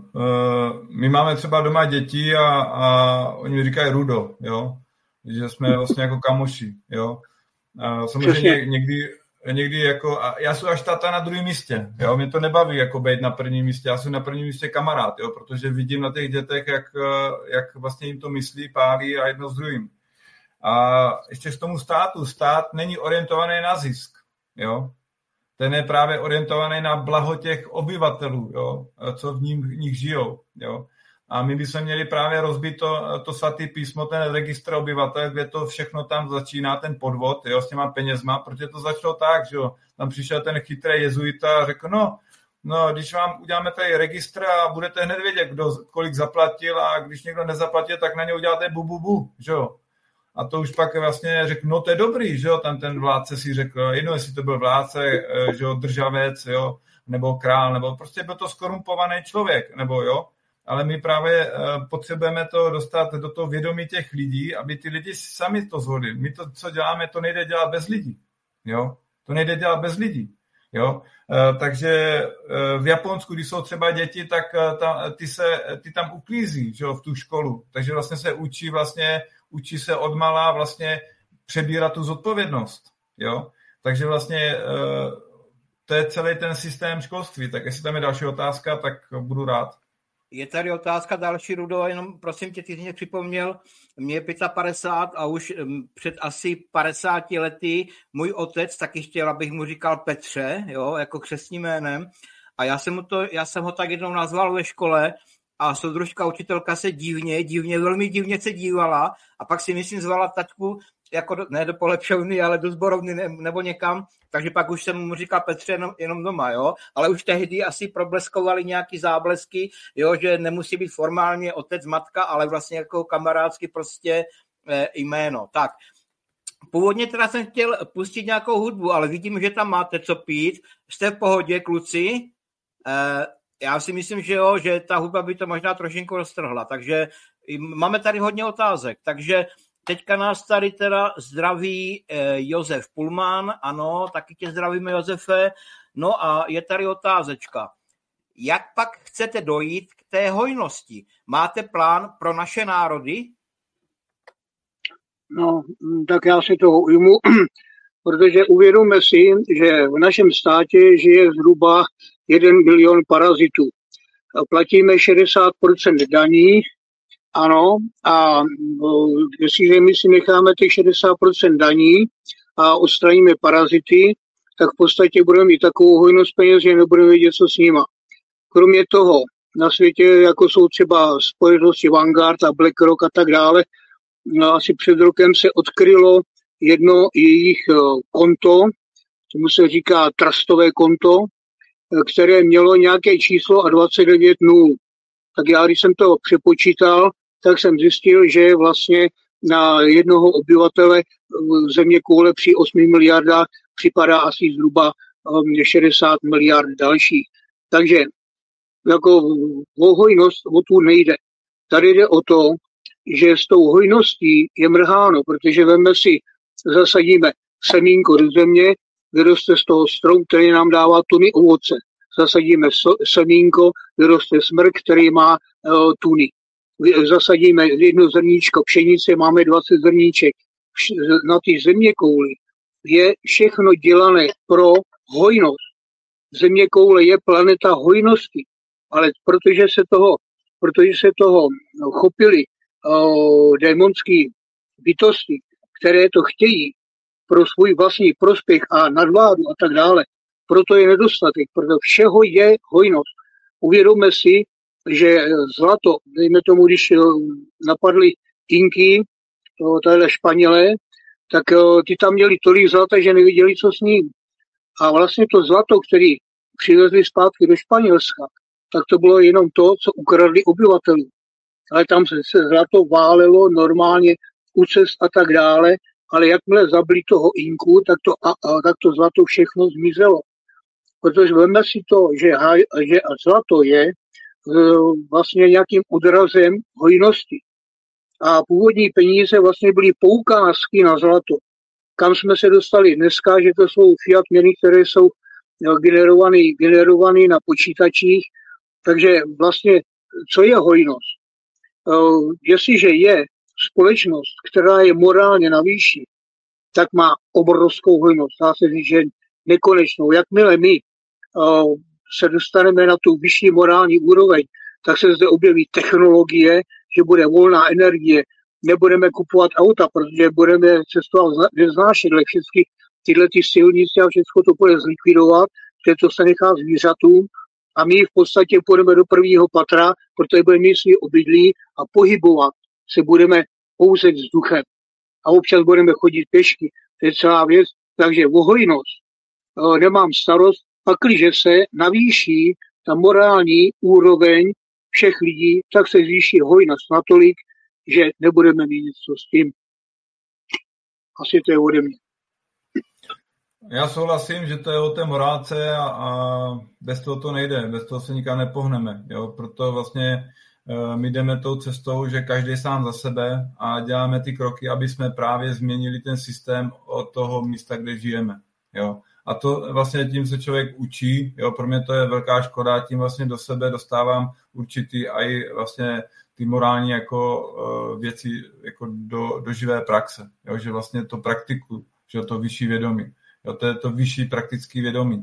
My máme třeba doma děti a, a oni mi říkají Rudo, jo? Že jsme vlastně jako kamoši. Jo? A samozřejmě někdy, někdy jako, a já jsem až táta na druhém místě. Jo? Mě to nebaví jako být na prvním místě. Já jsem na prvním místě kamarád, jo? Protože vidím na těch dětech, jak, jak vlastně jim to myslí, pálí a jedno s druhým. A ještě k tomu státu. Stát není orientovaný na zisk. Jo? Ten je právě orientovaný na blaho těch obyvatelů, jo? Co v nich, v nich žijou. Jo? A my bychom měli právě rozbít to, to svatý písmo, ten registr obyvatel, kde to všechno tam začíná, ten podvod, jo, s těma penězma, protože to začalo tak, že jo, tam přišel ten chytrý jezuita a řekl, no, no, když vám uděláme tady registr a budete hned vědět, kdo kolik zaplatil a když někdo nezaplatil, tak na ně uděláte bu, bu, bu, že jo. A to už pak vlastně řekl, no to je dobrý, že jo, tam ten vládce si řekl, jedno, jestli to byl vládce, že jo, državec, jo, nebo král, nebo prostě byl to skorumpovaný člověk, nebo jo. Ale my právě potřebujeme to dostat do toho vědomí těch lidí, aby ty lidi sami to zvolili. My to, co děláme, to nejde dělat bez lidí. Jo? To nejde dělat bez lidí. Jo? Takže v Japonsku, když jsou třeba děti, tak ta, ty, se, ty tam uklízí, že jo, v tu školu. Takže vlastně se učí, vlastně, učí se odmala vlastně přebírat tu zodpovědnost. Jo? Takže vlastně to je celý ten systém školství. Tak jestli tam je další otázka, tak budu rád. Je tady otázka další, Rudo, jenom prosím tě, ty jsi mě připomněl, mě je padesát pět a už před asi padesáti lety můj otec taky chtěl, abych mu říkal Petře, jo, jako křestním jménem. A já jsem, mu to, já jsem ho tak jednou nazval ve škole a soudružka učitelka se divně, divně, velmi divně se dívala a pak si myslím zvala taťku jako do, ne do polepšovny, ale do sborovny ne, nebo někam, takže pak už jsem mu říkal Petře jenom, jenom doma, jo, ale už tehdy asi probleskovali nějaký záblesky, jo, že nemusí být formálně otec, matka, ale vlastně jako kamarádsky prostě e, jméno. Tak, původně teda jsem chtěl pustit nějakou hudbu, ale vidím, že tam máte co pít, jste v pohodě, kluci, e, já si myslím, že jo, že ta hudba by to možná trošinku roztrhla, takže máme tady hodně otázek, takže teďka nás tady teda zdraví eh, Josef Pulman, ano, taky tě zdravíme, Josefe. No a je tady otázečka. Jak pak chcete dojít k té hojnosti? Máte plán pro naše národy? No, tak já si toho ujmu, protože uvědomme si, že v našem státě žije zhruba jeden milion parazitů. Platíme šedesát procent daní, ano, a jestliže my si necháme těch šedesát procent daní a odstraníme parazity, tak v podstatě budeme mít takovou hojnost peněz, že nebudeme vědět, co s nima. Kromě toho, na světě, jako jsou třeba společnosti Vanguard a BlackRock a tak dále, no, asi před rokem se odkrylo jedno jejich konto, tomu se říká trustové konto, které mělo nějaké číslo a dvacet devět nul. Tak já, když jsem to přepočítal, tak jsem zjistil, že vlastně na jednoho obyvatele země koule při osmi miliardách připadá asi zhruba šedesát miliard dalších. Takže jako o hojnost o tu nejde. Tady jde o to, že s tou hojností je mrháno, protože veme si, zasadíme semínko do země, vyroste z toho strom, který nám dává tuny ovoce. Zasadíme semínko, vyroste smrk, který má uh, tuny. Zasadíme jedno zrníčko pšenice, máme dvacet zrníček. Na té zeměkouli je všechno dělané pro hojnost. Zeměkoule je planeta hojnosti, ale protože se toho, protože se toho chopili uh, démonský bytosti, které to chtějí pro svůj vlastní prospěch a nadvládu a tak dále. Proto je nedostatek, proto všeho je hojnost. Uvědomme si, že zlato, dejme tomu, když napadli Inky, tadyhle Španělé, tak ty tam měli tolik zlata, že neviděli, co s ním. A vlastně to zlato, který přivezli zpátky do Španělska, tak to bylo jenom to, co ukradli obyvatelů. Ale tam se, se zlato válelo normálně u cest a tak dále, ale jakmile zabili toho Inku, tak to, a, a, tak to zlato všechno zmizelo. Protože veme si to, že, že zlato je vlastně nějakým odrazem hojnosti. A původní peníze vlastně byly poukázky na zlato. Kam jsme se dostali dneska, že to jsou fiat měny, které jsou generované, generované na počítačích. Takže vlastně, co je hojnost? Jestliže je společnost, která je morálně na výši, tak má obrovskou hojnost. Dá se říct, že nekonečnou. Jakmile my se dostaneme na tu vyšší morální úroveň, tak se zde objeví technologie, že bude volná energie, nebudeme kupovat auta, protože budeme cestovat ve znášedle, všechny tyhle ty silnice a všechno to bude zlikvidovat, že to se nechá zvířatům a my v podstatě půjdeme do prvního patra, protože budeme mít svý obydlí a pohybovat se budeme pouze vzduchem. A občas budeme chodit pěšky. To je celá věc. Takže o hojnost nemám starost, pakliže se navýší ta morální úroveň všech lidí, tak se zvýší hojnost natolik, že nebudeme mít něco s tím. Asi to je ode mě. Já souhlasím, že to je o té morálce a, a bez toho to nejde, bez toho se nikam nepohneme. Jo? Proto vlastně uh, my jdeme tou cestou, že každý sám za sebe a děláme ty kroky, aby jsme právě změnili ten systém od toho místa, kde žijeme. Jo? A to vlastně tím se člověk učí, jo? Pro mě to je velká škoda, tím vlastně do sebe dostávám určitý a i vlastně ty morální jako uh, věci jako do, do živé praxe, jo? Že vlastně to praktikuju, že to vyšší vědomí. Jo, to je to vyšší praktický vědomí.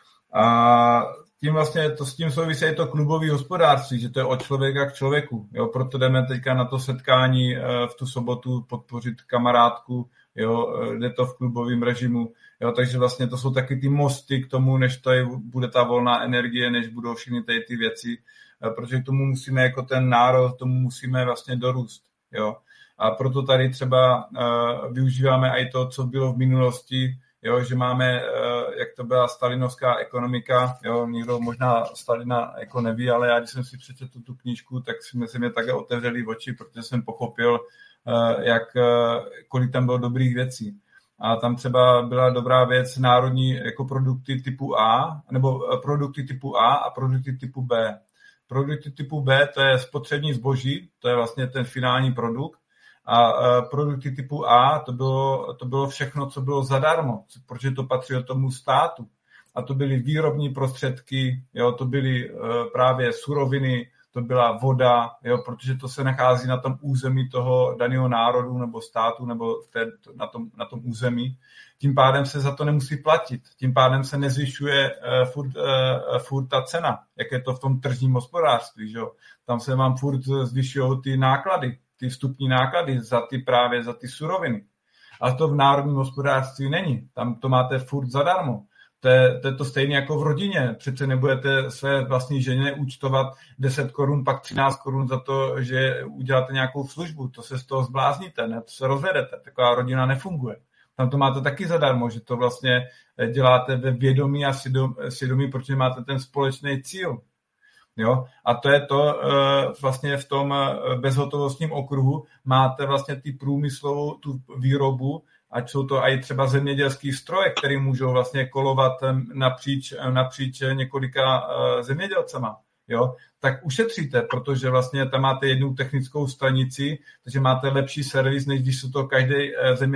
A tím vlastně to s tím souvisí i to klubové hospodářství, že to je od člověka k člověku. Jo, proto jdeme teďka na to setkání v tu sobotu podpořit kamarádku, jo, jde to v klubovém režimu. Jo, takže vlastně to jsou taky ty mosty k tomu, než tady bude ta volná energie, než budou všechny tady ty věci, protože k tomu musíme jako ten národ, tomu musíme vlastně dorůst. Jo. A proto tady třeba uh, využíváme i to, co bylo v minulosti, jo, že máme, jak to byla stalinovská ekonomika, jo, někdo možná Stalina jako neví, ale já, když jsem si přečetl tu knížku, tak jsme se mě také otevřeli oči, protože jsem pochopil, jak, kolik tam bylo dobrých věcí. A tam třeba byla dobrá věc národní jako produkty typu A, nebo produkty typu A a produkty typu B. Produkty typu B, to je spotřební zboží, to je vlastně ten finální produkt, a produkty typu A, to bylo, to bylo všechno, co bylo zadarmo, protože to patřilo tomu státu. A to byly výrobní prostředky, jo, to byly uh, právě suroviny, to byla voda, jo, protože to se nachází na tom území toho daného národu nebo státu nebo v té, na, tom, na tom území. Tím pádem se za to nemusí platit. Tím pádem se nezvyšuje uh, furt, uh, furt ta cena, jak je to v tom tržním hospodářství. Že? Tam se vám furt zvyšují ty náklady, ty vstupní náklady za ty právě za ty suroviny. A to v národním hospodářství není. Tam to máte furt zadarmo. To je, to je to stejné jako v rodině. Přece nebudete své vlastní ženě účtovat deset korun, pak třináct korun za to, že uděláte nějakou službu. To se z toho zblázníte, ne? To se rozvedete. Taková rodina nefunguje. Tam to máte taky zadarmo, že to vlastně děláte ve vědomí a svědomí, protože máte ten společný cíl. Jo? A to je to vlastně v tom bezhotovostním okruhu máte vlastně ty průmyslovou tu výrobu, ať jsou to i třeba zemědělský stroje, které můžou vlastně kolovat napříč, napříč několika zemědělcema. Jo? Tak ušetříte, protože vlastně tam máte jednu technickou stanici, takže máte lepší servis, než když se to každý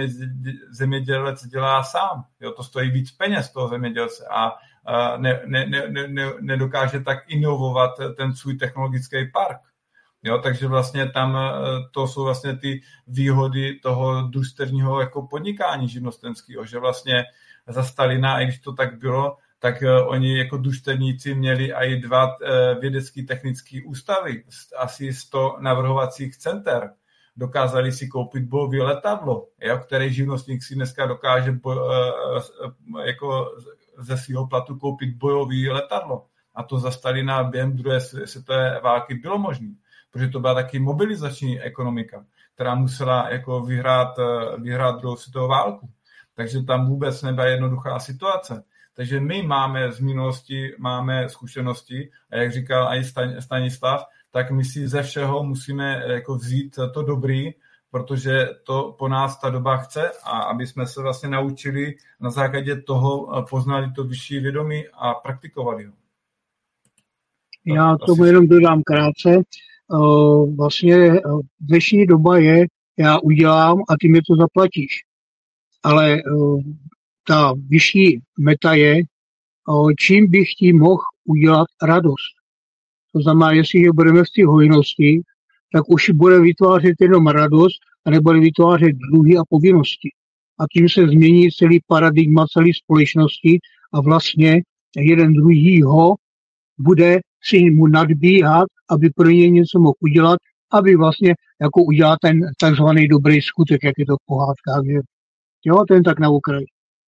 zemědělec dělá sám. Jo? To stojí víc peněz toho zemědělce a ne, ne, ne, ne, nedokáže tak inovovat ten svůj technologický park. Jo, takže vlastně tam to jsou vlastně ty výhody toho družstevního jako podnikání živnostenského, že vlastně za Stalina, i když to tak bylo, tak oni jako družstevníci měli i dva vědecký technický ústavy, asi sto navrhovacích center. dokázali si koupit bojové letadlo, jo, který živnostník si dneska dokáže boj, jako ze svého platu koupit bojové letadlo. A to za Stalina během druhé světové války bylo možné, protože to byla taky mobilizační ekonomika, která musela jako vyhrát, vyhrát druhou světovou válku. Takže tam vůbec nebyla jednoduchá situace. Takže my máme z minulosti máme zkušenosti a jak říkal i Stanislav, tak my si ze všeho musíme jako vzít to dobrý, protože to po nás ta doba chce a aby jsme se vlastně naučili na základě toho poznali to vyšší vědomí a praktikovali ho. Já tomu jenom dodám krátce. Vlastně dnešní doba je, já udělám a ty mi to zaplatíš. Ale ta vyšší meta je, čím bych tím mohl udělat radost. To znamená, jestliže budeme v té hojnosti, tak už bude vytvářet jenom radost a nebude vytvářet dluhy a povinnosti. A tím se změní celý paradigma celé společnosti a vlastně jeden druhýho bude si mu nadbíhat, aby pro ně něco mohl udělat, aby vlastně jako udělat ten takzvaný dobrý skutek, jak je to v pohádkách. Jo, ten tak na okraji.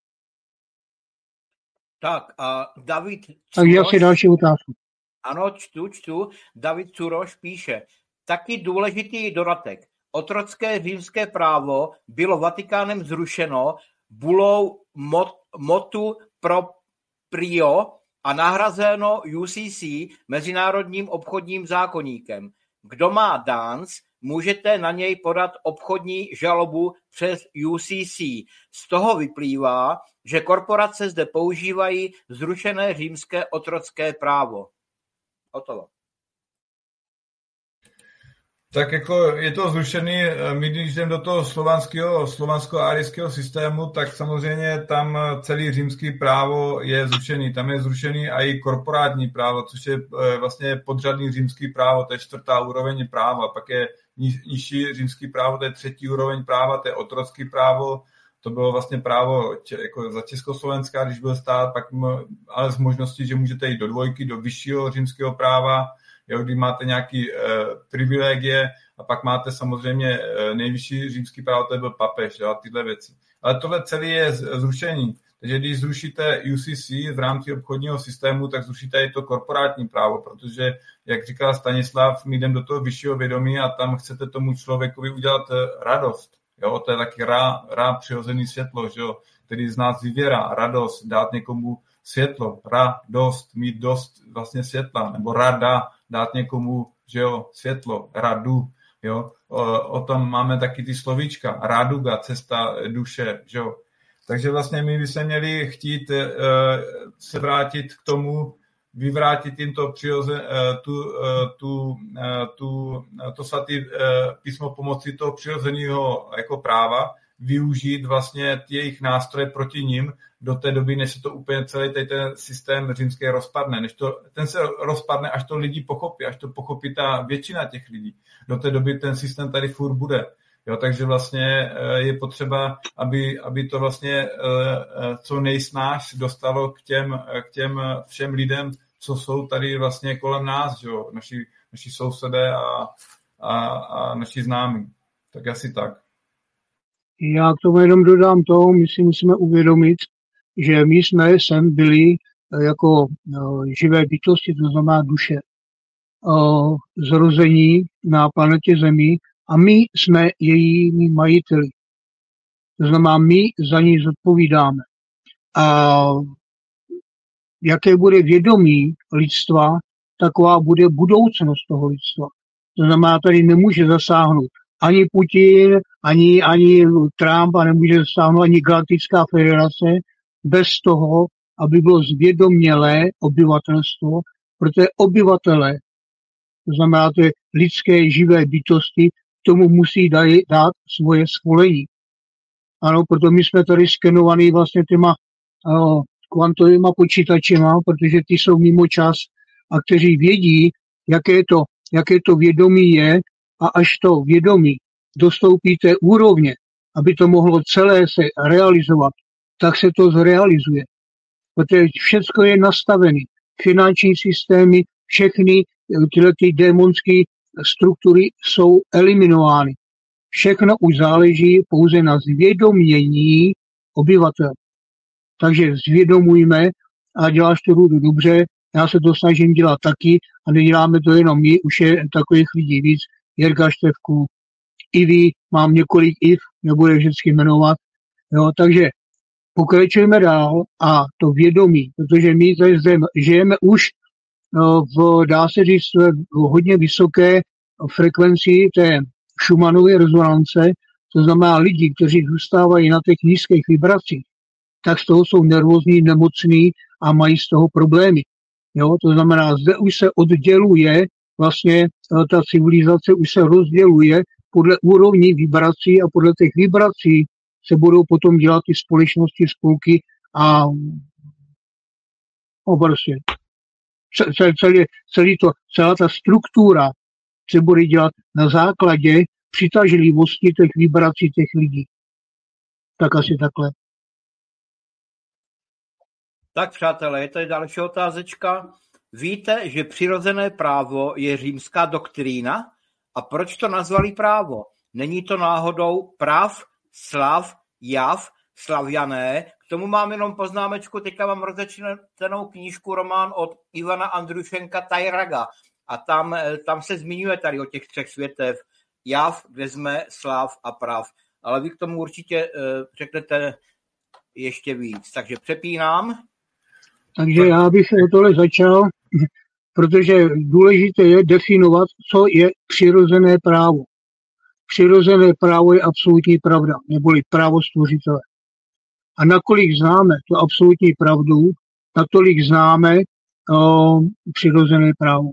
Tak a David Curoš, tak já si další otázku. Ano, čtu, čtu. David Curoš píše, taky důležitý dodatek. Otrocké římské právo bylo Vatikánem zrušeno bulou mot, motu proprio a nahrazeno U C C, Mezinárodním obchodním zákoníkem. Kdo má Dance, můžete na něj podat obchodní žalobu přes U C C. Z toho vyplývá, že korporace zde používají zrušené římské otrocké právo. Hotovo. Tak jako je to zrušený, my když jdeme do toho slovanského, slovansko-árijského systému, tak samozřejmě tam celý římský právo je zrušený. Tam je zrušený a i korporátní právo, což je vlastně podřadný římský právo, to je čtvrtá úroveň práva. Pak je nižší římský právo, to je třetí úroveň práva, to je otrocký právo. To bylo vlastně právo jako za Československa, když byl stát, pak ale s možností, že můžete jít do dvojky, do vyššího římského práva, jo, kdy máte nějaký e, privilegie a pak máte samozřejmě e, nejvyšší římský právo, to byl papež, jo, a tyhle věci. Ale tohle celé je zrušení. Takže když zrušíte U C C v rámci obchodního systému, tak zrušíte i to korporátní právo, protože, jak říkal Stanislav, my jdeme do toho vyššího vědomí a tam chcete tomu člověkovi udělat radost. Jo, to je taky rá, rá přirozený světlo, že jo, který z nás vyvěrá, radost, dát někomu světlo, radost, mít dost vlastně světla, nebo rada, dát někomu, že jo, světlo, radu, jo, o, o tom máme taky ty slovíčka, raduga, cesta duše, že jo. Takže vlastně my bychom měli chtít e, se vrátit k tomu, vyvrátit jim to přiroze, tu, tu, tu, to svatý písmo pomocí toho přirozeného jako práva, využít vlastně ty jejich nástroje proti nim do té doby, než se to úplně celý ten systém římský rozpadne. Než to, ten se rozpadne, až to lidi pochopí, až to pochopí ta většina těch lidí. Do té doby ten systém tady furt bude. Jo, takže vlastně je potřeba, aby, aby to vlastně co nejsnáš dostalo k těm, k těm všem lidem, co jsou tady vlastně kolem nás, jo, naši, naši sousedé a, a, a naši známí. Tak asi tak. Já k tomu jenom dodám to, my si musíme uvědomit, že my jsme sem byli jako živé bytosti, to znamená duše, zrození na planetě Zemi a my jsme jejími majiteli. To znamená, my za ní zodpovídáme. A jaké bude vědomí lidstva, taková bude budoucnost toho lidstva. To znamená, tady nemůže zasáhnout ani Putin, ani, ani Trump, a nemůže zasáhnout ani Galaktická federace bez toho, aby bylo zvědomělé obyvatelstvo, protože obyvatele, to znamená, to je lidské živé bytosti, k tomu musí dát, dát svoje svolení. Ano, proto my jsme tady skenovaný vlastně těma uh, kvantovýma počítačema, protože ty jsou mimo čas a kteří vědí, jaké to, jaké to vědomí je, a až to vědomí dostoupí té úrovně, aby to mohlo celé se realizovat, tak se to zrealizuje. Protože všechno je nastavené. Finanční systémy, všechny tyhle ty démonské struktury jsou eliminovány. Všechno už záleží pouze na zvědomění obyvatel. Takže zvědomujme a děláš to Rudo dobře, já se to snažím dělat taky a neděláme to jenom my, už je takových lidí víc, Jirka Števku, Ivy, mám několik Iv, nebude vždycky jmenovat, jo, takže pokračujeme dál a to vědomí, protože my tady zde žijeme už no, v, dá se říct, v hodně vysoké frekvenci té Schumannovy rezonance, to znamená lidi, kteří zůstávají na těch nízkých vibracích, tak z toho jsou nervózní, nemocní a mají z toho problémy. Jo? To znamená, zde už se odděluje, vlastně ta civilizace už se rozděluje podle úrovní vibrací a podle těch vibrací se budou potom dělat ty společnosti, spolky a no, prostě celý, celý to, celá ta struktura se bude dělat na základě přitažlivosti těch vibrací těch lidí. Tak asi takhle. Tak přátelé, je tady další otázečka. Víte, že přirozené právo je římská doktrína? A proč to nazvali právo? Není to náhodou prav, slav, jav, slaviané? K tomu mám jenom poznámečku, teďka mám rozečtenou knížku, román od Ivana Andrušenka Tajraga. A tam, tam se zmiňuje tady o těch třech světev. Jav, vezme, slav a prav. Ale vy k tomu určitě uh, řeknete ještě víc. Takže přepínám. Takže já bych tohle začal, protože důležité je definovat, co je přirozené právo. Přirozené právo je absolutní pravda, neboli právo stvořitele. A nakolik známe tu absolutní pravdu, natolik známe o, přirozené právo.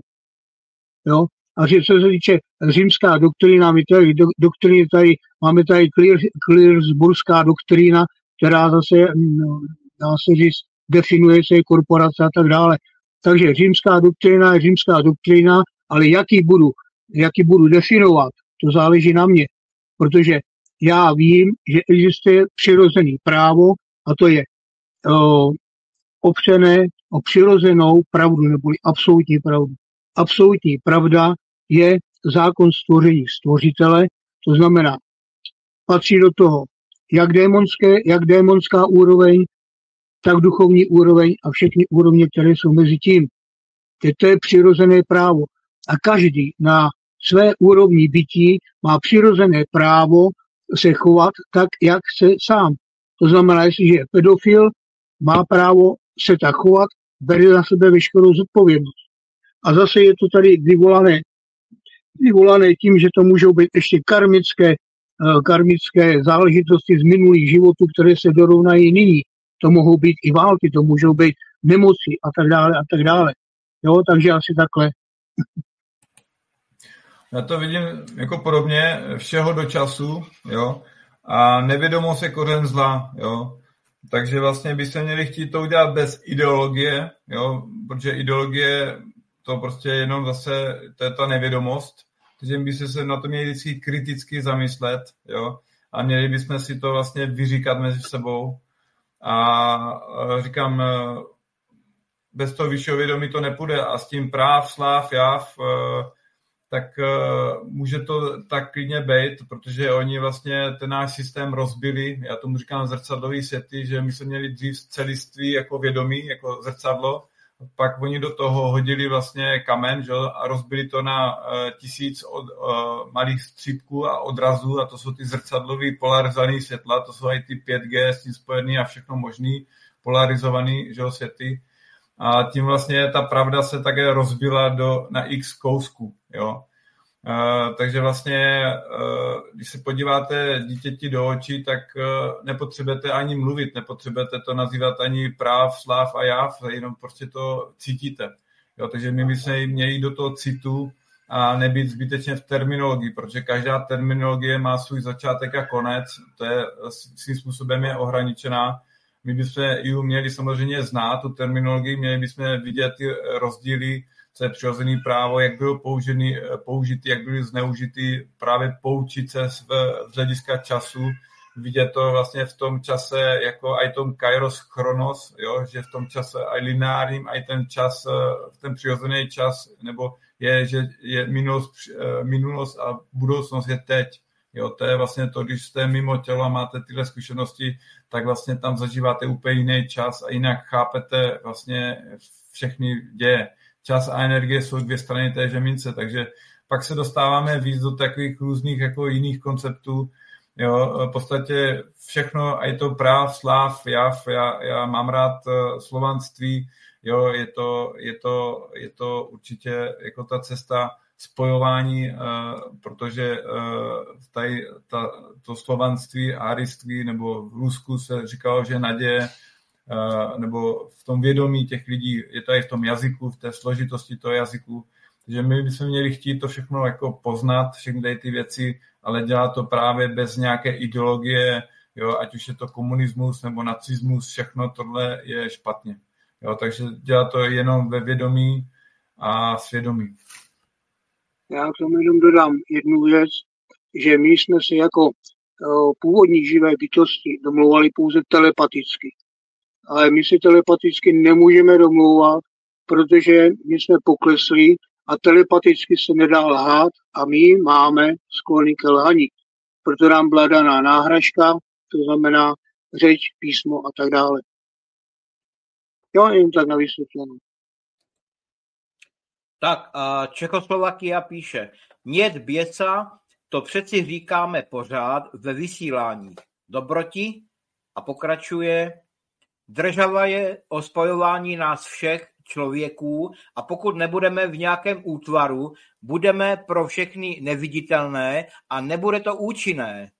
Jo? A co se týče římská doktrína, my tady, do, doktríny tady, máme tady Clearsburská doktrína, která zase, no, dá se říct, definuje se korporace a tak dále. Takže římská doktrína je římská doktrína, ale jaký budu, jaký budu definovat, to záleží na mě. Protože já vím, že existuje přirozený právo a to je o, opřené o přirozenou pravdu, neboli absolutní pravdu. Absolutní pravda je zákon stvoření stvořitele, to znamená, patří do toho jak démonské, jak démonská úroveň, tak duchovní úroveň a všechny úrovně, které jsou mezi tím. To je přirozené právo. A každý na své úrovni bytí má přirozené právo se chovat tak, jak se sám. To znamená, jestliže je pedofil, má právo se tak chovat, bere na sebe veškerou zodpovědnost. A zase je to tady vyvolané, vyvolané tím, že to můžou být ještě karmické, karmické záležitosti z minulých životů, které se dorovnají nyní. To mohou být i války, to můžou být nemoci a tak dále a tak dále. Jo, takže asi takhle. Já to vidím jako podobně, všeho do času, jo, a nevědomost je kořen zla, jo. Takže vlastně by se měli chtít to udělat bez ideologie, jo, protože ideologie to prostě jenom zase, to je ta nevědomost, takže by se se na to měli vždycky kriticky zamyslet, jo, a měli bychom si to vlastně vyříkat mezi sebou. A říkám, bez toho vyššího vědomí to nepůjde a s tím práv, sláv, jav, tak může to tak klidně být, protože oni vlastně ten náš systém rozbili, já tomu říkám zrcadlový světy, že my jsme měli dřív celiství jako vědomí, jako zrcadlo, pak oni do toho hodili vlastně kamen, že, a rozbili to na uh, tisíc od, uh, malých střípků a odrazů a to jsou ty zrcadlový polarizovaný světla, to jsou i ty pět G s tím spojený a všechno možný polarizovaný, že, světy. A tím vlastně ta pravda se také rozbila do, na x kousků. Jo. Uh, takže vlastně, uh, když se podíváte dítěti do očí, tak uh, nepotřebujete ani mluvit, nepotřebujete to nazývat ani práv, sláv a jav, jenom prostě to cítíte. Jo, takže my bychom měli do toho citu a nebýt zbytečně v terminologii, protože každá terminologie má svůj začátek a konec, to je svým způsobem je ohraničená. My bychom ji měli samozřejmě znát, tu terminologii, měli bychom vidět ty rozdíly, co je přirozený právo, jak bylo použený, použitý, jak byly zneužitý, právě poučit se z hlediska času, vidět to vlastně v tom čase, jako i tom kairos chronos, jo, že v tom čase i lineárním, i ten čas, ten přirozený čas, nebo je, že je minulost, minulost a budoucnost je teď. Jo, to je vlastně to, když jste mimo tělo a máte tyhle zkušenosti, tak vlastně tam zažíváte úplně jiný čas a jinak chápete vlastně všechny děje. Čas a energie jsou dvě strany té žemince, takže pak se dostáváme víc do takových různých jako jiných konceptů. Jo, v podstatě všechno, a je to práv, sláv, jav, já, já mám rád slovanství, jo, je to, je to, je to určitě jako ta cesta spojování, protože tady ta, to slovanství, árijství, nebo v Rusku se říkalo, že naděje, nebo v tom vědomí těch lidí, je to i v tom jazyku, v té složitosti toho jazyku, takže my bychom měli chtít to všechno jako poznat, všechny ty věci, ale dělat to právě bez nějaké ideologie, jo, ať už je to komunismus nebo nacismus, všechno tohle je špatně. Jo, takže dělat to jenom ve vědomí a svědomí. Já k tomu jenom dodám jednu věc, že my jsme se jako uh, původní živé bytosti domlouvali pouze telepaticky. Ale my si telepaticky nemůžeme domlouvat, protože my jsme poklesli a telepaticky se nedá lhát a my máme sklony ke lhaní. Proto nám byla daná náhražka, to znamená řeč, písmo a tak dále. Jo, jen tak na vysvětlenou. Tak a Čechoslovakia píše, nět běsa, to přeci říkáme pořád ve vysílání. Dobroti? A pokračuje, država je o spojování nás všech člověků a pokud nebudeme v nějakém útvaru, budeme pro všechny neviditelné a nebude to účinné.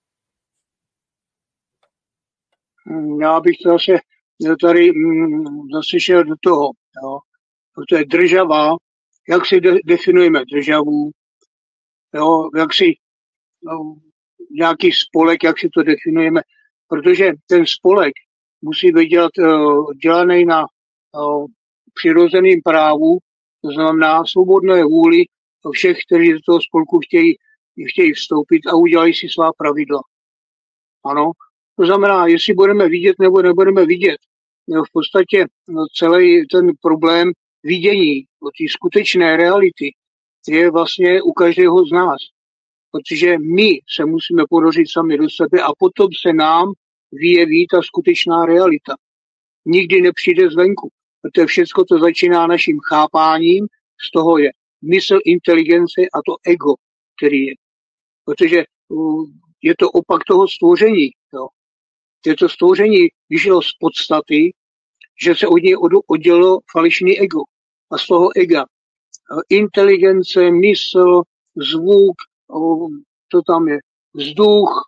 Já bych to zase tady zase šel do toho, jo. Protože država, jak si de- definujeme državu, jo, jak si no, nějaký spolek, jak si to definujeme, protože ten spolek musí být dělat, uh, dělaný na uh, přirozeným právu, to znamená svobodné vůli všech, kteří do toho spolku chtějí, chtějí vstoupit a udělají si svá pravidla. Ano, to znamená, jestli budeme vidět nebo nebudeme vidět, no, v podstatě no, celý ten problém vidění, té skutečné reality, je vlastně u každého z nás. Protože my se musíme ponořit sami do sebe a potom se nám vyjeví ta skutečná realita. Nikdy nepřijde zvenku, protože všechno to začíná naším chápáním, z toho je mysl, inteligence a to ego, který je. Protože uh, je to opak toho stvoření. Jo. Je to stvoření vyšlo z podstaty, že se od něj oddělilo falešný ego. A z toho ega inteligence, mysl, zvuk, to tam je vzduch,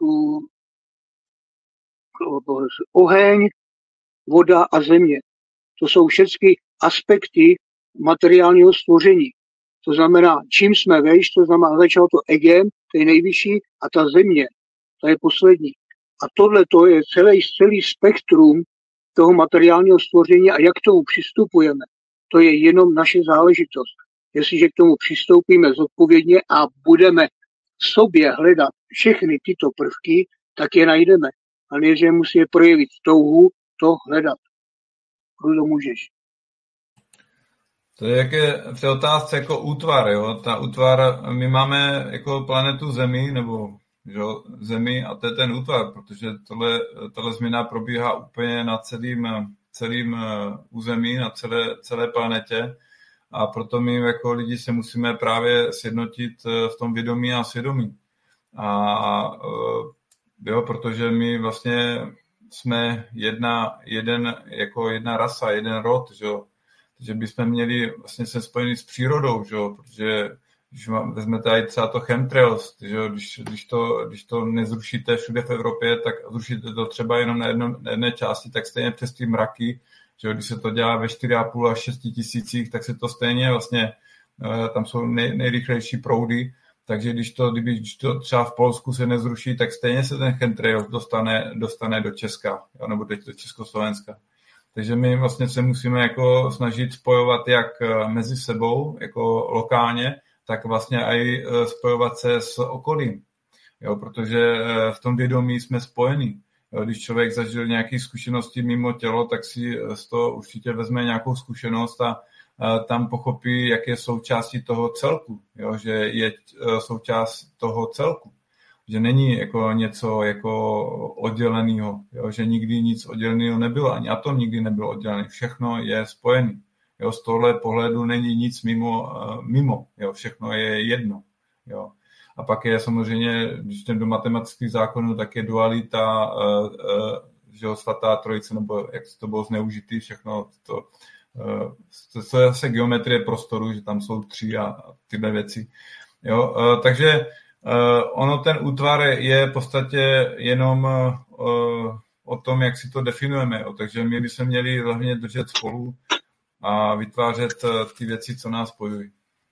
oheň, voda a země. To jsou všechny aspekty materiálního stvoření. To znamená, čím jsme vejš, to znamená, začalo to egem, to je nejvyšší, a ta země, to je poslední. A tohle to je celý, celý spektrum toho materiálního stvoření a jak k tomu přistupujeme, to je jenom naše záležitost. Jestliže k tomu přistoupíme zodpovědně a budeme v sobě hledat všechny tyto prvky, tak je najdeme. A než musí je projevit touhu, to hledat. Kdo můžeš? To je jak je v té otázce jako útvar, jo? Ta útvar, my máme jako planetu Zemi, nebo jo, Zemi a to je ten útvar, protože tohle, tohle změna probíhá úplně na celým, celým území, na celé, celé planetě a proto my jako lidi se musíme právě sjednotit v tom vědomí a svědomí. A jo, protože my vlastně jsme jedna, jeden, jako jedna rasa, jeden rod, že jo. Takže bychom měli vlastně se spojit s přírodou, že jo, protože když vezmete tady třeba to chemtrails, že jo, když, když, to, když to nezrušíte všude v Evropě, tak zrušíte to třeba jenom na, jedno, na jedné části, tak stejně přes ty mraky, že jo, když se to dělá ve čtyři a půl až šest tisících, tak se to stejně vlastně, tam jsou nej, nejrychlejší proudy, takže když to, když to třeba v Polsku se nezruší, tak stejně se ten chemtrail dostane, dostane do Česka, jo, nebo do Československa. Takže my vlastně se musíme jako snažit spojovat jak mezi sebou, jako lokálně, tak vlastně i spojovat se s okolím, jo, protože v tom vědomí jsme spojení. Jo, když člověk zažil nějaké zkušenosti mimo tělo, tak si z toho určitě vezme nějakou zkušenost a, a tam pochopí, jak je součástí toho celku, jo, že je součást toho celku. že není jako něco jako odděleného, jo, že nikdy nic odděleného nebylo, ani atom nikdy nebyl oddělený, všechno je spojený. Jo, z tohle pohledu není nic mimo, mimo, jo, všechno je jedno. Jo. A pak je samozřejmě, když jdem do matematických zákonů, tak je dualita, že jo, svatá trojice, nebo jak to bylo zneužitý, všechno to, to, to je zase geometrie prostoru, že tam jsou tři a, a tyhle věci. Jo, takže ono ten útvar je v podstatě jenom o tom, jak si to definujeme. Jo. Takže my bychom měli hlavně držet spolu a vytvářet ty věci, co nás spojují.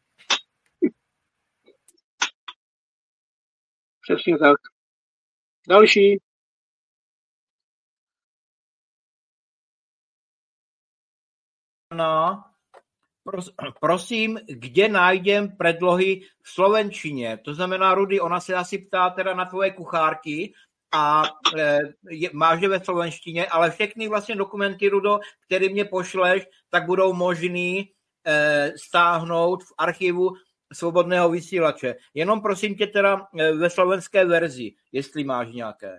Přesně tak. Další. No, pros, prosím, kde najdem predlohy v slovenčině? To znamená, Rudy, ona se asi ptá teda na tvoje kuchárky a e, je, máš je ve slovenštině, ale všechny vlastně dokumenty, Rudo, které mě pošleš, tak budou možný e, stáhnout v archivu Svobodného vysílače. Jenom prosím tě teda e, ve slovenské verzi, jestli máš nějaké.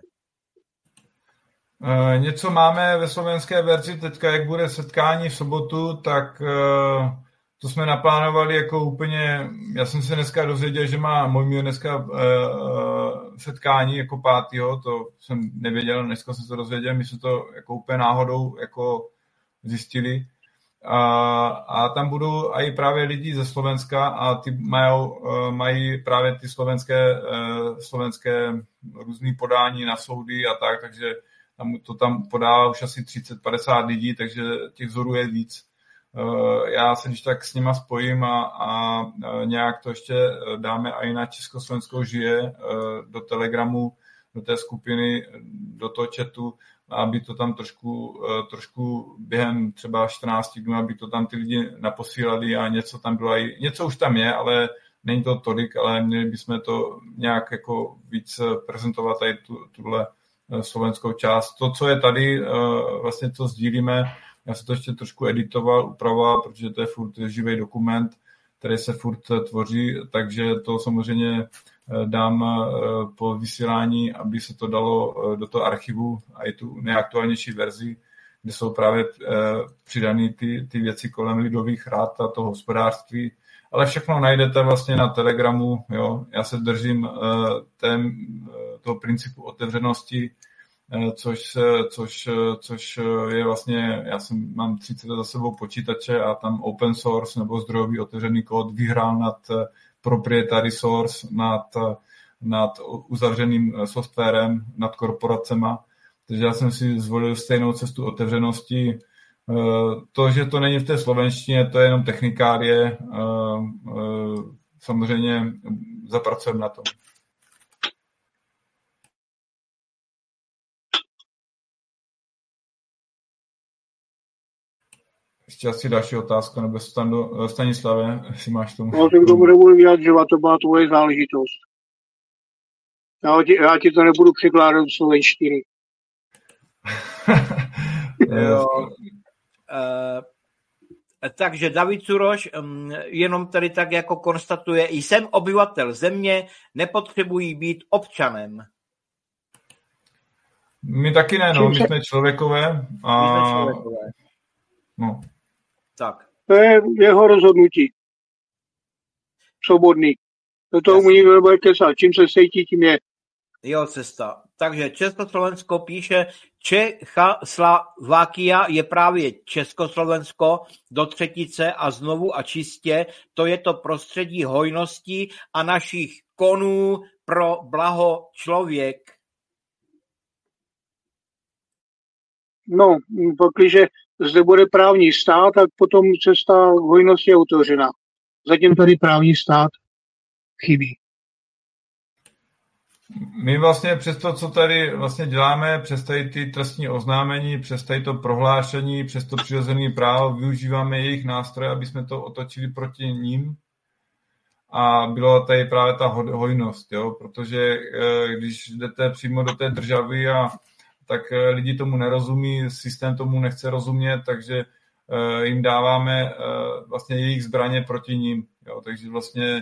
Uh, něco máme ve slovenské verzi, teďka jak bude setkání v sobotu, tak uh, to jsme naplánovali jako úplně, já jsem se dneska dozvěděl, že má Mojmír dneska uh, setkání jako pátýho, to jsem nevěděl, dneska jsem se dozvěděl, my jsme to jako úplně náhodou jako zjistili. A, a tam budou i právě lidi ze Slovenska a ty mají, mají právě ty slovenské, slovenské různý podání na soudy a tak, takže tam to tam podává už asi třicet padesát lidí, takže těch vzorů je víc. Já se když tak s nima spojím a, a nějak to ještě dáme i na Československou žije do Telegramu, do té skupiny, do toho chatu, aby to tam trošku, trošku během třeba čtrnáct dnů, aby to tam ty lidi naposílali a něco tam bylo. Něco už tam je, ale není to tolik, ale měli bychom to nějak jako víc prezentovat tady tu, tuhle slovenskou část. To, co je tady, vlastně co sdílíme, já se to ještě trošku editoval, upravoval, protože to je furt živý dokument, který se furt tvoří, takže to samozřejmě dám po vysílání, aby se to dalo do toho archivu a i tu nejaktuálnější verzi, kde jsou právě přidané ty, ty věci kolem lidových rád a toho hospodářství. Ale všechno najdete vlastně na Telegramu. Jo. Já se držím tém, toho principu otevřenosti, což, což, což je vlastně, já jsem, mám třicet let za sebou počítače a tam open source nebo zdrojový otevřený kód vyhrál nad proprietary source, nad, nad uzavřeným softwarem, nad korporacema. Takže já jsem si zvolil stejnou cestu otevřenosti. To, že to není v té slovenštině, to je jenom technikálie. Samozřejmě zapracujeme na tom. Ještě asi další otázka, nebo Stando, Stanislave, jestli máš tomu. No, tak tomu nebudu vyjadřovat, to byla tvoje záležitost. Já ti, já ti to nebudu překládat do slovenštiny. Jo. Uh, takže David Curoš um, jenom tady tak jako konstatuje, jsem obyvatel země, nepotřebují být občanem. My taky ne, no, my jsme člověkové. A... My jsme člověkové. No. Tak. To je jeho rozhodnutí. Svobodný. Do toho mu nikdo nebude kesat. Čím se sejtí, tím je. Jo, cesta. Takže Československo píše, Čechoslovakia je právě Československo do třetice a znovu a čistě. To je to prostředí hojnosti a našich konů pro blaho člověk. No, pakliže zde bude právní stát, tak potom cesta k hojnosti je otevřená. Zatím tady právní stát chybí. My vlastně přes to, co tady vlastně děláme, přes tady ty trestní oznámení, přes tady to prohlášení, přes to přirozené právo, využíváme jejich nástroje, aby jsme to otočili proti ním. A byla tady právě ta hojnost, jo? Protože když jdete přímo do té državy, a, tak lidi tomu nerozumí, systém tomu nechce rozumět, takže jim dáváme vlastně jejich zbraně proti ním. Jo? Takže vlastně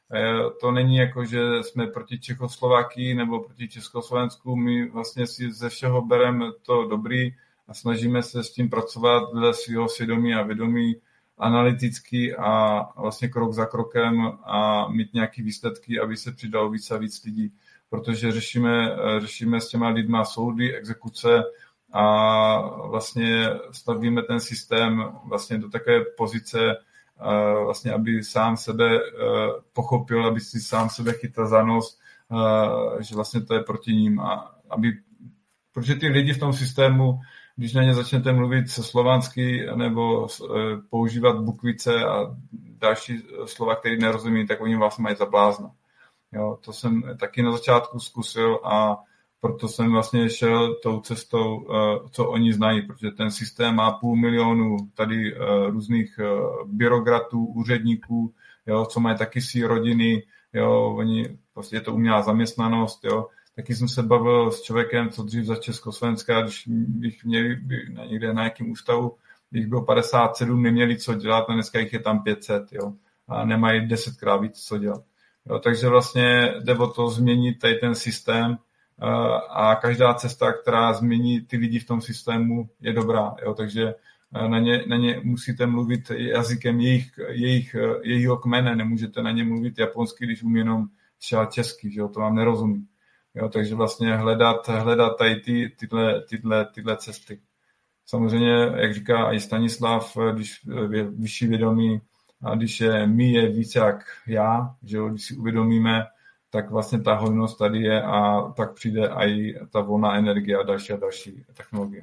To není jako, že jsme proti Čechoslovakii nebo proti Československu, my vlastně si ze všeho bereme to dobrý a snažíme se s tím pracovat dle svého svědomí a vědomí analyticky a vlastně krok za krokem a mít nějaké výsledky, aby se přidalo víc a víc lidí, protože řešíme, řešíme s těma lidma soudy, exekuce a vlastně stavíme ten systém vlastně do takové pozice, vlastně, aby sám sebe pochopil, aby si sám sebe chytil za nos, že vlastně to je proti ním. A aby, protože ty lidi v tom systému, když na ně začnete mluvit slovansky nebo používat bukvice a další slova, které nerozumí, tak oni vás mají za blázna. Jo, to jsem taky na začátku zkusil a proto jsem vlastně šel tou cestou, co oni znají, protože ten systém má půl milionu tady různých byrokratů, úředníků, jo, co mají taky si rodiny, jo, oni, prostě je to umělá zaměstnanost, jo. Taky jsem se bavil s člověkem, co dřív za Československa, když bych měli někde na nějakém ústavu, když bylo padesát sedm, neměli co dělat, a dneska jich je tam pět set, jo, a nemají desetkrát víc co dělat. Jo, takže vlastně jde o to změnit tady ten systém, a každá cesta, která změní ty lidi v tom systému, je dobrá. Jo? Takže na ně, na ně musíte mluvit jazykem jejich, jejich, jejího kmene, nemůžete na ně mluvit japonsky, když umí jenom třeba česky, že jo? To vám nerozumí. Jo? Takže vlastně hledat, hledat tady ty, tyhle, tyhle, tyhle cesty. Samozřejmě, jak říká i Stanislav, když je vyšší vědomí a když je my je více jak já, že jo? Když si uvědomíme, tak vlastně ta hojnost tady je a pak přijde i ta volná energie a další a další technologie.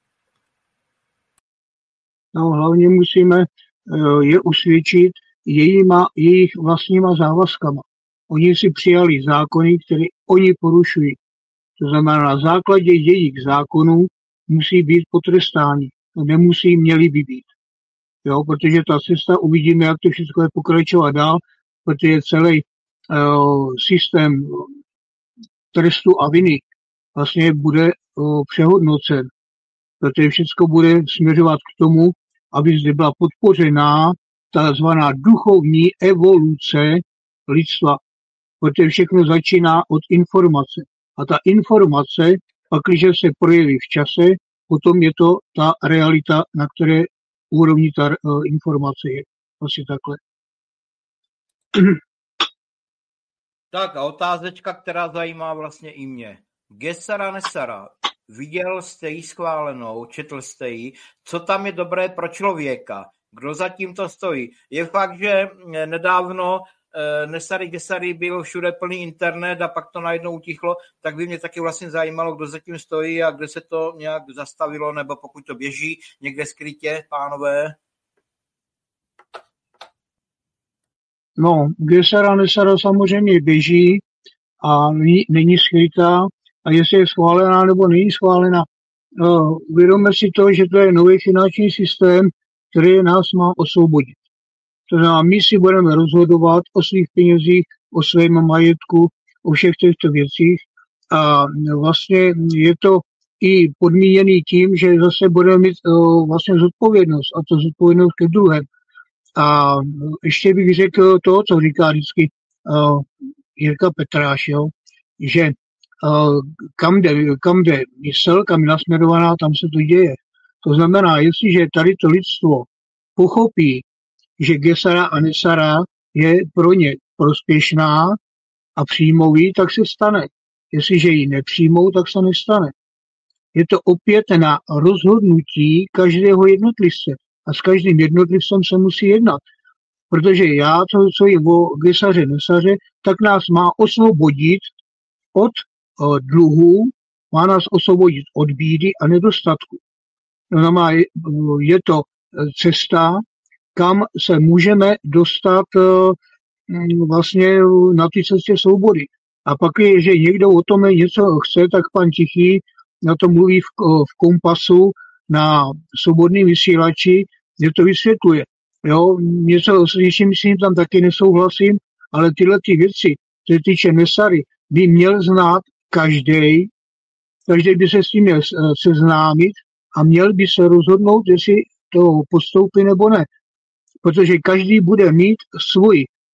No, hlavně musíme je usvědčit jejíma, jejich vlastníma závazkama. Oni si přijali zákony, které oni porušují. To znamená, na základě jejich zákonů musí být potrestáni. Nemusí, měli by být. Jo, protože ta cesta, uvidíme, jak to všechno je pokračovat dál, protože celý systém trestu a viny vlastně bude přehodnocen. Protože všechno bude směřovat k tomu, aby zde byla podpořená takzvaná duchovní evoluce lidstva. Protože všechno začíná od informace. A ta informace, pak když se projeví v čase, potom je to ta realita, na které úrovni ta informace je. Asi takhle. Tak a otázečka, která zajímá vlastně i mě. Gesara Nesara, viděl jste ji schválenou, četl jste ji, co tam je dobré pro člověka, kdo za tím to stojí. Je fakt, že nedávno eh, Nesary Gesary byl všude plný internet a pak to najednou utichlo, tak by mě taky vlastně zajímalo, kdo za tím stojí a kde se to nějak zastavilo, nebo pokud to běží někde skrytě, pánové. No, Gesara Nesara samozřejmě běží a není skrytá a jestli je schválená nebo není schválená. No, uvědomme si to, že to je nový finanční systém, který nás má osvobodit. To znamená, my si budeme rozhodovat o svých penězích, o svém majetku, o všech těchto věcích a vlastně je to i podmíněný tím, že zase budeme mít uh, vlastně zodpovědnost a to zodpovědnost ke druhému. A ještě bych řekl to, co říká vždycky uh, Jirka Petráš, jo, že uh, kam, jde, kam jde mysl, kam je nasměrovaná, tam se to děje. To znamená, jestliže tady to lidstvo pochopí, že Gesara a Nesara je pro ně prospěšná a přijmou ji, tak se stane. Jestliže ji nepřijmou, tak se nestane. Je to opět na rozhodnutí každého jednotlivce. A s každým jednotlivcem se musí jednat. Protože já, to, co je o Gesaře, Nesaře, tak nás má osvobodit od o, dluhů, má nás osvobodit od bídy a nedostatku. To znamená, je to cesta, kam se můžeme dostat vlastně na té cestě svobody. A pak je, že někdo o tom něco chce, tak pan Tichý na to mluví v, v Kompasu, na svobodném vysílači, že to vysvětluje. Jo, něco s něčím si tam taky nesouhlasím, ale tyhle ty věci, co se týče Nesary, by měl znát každý, každý by se s tím měl seznámit a měl by se rozhodnout, jestli to postoupí nebo ne. Protože každý bude mít svůj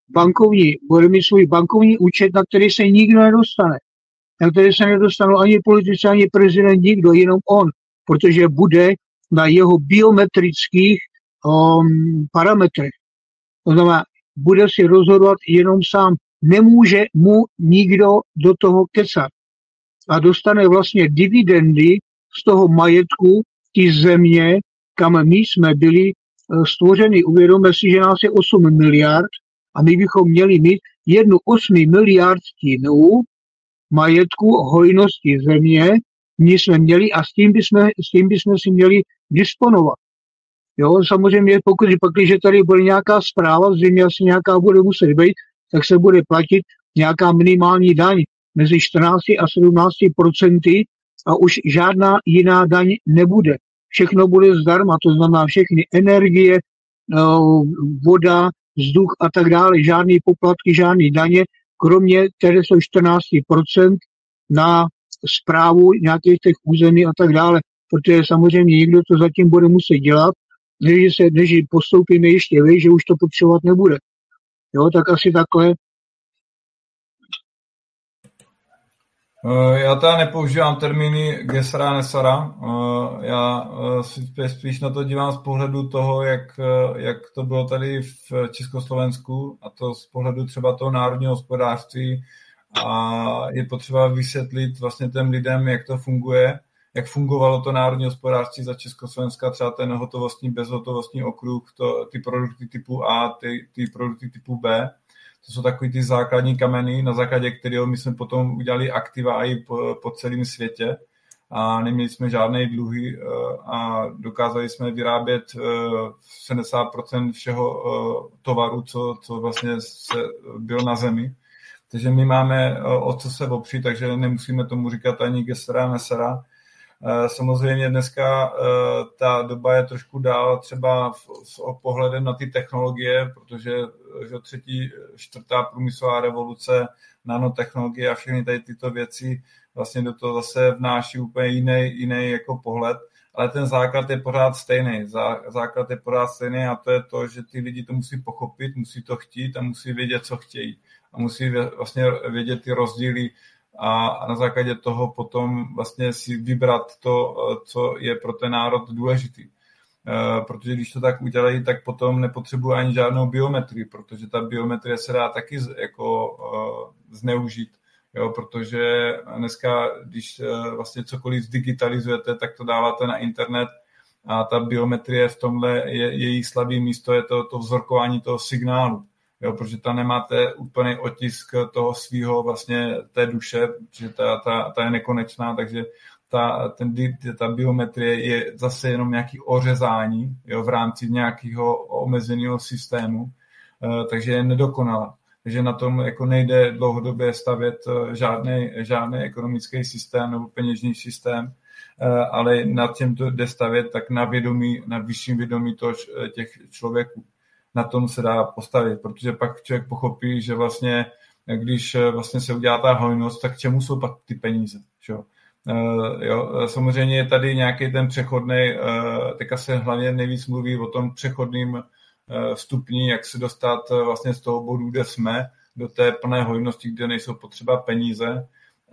bankovní, bude mít svůj bankovní účet, na který se nikdo nedostane. Na který se nedostanou ani politici, ani prezident, nikdo, jenom on, protože bude na jeho biometrických um, parametrech. To znamená, bude si rozhodovat jenom sám. Nemůže mu nikdo do toho kecat. A dostane vlastně dividendy z toho majetku té země, kam my jsme byli stvořeni. Uvědomme si, že nás je osm miliard a my bychom měli mít jednu osmi miliardtinu majetku, hojnosti země, my jsme měli a s tím bychom, s tím bychom si měli disponovat. Jo, samozřejmě pokud pak, když tady bude nějaká zpráva, zřejmě asi nějaká bude muset být, tak se bude platit nějaká minimální daň mezi čtrnáct a sedmnáct procenty a už žádná jiná daň nebude. Všechno bude zdarma, to znamená všechny energie, voda, vzduch a tak dále, žádný poplatky, žádný daně, kromě které jsou čtrnáct procent na správu nějakých těch území a tak dále, protože samozřejmě někdo to zatím bude muset dělat, než, se, než postoupíme ještě vej, že už to potřebovat nebude. Jo, tak asi takhle. Já teda nepoužívám termíny gesera, nesara. Já spíš na to dívám z pohledu toho, jak, jak to bylo tady v Československu, a to z pohledu třeba toho národního hospodářství, a je potřeba vysvětlit vlastně těm lidem, jak to funguje, jak fungovalo to národní hospodářství za Československa, třeba ten hotovostní, bezhotovostní okruh, to, ty produkty typu A, ty, ty produkty typu B. To jsou takový ty základní kameny, na základě kterého my jsme potom udělali aktiva i po, po celém světě a neměli jsme žádné dluhy a dokázali jsme vyrábět sedmdesát procent všeho tovaru, co, co vlastně se bylo na zemi. Takže my máme o co se opřít, takže nemusíme tomu říkat ani gesera, nesera. Samozřejmě dneska ta doba je trošku dál třeba s pohledem na ty technologie, protože že třetí, čtvrtá průmyslová revoluce, nanotechnologie a všechny tady tyto věci vlastně do toho zase vnáší úplně jiný, jiný jako pohled, ale ten základ je pořád stejný. Základ je pořád stejný a to je to, že ty lidi to musí pochopit, musí to chtít a musí vědět, co chtějí. A musí vlastně vědět ty rozdíly a na základě toho potom vlastně si vybrat to, co je pro ten národ důležitý. Protože když to tak udělají, tak potom nepotřebují ani žádnou biometrii, protože ta biometrie se dá taky jako zneužít. Jo, protože dneska, když vlastně cokoliv digitalizujete, tak to dáváte na internet a ta biometrie v tomhle je její slabý místo, je to, to vzorkování toho signálu. Jo, protože tam nemáte úplný otisk toho svého vlastně té duše, protože ta, ta, ta je nekonečná, takže ta, ten, ta biometrie je zase jenom nějaký ořezání, jo, v rámci nějakého omezeného systému, takže je nedokonalá. Takže na tom jako nejde dlouhodobě stavět žádný, žádný ekonomický systém nebo peněžní systém, ale nad tím to jde stavět tak na vědomí, na vyšším vědomí toho, těch člověků. Na tom se dá postavit, protože pak člověk pochopí, že vlastně, když vlastně se udělá ta hojnost, tak k čemu jsou pak ty peníze, že jo? Uh, jo, samozřejmě je tady nějaký ten přechodný, uh, teďka se hlavně nejvíc mluví o tom přechodným uh, stupni, jak se dostat uh, vlastně z toho bodu, kde jsme, do té plné hojnosti, kde nejsou potřeba peníze.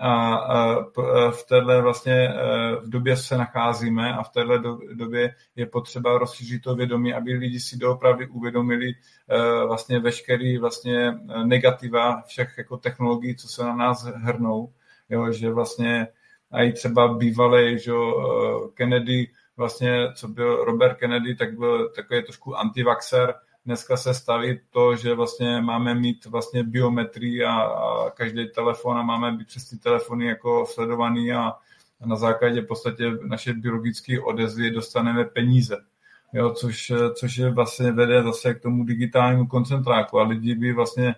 A uh, v téhle vlastně uh, v době se nacházíme a v téhle do, době je potřeba rozšířit to vědomí, aby lidi si doopravdy uvědomili uh, vlastně veškerý vlastně negativa všech jako technologií, co se na nás hrnou, jo, že vlastně a i třeba bývalý, že Kennedy, vlastně, co byl Robert Kennedy, tak byl takový trošku antivaxer. Dneska se staví to, že vlastně máme mít vlastně biometrii a, a každý telefon a máme být přes ty telefony jako sledovaný a, a na základě v podstatě naše biologické odezvy dostaneme peníze. Jo, což, což je vlastně vede zase k tomu digitálnímu koncentráku a lidi by vlastně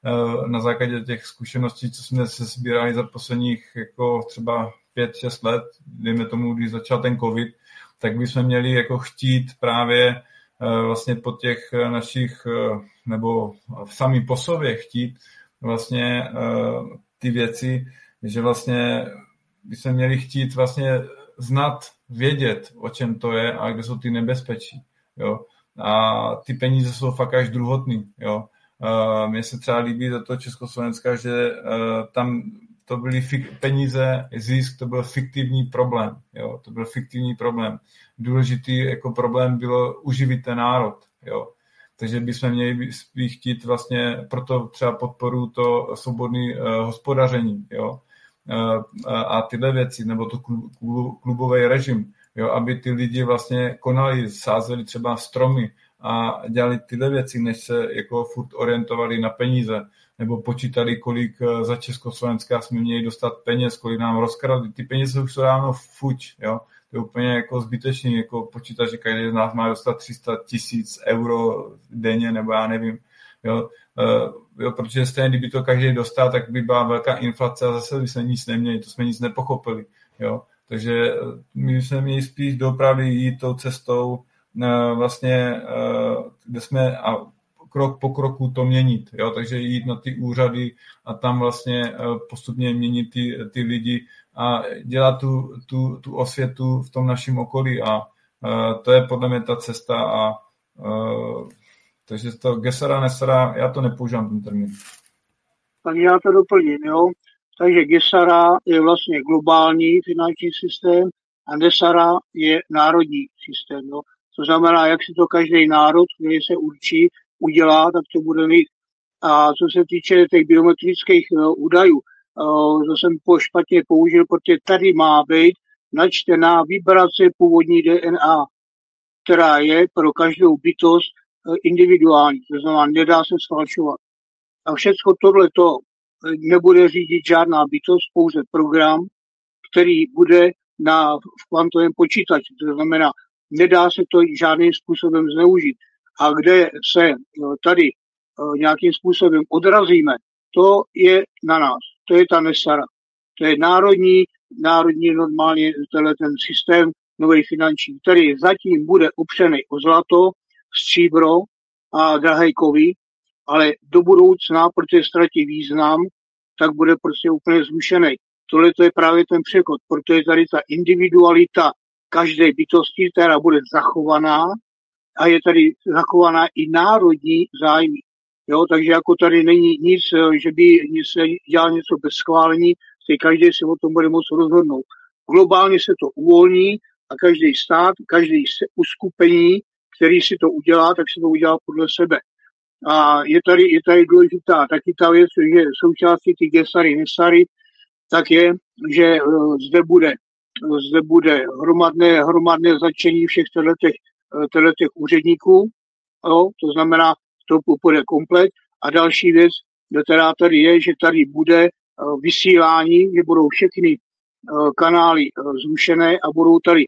na základě těch zkušeností, co jsme se sbírali za posledních jako třeba pět šest let, dejme tomu, když začal ten covid, tak bychom měli jako chtít právě vlastně po těch našich, nebo sami po sobě chtít vlastně ty věci, že vlastně bychom měli chtít vlastně znat, vědět, o čem to je a kde jsou ty nebezpečí. Jo? A ty peníze jsou fakt až druhotný. Jo? Mně se třeba líbí do toho Československa, že tam to byly fik- peníze, zisk, to byl fiktivní problém. Jo? To byl fiktivní problém. Důležitý jako problém bylo uživit ten národ. Jo? Takže bychom měli chtít vlastně proto třeba podporu to svobodné uh, hospodaření. Jo? Uh, a tyhle věci, nebo to klubový režim, jo? Aby ty lidi vlastně konali, sázeli třeba stromy a dělali tyhle věci, než se jako furt orientovali na peníze, nebo počítali, kolik za Československá jsme měli dostat peněz, kolik nám rozkradli. Ty peníze už jsou dávno fuč, jo. To je úplně jako zbytečný, jako počítat, že každý z nás má dostat tři sta tisíc euro denně, nebo já nevím, jo. Uh, jo, protože stejně, kdyby to každý dostal, tak by byla velká inflace a zase by jsme nic neměli, to jsme nic nepochopili, jo. Takže my jsme měli spíš doopravdy jít tou cestou, uh, vlastně, uh, kde jsme a krok po kroku to měnit, jo? Takže jít na ty úřady a tam vlastně postupně měnit ty, ty lidi a dělat tu, tu, tu osvětu v tom našem okolí a uh, to je podle mě ta cesta a uh, takže to gesara, nesara, já to nepoužívám ten termín. Tak já to doplním, jo. Takže gesara je vlastně globální finanční systém a nesara je národní systém, jo. To znamená, jak si to každý národ, který se určí, udělá, tak to bude mít. A co se týče těch biometrických uh, údajů, uh, to jsem po špatně použil, protože tady má být načtená vibrace původní D N A, která je pro každou bytost uh, individuální. To znamená, nedá se sfalšovat. A všechno tohleto nebude řídit žádná bytost, pouze program, který bude na, v kvantovém počítači. To znamená, nedá se to žádným způsobem zneužít. A kde se tady nějakým způsobem odrazíme, to je na nás. To je ta nesara. To je národní, národní normálně ten systém nový finanční, který zatím bude opřený o zlato, stříbro a drahé kovy, ale do budoucna, protože ztratí význam, tak bude prostě úplně zrušený. Tohle to je právě ten přechod, protože tady ta individualita každé bytosti, která bude zachovaná, a je tady zachovaná i národní zájmy. Jo, takže jako tady není nic, že by se dělal něco bez schválení, takže každý si o tom bude moct rozhodnout. Globálně se to uvolní a každý stát, každý uskupení, který si to udělá, tak si to udělá podle sebe. A je tady, je tady důležitá taky ta věc, že součástí ty gesary, nesary, tak je, že zde bude, zde bude hromadné, hromadné začení všech těch těch úředníků, jo, to znamená, to půjde komplet. A další věc, která tady je, že tady bude vysílání, že budou všechny kanály zrušené a budou tady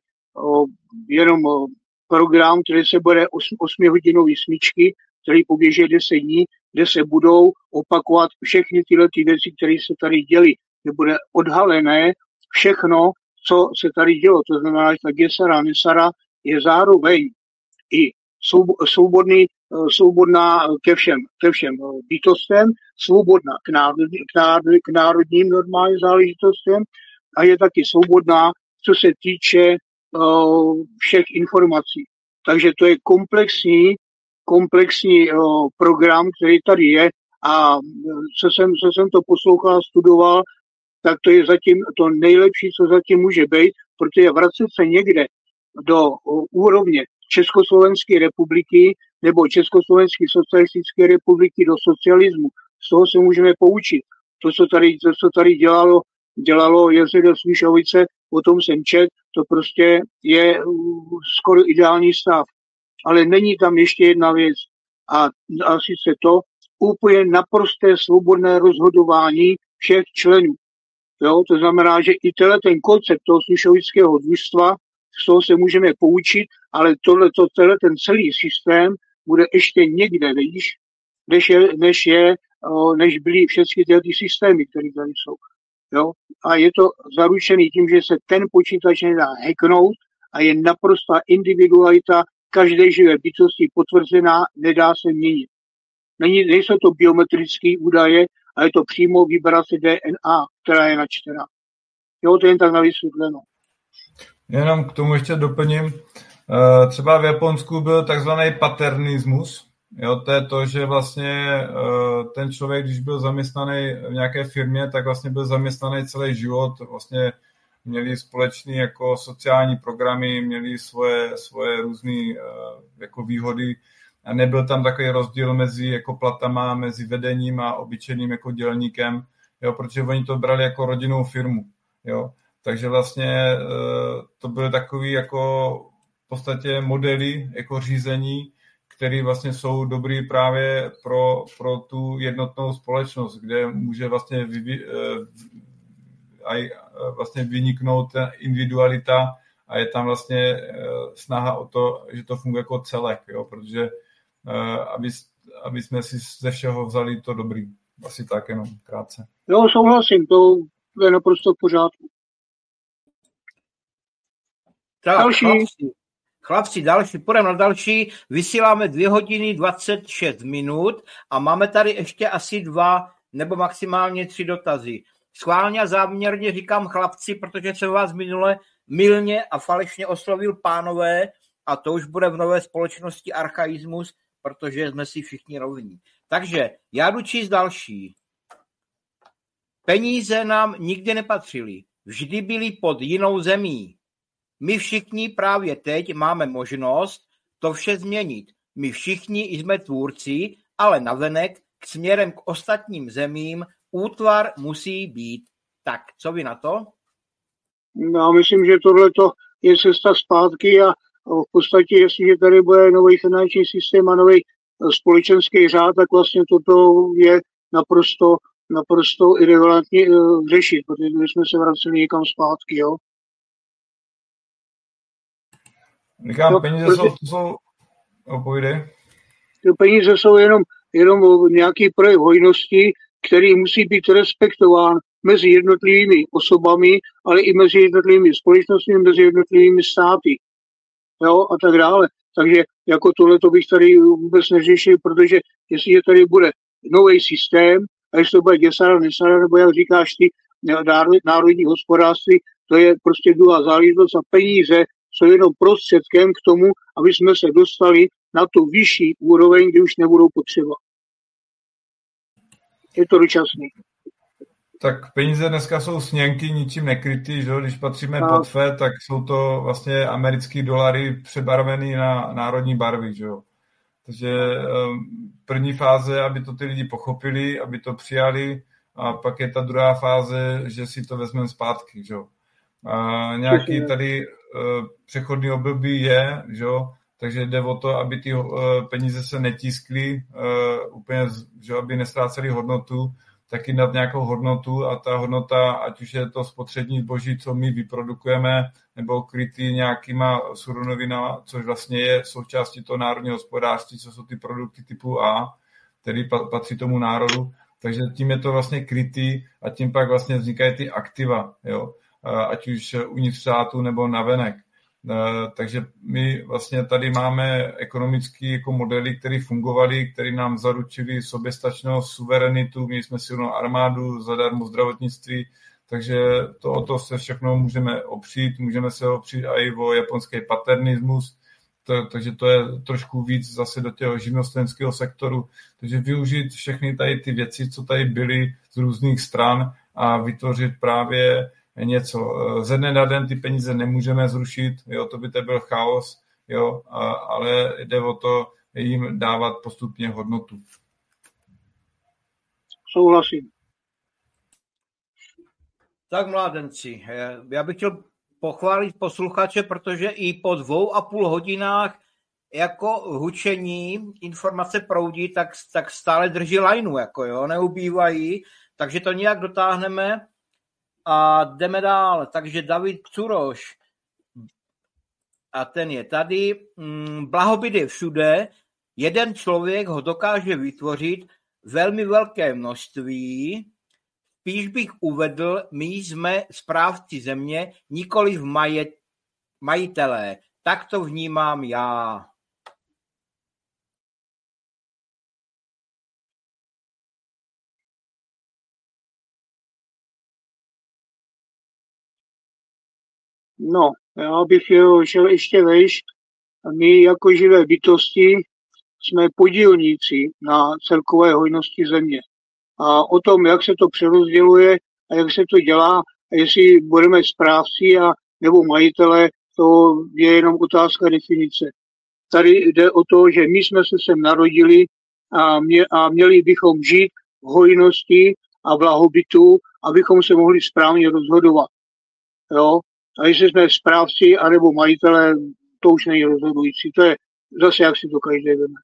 jenom program, který se bude osmihodinový smyčky, který poběží deset dní, kde se budou opakovat všechny tyhle ty věci, které se tady děly. Že bude odhalené všechno, co se tady dělo. To znamená, že ta gesara, nesara je zároveň i svobodný, svobodná ke všem, ke všem bytostem, svobodná k, národní, k, národní, k národním normálním záležitostem a je taky svobodná, co se týče uh, všech informací. Takže to je komplexní, komplexní uh, program, který tady je a co jsem, co jsem to poslouchal, studoval, tak to je zatím to nejlepší, co zatím může být, protože vracet se někde do úrovně Československé republiky nebo Československé socialistické republiky do socialismu. Z toho se můžeme poučit. To, co tady, to, co tady dělalo, dělalo Jezero Svíšovice, o tom jsem čet, to prostě je skoro ideální stav. Ale není tam ještě jedna věc. A, a sice to úplně naprosté svobodné rozhodování všech členů. Jo? To znamená, že i tenhle ten koncept toho Svíšovického družstva, z toho se můžeme poučit, ale tohle, to, tenhle ten celý systém bude ještě někde výš, než, je, než, je, než byly všechny ty systémy, které tady jsou. Jo? A je to zaručený tím, že se ten počítač nedá hacknout a je naprostá individualita každé živé bytosti potvrzená, nedá se měnit. Není, nejsou to biometrické údaje, ale je to přímo vibrace D N A, která je načtená. Jo, to jen tak na vysvětlenou. Jenom k tomu ještě doplním. Třeba v Japonsku byl takzvaný paternismus, Jo, to je to, že vlastně ten člověk, když byl zaměstnaný v nějaké firmě, tak vlastně byl zaměstnaný celý život, vlastně měli společný jako sociální programy, měli svoje, svoje různé jako výhody a nebyl tam takový rozdíl mezi jako platama, mezi vedením a obyčejným jako dělníkem, jo, protože oni to brali jako rodinnou firmu, jo. Takže vlastně to byly takový jako v podstatě modely jako řízení, které vlastně jsou dobrý právě pro, pro tu jednotnou společnost, kde může vlastně, vy, aj vlastně vyniknout ta individualita a je tam vlastně snaha o to, že to funguje jako celek, jo, protože aby, aby jsme si ze všeho vzali to dobrý. Asi tak jenom krátce. Jo, souhlasím, to je naprosto v pořádku. Tak, další. Chlapci, chlapci, další, půjdeme na další. Vysíláme dvě hodiny dvacet šest minut a máme tady ještě asi dva nebo maximálně tři dotazy. Schválně a záměrně říkám chlapci, protože jsem vás minule mylně a falešně oslovil pánové a to už bude v nové společnosti archaismus, protože jsme si všichni rovní. Takže já jdu číst další. Peníze nám nikdy nepatřily. Vždy byly pod jinou zemí. My všichni právě teď máme možnost to vše změnit. My všichni jsme tvůrci, ale navenek k směrem k ostatním zemím útvar musí být. Tak, co vy na to? Já myslím, že tohleto je cesta zpátky a v podstatě, jestliže tady bude nový finanční systém a nový společenský řád, tak vlastně toto je naprosto, naprosto irrelevantní uh, řešit, protože my jsme se vraceli někam zpátky, jo. Říkám, no, peníze protože... jsou, jsou... O, pojdej. Peníze jsou jenom, jenom nějaký projev hojnosti, který musí být respektován mezi jednotlivými osobami, ale i mezi jednotlivými společnostmi, mezi jednotlivými státy. Jo, a tak dále. Takže jako tohle to bych tady vůbec neřešil, protože jestliže tady bude nový systém, a jestli to bude děsara, nesara, nebo jak říkáš ty, národní hospodářství, to je prostě druhá záležitost a peníze jsou jenom prostředkem k tomu, aby jsme se dostali na tu vyšší úroveň, kdy už nebudou potřeba. Je to dočasný. Tak peníze dneska jsou sněnky, ničím nekrytý, že? Když patříme no. pod Fed, tak jsou to vlastně americký dolary přebarvený na národní barvy. Že? Takže první fáze, aby to ty lidi pochopili, aby to přijali, a pak je ta druhá fáze, že si to vezmeme zpátky. Že? A nějaký tady přechodný období je, že? Takže jde o to, aby ty peníze se netiskly, úplně, že? Aby nestrácely hodnotu, taky nad nějakou hodnotu a ta hodnota, ať už je to spotřební zboží, co my vyprodukujeme, nebo krytý nějakýma surovinama, což vlastně je součástí toho národního hospodářství, co jsou ty produkty typu A, který patří tomu národu. Takže tím je to vlastně krytý a tím pak vlastně vznikají ty aktiva, jo? Ať už uvnitř státu nebo navenek. Takže my vlastně tady máme ekonomické jako modely, které fungovaly, které nám zaručily soběstačnost, suverenitu, měli jsme silnou armádu, zadarmo zdravotnictví, takže to, o to se všechno můžeme opřít, můžeme se opřít i o japonský paternismus, to, takže to je trošku víc zase do těho živnostenského sektoru, takže využít všechny tady ty věci, co tady byly z různých stran a vytvořit právě něco. Ze dne na den ty peníze nemůžeme zrušit, jo, to by to byl chaos, jo, a, ale jde o to jim dávat postupně hodnotu. Souhlasím. Tak mládenci, já bych chtěl pochválit posluchače, protože i po dvou a půl hodinách jako hučení informace proudí, tak, tak stále drží lajnu, jako jo, neubývají, takže to nějak dotáhneme. A jdeme dál. Takže David Curoš, a ten je tady. Blahobyt je všude. Jeden člověk ho dokáže vytvořit velmi velké množství. Spíš bych uvedl, my jsme správci země, nikoli v majet, majitelé. Tak to vnímám já. No, já bych šel ještě vejš. My jako živé bytosti jsme podílníci na celkové hojnosti země. A o tom, jak se to přerozděluje a jak se to dělá, a jestli budeme správci a nebo majitele, to je jenom otázka definice. Tady jde o to, že my jsme se sem narodili a, mě, a měli bychom žít v hojnosti a blahobytu, abychom se mohli správně rozhodovat. Jo? A jestli jsme správci anebo majitele, to už není rozhodující. To je zase, jak si to každý veme.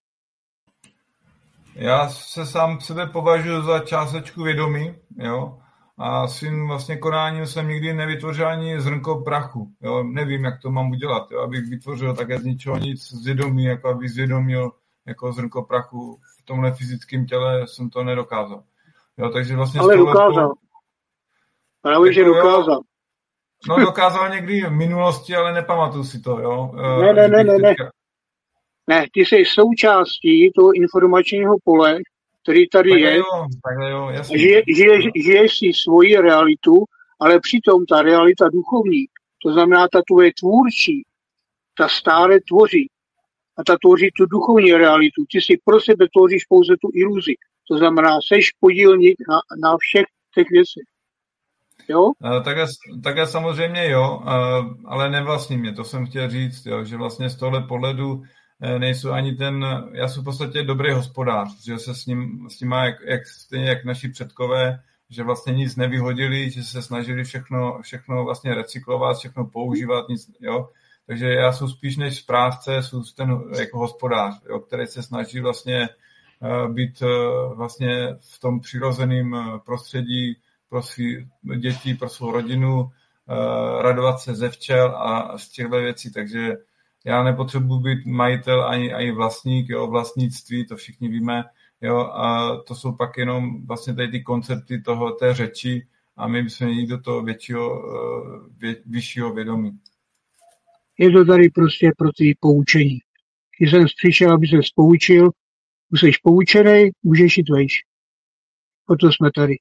Já se sám sebe považuji za částečku vědomí, jo, a svým vlastně konáním jsem nikdy nevytvořil ani zrnko prachu, jo, nevím, jak to mám udělat, jo, abych vytvořil také z ničeho nic zvědomí, jako abych zvědomil jako zrnko prachu v tomhle fyzickém těle, jsem to nedokázal. Jo, takže vlastně ale dokázal. Po... Právě, že dokázal. Jo, no dokázal někdy v minulosti, ale nepamatuju si to, jo. Ne, ne, ne, ne, ne. Ne, ty jsi součástí toho informačního pole, který tady takhle je. Jo, takhle jo, jasně. Žije, žije, žiješ si svoji realitu, ale přitom ta realita duchovní, to znamená ta tvoje tvůrčí, ta stále tvoří. A ta tvoří tu duchovní realitu. Ty si pro sebe tvoříš pouze tu iluzi. To znamená, seš podílník na, na všech těch věcech. Jo? Také, také samozřejmě jo, ale nevlastní mě, to jsem chtěl říct, jo, že vlastně z tohle pohledu nejsou ani ten, já jsem v podstatě dobrý hospodář, že se s ním, s ním má jak, jak, stejně jak naši předkové, že vlastně nic nevyhodili, že se snažili všechno, všechno vlastně recyklovat, všechno používat, nic, jo. Takže já jsem spíš než správce, jsem ten jako hospodář, jo, který se snaží vlastně uh, být uh, vlastně v tom přirozeném prostředí pro svý děti, pro svou rodinu, uh, radovat se ze včel a z těchto věcí, takže já nepotřebuji být majitel ani, ani vlastník, jo, vlastnictví, to všichni víme, jo, a to jsou pak jenom vlastně tady ty koncepty toho, té řeči a my bychom měli do toho většího, vě, vyššího vědomí. Je to tady prostě pro ty poučení. Když jsem přišel, aby se poučil, už jsi poučený, můžeš jít vejš. Proto jsme tady.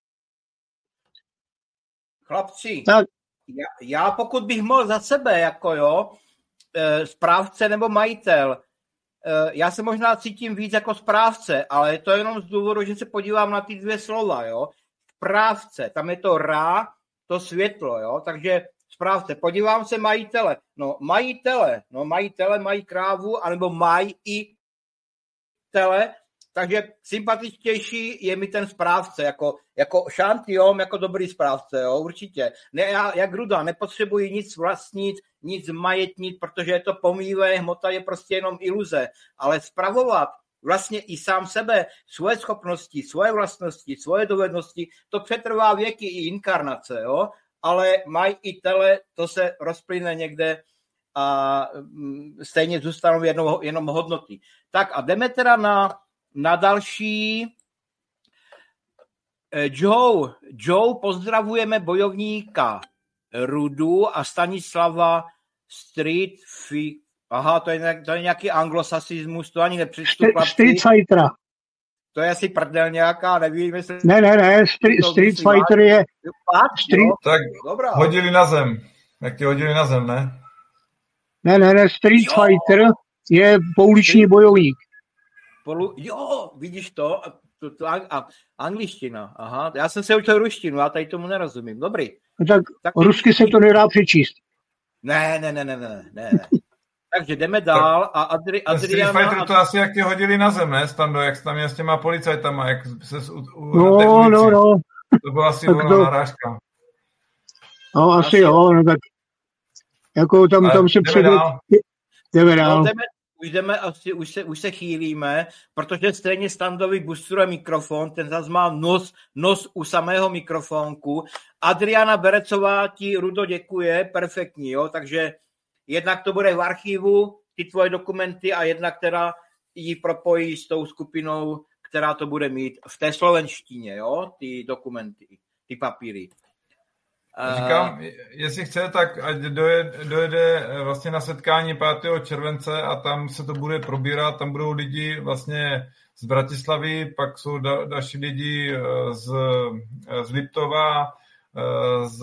Chlapci, tak. Já, já pokud bych mohl za sebe, jako jo, správce nebo majitel. Já se možná cítím víc jako správce, ale je to jenom z důvodu, že se podívám na ty dvě slova, jo. Správce, tam je to rá, to světlo, jo. Takže správce, podívám se majitele. No majitele, no majitele mají krávu, anebo mají i tele, takže sympatičtější je mi ten správce, jako, jako šantiom, jako dobrý správce, jo, určitě. Ne, já, jak Ruda, nepotřebuji nic vlastnit, nic majetnit, protože je to pomíjivé, hmota je prostě jenom iluze, ale spravovat vlastně i sám sebe, svoje schopnosti, svoje vlastnosti, svoje dovednosti, to přetrvá věky i inkarnace, jo, ale mají i tele, to se rozplyne někde a stejně zůstanou jenom, jenom hodnoty. Tak a jdeme teda na Na další. Joe, Joe, pozdravujeme bojovníka Rudu a Stanislava Street. Aha, to je, to je nějaký anglosasismus, to ani nepřečtu. Street Fighter. To je asi prdel nějaká, nevím, jestli... Ne, ne, ne, Street, street Fighter je... Street... Tak Dobrá. Hodili na zem. Jak tě hodili na zem, ne? Ne, ne, ne, Street jo. Fighter je pouliční bojovník. Polu... Jo, vidíš to? to, to a, a, angličtina, aha. Já jsem se učil ruštinu, já tady tomu nerozumím. Dobrý. No tak, tak rusky se to nedá přečíst. Ne, ne, ne, ne, ne, ne. Takže jdeme dál a Adri, Adriana... Street Fighter to asi jak tě hodili na zem, ne? Stando, jak jsi tam je s těma policajtama, jak se u, u, no, no, no. To byla asi ona to... narážka. No, asi, asi jo, no tak jako tam, tam se předvěd... Jdeme dál. No, jdeme, už jdeme, asi, už se, už se chýlíme, protože stejně Standovi bustruje mikrofon, ten zase má nos, nos u samého mikrofónku. Adriana Berecová ti, Rudo, děkuje, perfektní, jo, takže jednak to bude v archivu, ty tvoje dokumenty a jednak teda ji propojí s tou skupinou, která to bude mít v té slovenštině, jo, ty dokumenty, ty papíry. Říkám, jestli chce, tak ať dojede, dojede vlastně na setkání pátého července a tam se to bude probírat, tam budou lidi vlastně z Bratislavy, pak jsou da, další lidi z, z Liptova, z,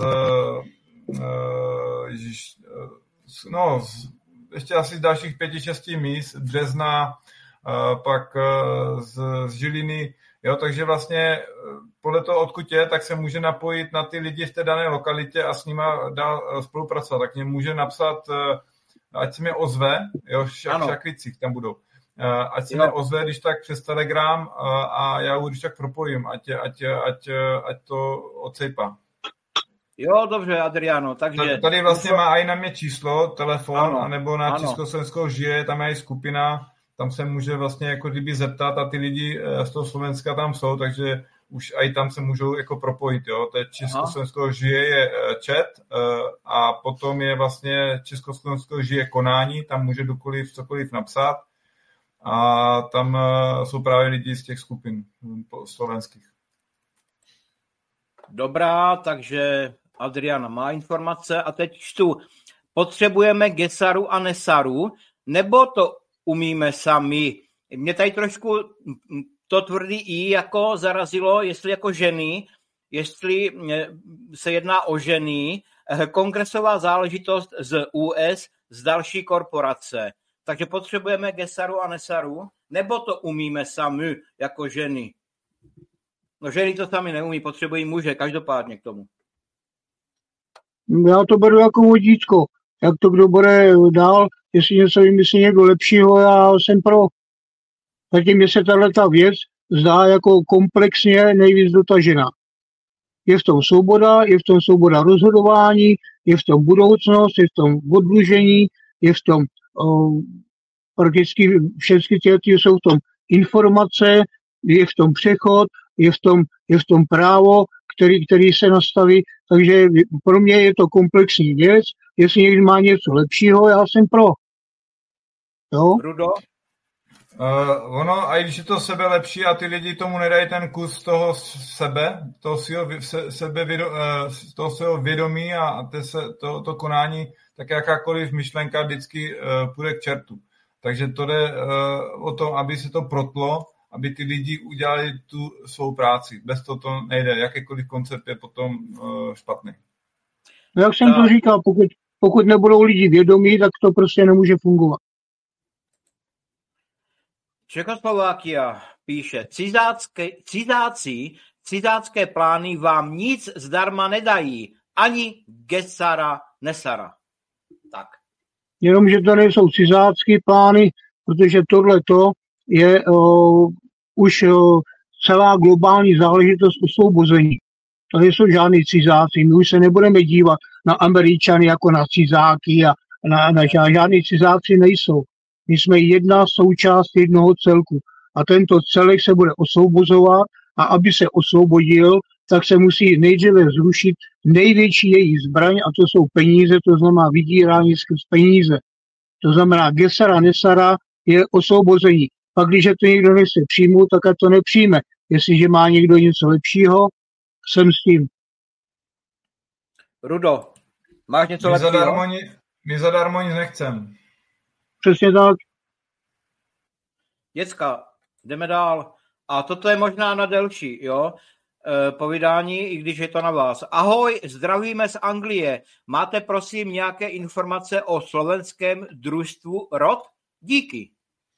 ježiš, no, z, ještě asi z dalších pěti, šesti míst, Března, pak z, z Žiliny, jo, takže vlastně podle toho, odkud je, tak se může napojit na ty lidi v té dané lokalitě a s nima dál spolupracovat. Tak mě může napsat, ať se mě ozve, jo, šak, šaklicích tam budou. Ať se mě ozve, když tak přes Telegram a já ho když tak propojím, ať, ať, ať, ať to odsejpá. Jo, dobře, Adriano, takže... Tady vlastně má i na mě číslo, telefon, ano, anebo na Československou žije, tam je i skupina, tam se může vlastně jako kdyby zeptat a ty lidi z toho Slovenska tam jsou, takže už i tam se můžou jako propojit, jo. To je Československou žije je chat a potom je vlastně Československou žije konání, tam může kdokoliv cokoliv napsat a tam jsou právě lidi z těch skupin slovenských. Dobrá, takže Adriana má informace a teď čtu. Potřebujeme Gesaru a Nesaru, nebo to umíme sami? Mě tady trošku to tvrdý I jako zarazilo, jestli jako ženy, jestli se jedná o ženy, kongresová záležitost z U S, z další korporace. Takže potřebujeme Gesaru a Nesaru, nebo to umíme sami jako ženy? No ženy to sami neumí, potřebují muže, každopádně k tomu. Já to beru jako vodítko. Jak to kdo bude dál, jestli něco vymyslí někdo lepšího, já jsem pro. Zatím mě se tato věc zdá jako komplexně nejvíc dotažená. Je v tom svoboda, je v tom svoboda rozhodování, je v tom budoucnost, je v tom odlužení, je v tom o, prakticky všechny ty jsou v tom informace, je v tom přechod, je v tom, je v tom právo, který, který se nastaví. Takže pro mě je to komplexní věc. Jestli někdo má něco lepšího, já jsem pro. Jo? Rudo? Uh, ono, a když je to sebe lepší a ty lidi tomu nedají ten kus toho sebe, toho svého, sebe, toho svého vědomí a to, to konání, tak jakákoliv myšlenka vždycky uh, půjde k čertu. Takže to jde uh, o tom, aby se to protlo, aby ty lidi udělali tu svou práci. Bez toho to nejde. Jakýkoliv koncept je potom uh, špatný. No, jak jsem to říkal, pokud, pokud nebudou lidi vědomí, tak to prostě nemůže fungovat. Čechoslovákia píše, cizácké, cizáci, cizácké plány vám nic zdarma nedají, ani Gesara, Nesara. Tak. Jenom, že to nejsou cizácké plány, protože tohleto je uh, už uh, celá globální záležitost osvobození. To nejsou žádný cizáci. My už se nebudeme dívat na Američany jako na cizáky a na, na žádný cizáci nejsou. My jsme jedna součást jednoho celku a tento celek se bude osvobozovat a aby se osvobodil, tak se musí nejdříve zrušit největší její zbraň a to jsou peníze, to znamená vydírání skrz peníze. To znamená Gesara, Nesara je osvobození. Pak když to někdo nechce přijmout, tak to nepřijme. Jestliže má někdo něco lepšího, jsem s tím. Rudo, máš něco my lepšího? Zadarmo, my zadarmo nic nechcem. Přesně tak. Děcka, jdeme dál. A toto je možná na delší, jo? E, povídání, i když je to na vás. Ahoj, zdravíme z Anglie. Máte prosím nějaké informace o slovenském družstvu R O D? Díky.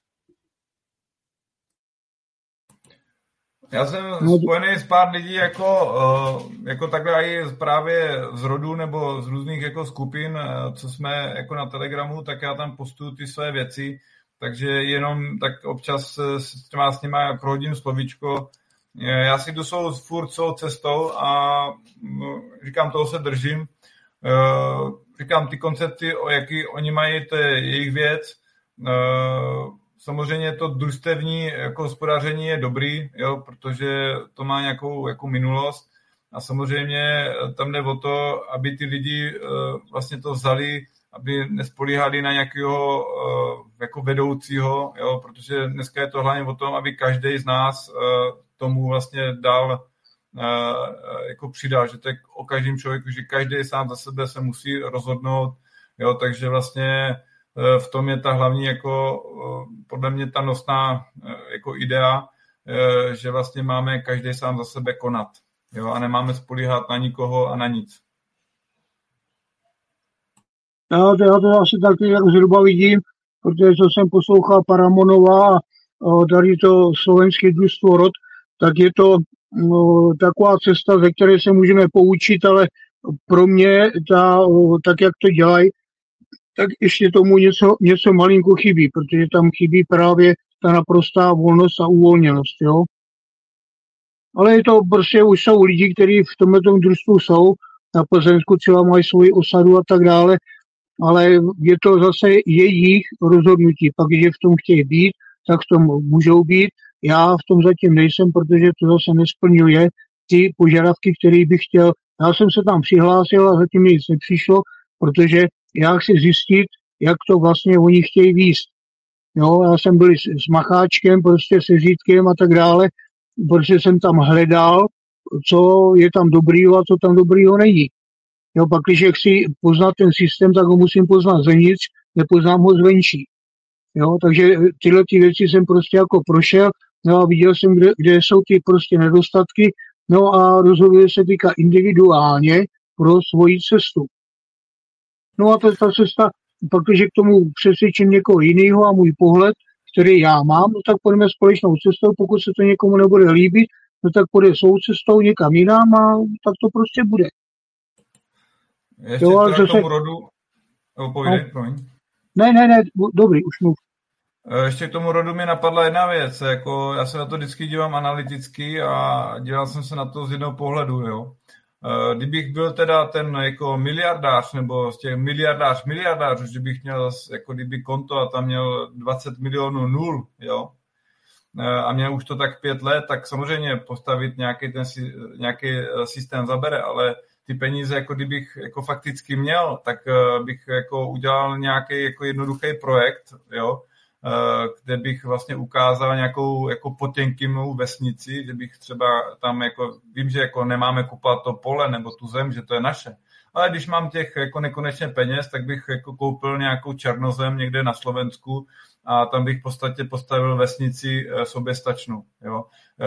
Já jsem spojený s pár lidí jako, jako takhle i právě z rodu nebo z různých jako skupin, co jsme jako na Telegramu, tak já tam postuju ty své věci, takže jenom tak občas s těma s nima prohodím slovíčko. Já si jdu svou furt svou cestou a říkám, toho se držím. Říkám, ty koncepty, o jaký oni mají, to je jejich věc. Samozřejmě to družstevní jako hospodaření je dobrý, jo, protože to má nějakou jako minulost a samozřejmě tam jde o to, aby ty lidi vlastně to vzali, aby nespolíhali na nějakého jako vedoucího, jo, protože dneska je to hlavně o tom, aby každý z nás tomu vlastně dal jako přidal, že to je o každém člověku, že každý sám za sebe se musí rozhodnout, jo, takže vlastně v tom je ta hlavní jako podle mě ta nosná jako idea, že vlastně máme každý sám za sebe konat, jo, a nemáme spolíhat na nikoho a na nic. Já to, já to asi taky zhruba vidím, protože co jsem poslouchal Paramonova a tady to slovenské družstvo Rod, tak je to no, taková cesta, ze které se můžeme poučit, ale pro mě, ta, tak jak to dělají, tak ještě tomu něco, něco malinko chybí, protože tam chybí právě ta naprostá volnost a uvolněnost, jo. Ale je to prostě, už jsou lidi, kteří v tomto družstvu jsou, na Plzeňsku třeba mají svoji osadu a tak dále, ale je to zase jejich rozhodnutí. Pak, když v tom chtějí být, tak v tom můžou být. Já v tom zatím nejsem, protože to zase nesplňuje ty požadavky, které bych chtěl. Já jsem se tam přihlásil a zatím nic nepřišlo, protože já chci zjistit, jak to vlastně oni chtějí víst. Jo, já jsem byl s, s Macháčkem, prostě se Řítkem a tak dále, protože jsem tam hledal, co je tam dobrýho a co tam dobrýho není. Jo, pak, když chci poznat ten systém, tak ho musím poznat zevnitř, nepoznám ho zvenčí. Jo, takže tyhle ty věci jsem prostě jako prošel, no a viděl jsem, kde, kde jsou ty prostě nedostatky, no a rozhoduje se týka individuálně pro svoji cestu. No a ta, ta cesta, protože k tomu přesvědčím někoho jiného a můj pohled, který já mám, no tak půjdeme společnou cestou, pokud se to někomu nebude líbit, no tak půjde svou cestou někam jinam a tak to prostě bude. Ještě jo, teda k tomu rodu, oh, povídej, no. promiň. Ne, ne, ne, dobrý, už mluv. Ještě k tomu rodu mi napadla jedna věc, jako já se na to vždycky dívám analyticky a díval jsem se na to z jednoho pohledu, jo. Kdybych byl teda ten jako miliardář, nebo z těch miliardář, miliardář, už kdybych měl jako kdyby konto a tam měl dvacet milionů nul, jo, a měl už to tak pět let, tak samozřejmě postavit nějaký ten nějaký systém zabere, ale ty peníze, jako kdybych jako fakticky měl, tak bych jako udělal nějaký jako jednoduchý projekt, jo, kde bych vlastně ukázal nějakou jako Potěnkinovu vesnici, kde bych třeba tam jako, vím, že jako nemáme kupovat to pole nebo tu zem, že to je naše, ale když mám těch jako nekonečně peněz, tak bych jako koupil nějakou černozem někde na Slovensku a tam bych v podstatě postavil vesnici soběstačnou, jo,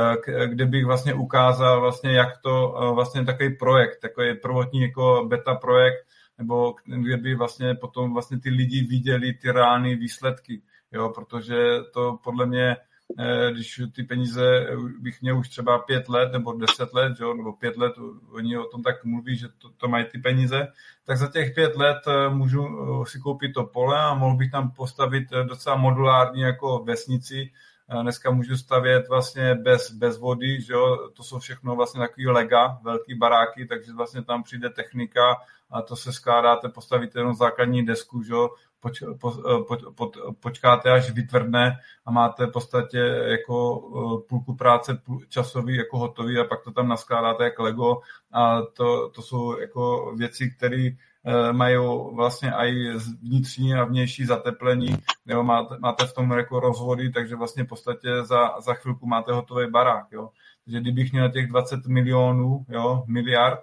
kde bych vlastně ukázal vlastně, jak to vlastně takový projekt, takový prvotní jako beta projekt, nebo kde by vlastně potom vlastně ty lidi viděli ty reálné výsledky. Jo, protože to podle mě, když ty peníze bych měl už třeba pět let nebo deset let, jo, nebo pět let, oni o tom tak mluví, že to, to mají ty peníze, tak za těch pět let můžu si koupit to pole a mohl bych tam postavit docela modulární jako vesnici. Dneska můžu stavět vlastně bez, bez vody, že jo, to jsou všechno vlastně takový lega, velký baráky, takže vlastně tam přijde technika a to se skládáte, postavíte jenom základní desku, že jo, Poč, po, po, po, počkáte, až vytvrdne a máte v podstatě jako půlku práce časový jako hotový a pak to tam naskládáte jako Lego a to, to jsou jako věci, které mají vlastně i vnitřní a vnější zateplení, nebo máte, máte v tom jako rozvody, takže vlastně v podstatě za, za chvilku máte hotový barák. Jo. Takže kdybych měl těch dvacet milionů, jo, miliard,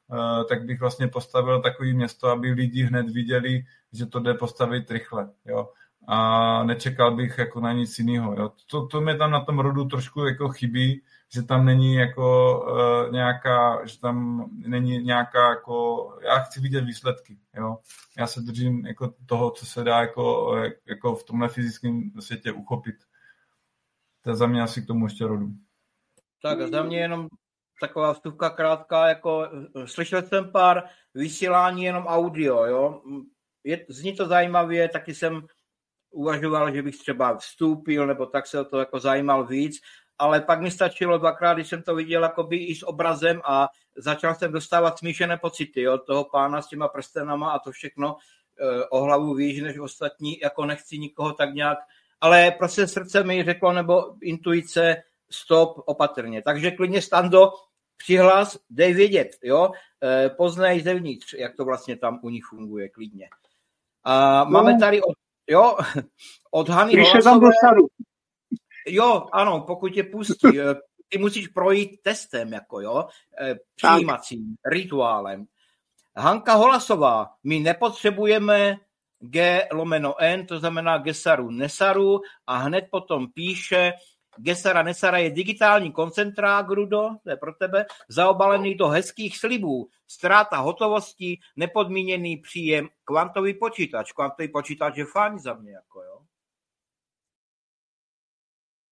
tak bych vlastně postavil takový město, aby lidi hned viděli, že to jde postavit rychle, jo. A nečekal bych jako na nic jiného, jo. To, to mi tam na tom rodu trošku jako chybí, že tam není jako uh, nějaká, že tam není nějaká jako, já chci vidět výsledky, jo. Já se držím jako toho, co se dá jako, jako v tomhle fyzickém světě uchopit. To je za mě asi k tomu ještě rodu. Tak za mě jenom taková vstupka krátká, jako slyšel jsem pár vysílání jenom audio, jo. Je, zní to zajímavě, taky jsem uvažoval, že bych třeba vstoupil, nebo tak se o to jako zajímal víc, ale pak mi stačilo dvakrát, když jsem to viděl jakoby i s obrazem a začal jsem dostávat smíšené pocity, jo, toho pána s těma prstenama a to všechno eh, o hlavu výš než ostatní, jako nechci nikoho tak nějak, ale prostě srdce mi řeklo, nebo intuice, stop, opatrně. Takže klidně, Stando, přihlas, dej vědět, jo, eh, poznej zevnitř, jak to vlastně tam u nich funguje, klidně. A no. Máme tady od, jo, od Hany Když se tam dostanu. Jo, ano, pokud tě pustí, ty musíš projít testem, jako jo, přijímacím rituálem. Hanka Holasová, my nepotřebujeme G lomeno N, to znamená Gesaru Nesaru a hned potom píše, Gesara Nesara je digitální koncentrák, Rudo, to je pro tebe, zaobalený do hezkých slibů, ztráta hotovosti, nepodmíněný příjem, kvantový počítač. Kvantový počítač je fajn za mě, jako jo.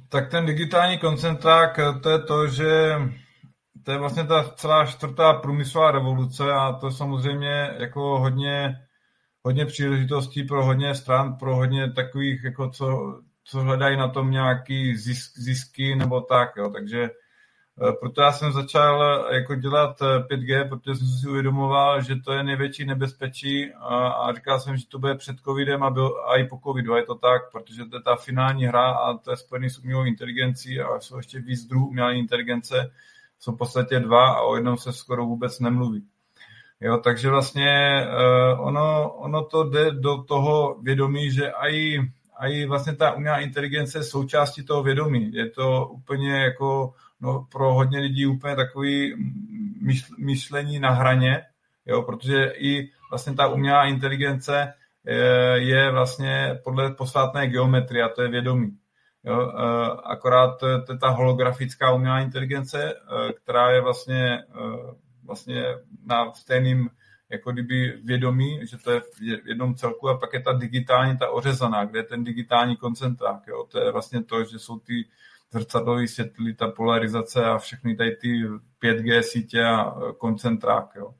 Tak ten digitální koncentrák, to je to, že to je vlastně ta celá čtvrtá průmyslová revoluce a to samozřejmě jako hodně, hodně příležitostí pro hodně stran, pro hodně takových, jako co, co hledají na tom nějaký zisk, zisky nebo tak. Jo. Takže proto já jsem začal jako dělat pět G, protože jsem si uvědomoval, že to je největší nebezpečí a, a říkal jsem, že to bude před covidem a, byl, a i po covidu. A je to tak, protože to je ta finální hra a to je spojený s umělou inteligencí a jsou ještě víc druhů umělé inteligence. Jsou v podstatě dva a o jednom se skoro vůbec nemluví. Jo, takže vlastně uh, ono, ono to jde do toho vědomí, že i, i vlastně ta umělá inteligence je součástí toho vědomí. Je to úplně jako no, pro hodně lidí úplně takový myšlení na hraně, jo, protože i vlastně ta umělá inteligence je, je vlastně podle posvátné geometrie a to je vědomí. Jo, akorát to je ta holografická umělá inteligence, která je vlastně, vlastně na stejným jako kdyby vědomí, že to je v jednom celku a pak je ta digitální, ta ořezaná, kde je ten digitální koncentrák. Jo. To je vlastně to, že jsou ty zrcadlové světly, ta polarizace a všechny tady ty pět G sítě a koncentrák. Jo.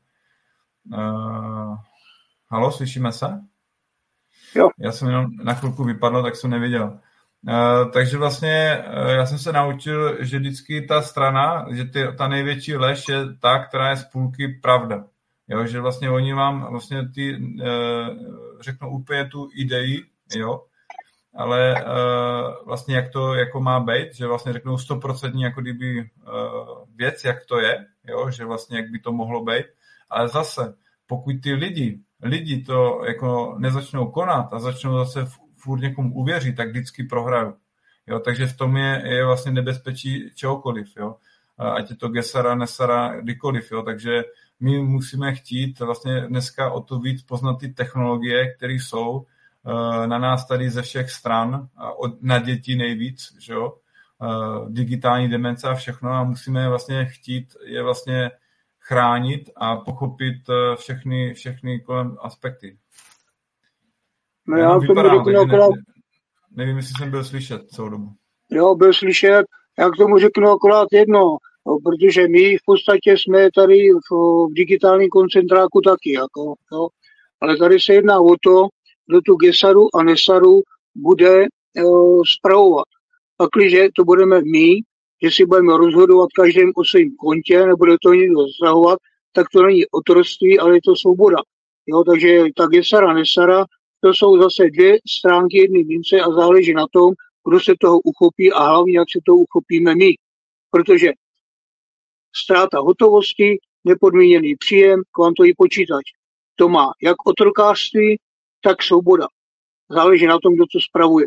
Uh, halo, slyšíme se? Jo. Já jsem jenom na chvilku vypadl, tak jsem neviděl. Uh, takže vlastně uh, já jsem se naučil, že vždycky ta strana, že ty, ta největší lež je ta, která je z půlky pravda. Jo, že vlastně oni vám vlastně ty, uh, řeknou úplně tu idei, jo, ale uh, vlastně jak to jako má být, že vlastně řeknou sto procent jako kdyby uh, věc, jak to je, jo, že vlastně jak by to mohlo být, ale zase, pokud ty lidi, lidi to jako nezačnou konat a začnou zase furt někomu uvěří, tak vždycky prohrajou. Jo, takže v tom je, je vlastně nebezpečí čehokoliv, jo. Ať je to Gesara, Nesara, kdykoliv, jo. Takže my musíme chtít vlastně dneska o to víc poznat ty technologie, které jsou na nás tady ze všech stran, na děti nejvíc, že jo. Digitální demence a všechno a musíme vlastně chtít je vlastně chránit a pochopit všechny, všechny kolem aspekty. No já já tomu řeknu akorát... ne, nevím, jestli jsem byl slyšet celou dobu. Jo, byl slyšet. Já k tomu řeknu akorát jedno, no, protože my v podstatě jsme tady v, v digitálním koncentráku taky, jako, jo. Ale tady se jedná o to, kdo tu Gesaru a Nesaru bude jo, spravovat. Pakliže to budeme my, že si budeme rozhodovat každém o svém kontě, nebude to někdo zasahovat, tak to není otroctví, ale je to svoboda. Jo, takže ta Gesara, Nesara, to jsou zase dvě stránky jedné mince a záleží na tom, kdo se toho uchopí a hlavně, jak se toho uchopíme my. Protože ztráta hotovosti, nepodmíněný příjem, kvantový počítač. To má jak otrokářství, tak svoboda. Záleží na tom, kdo to spravuje.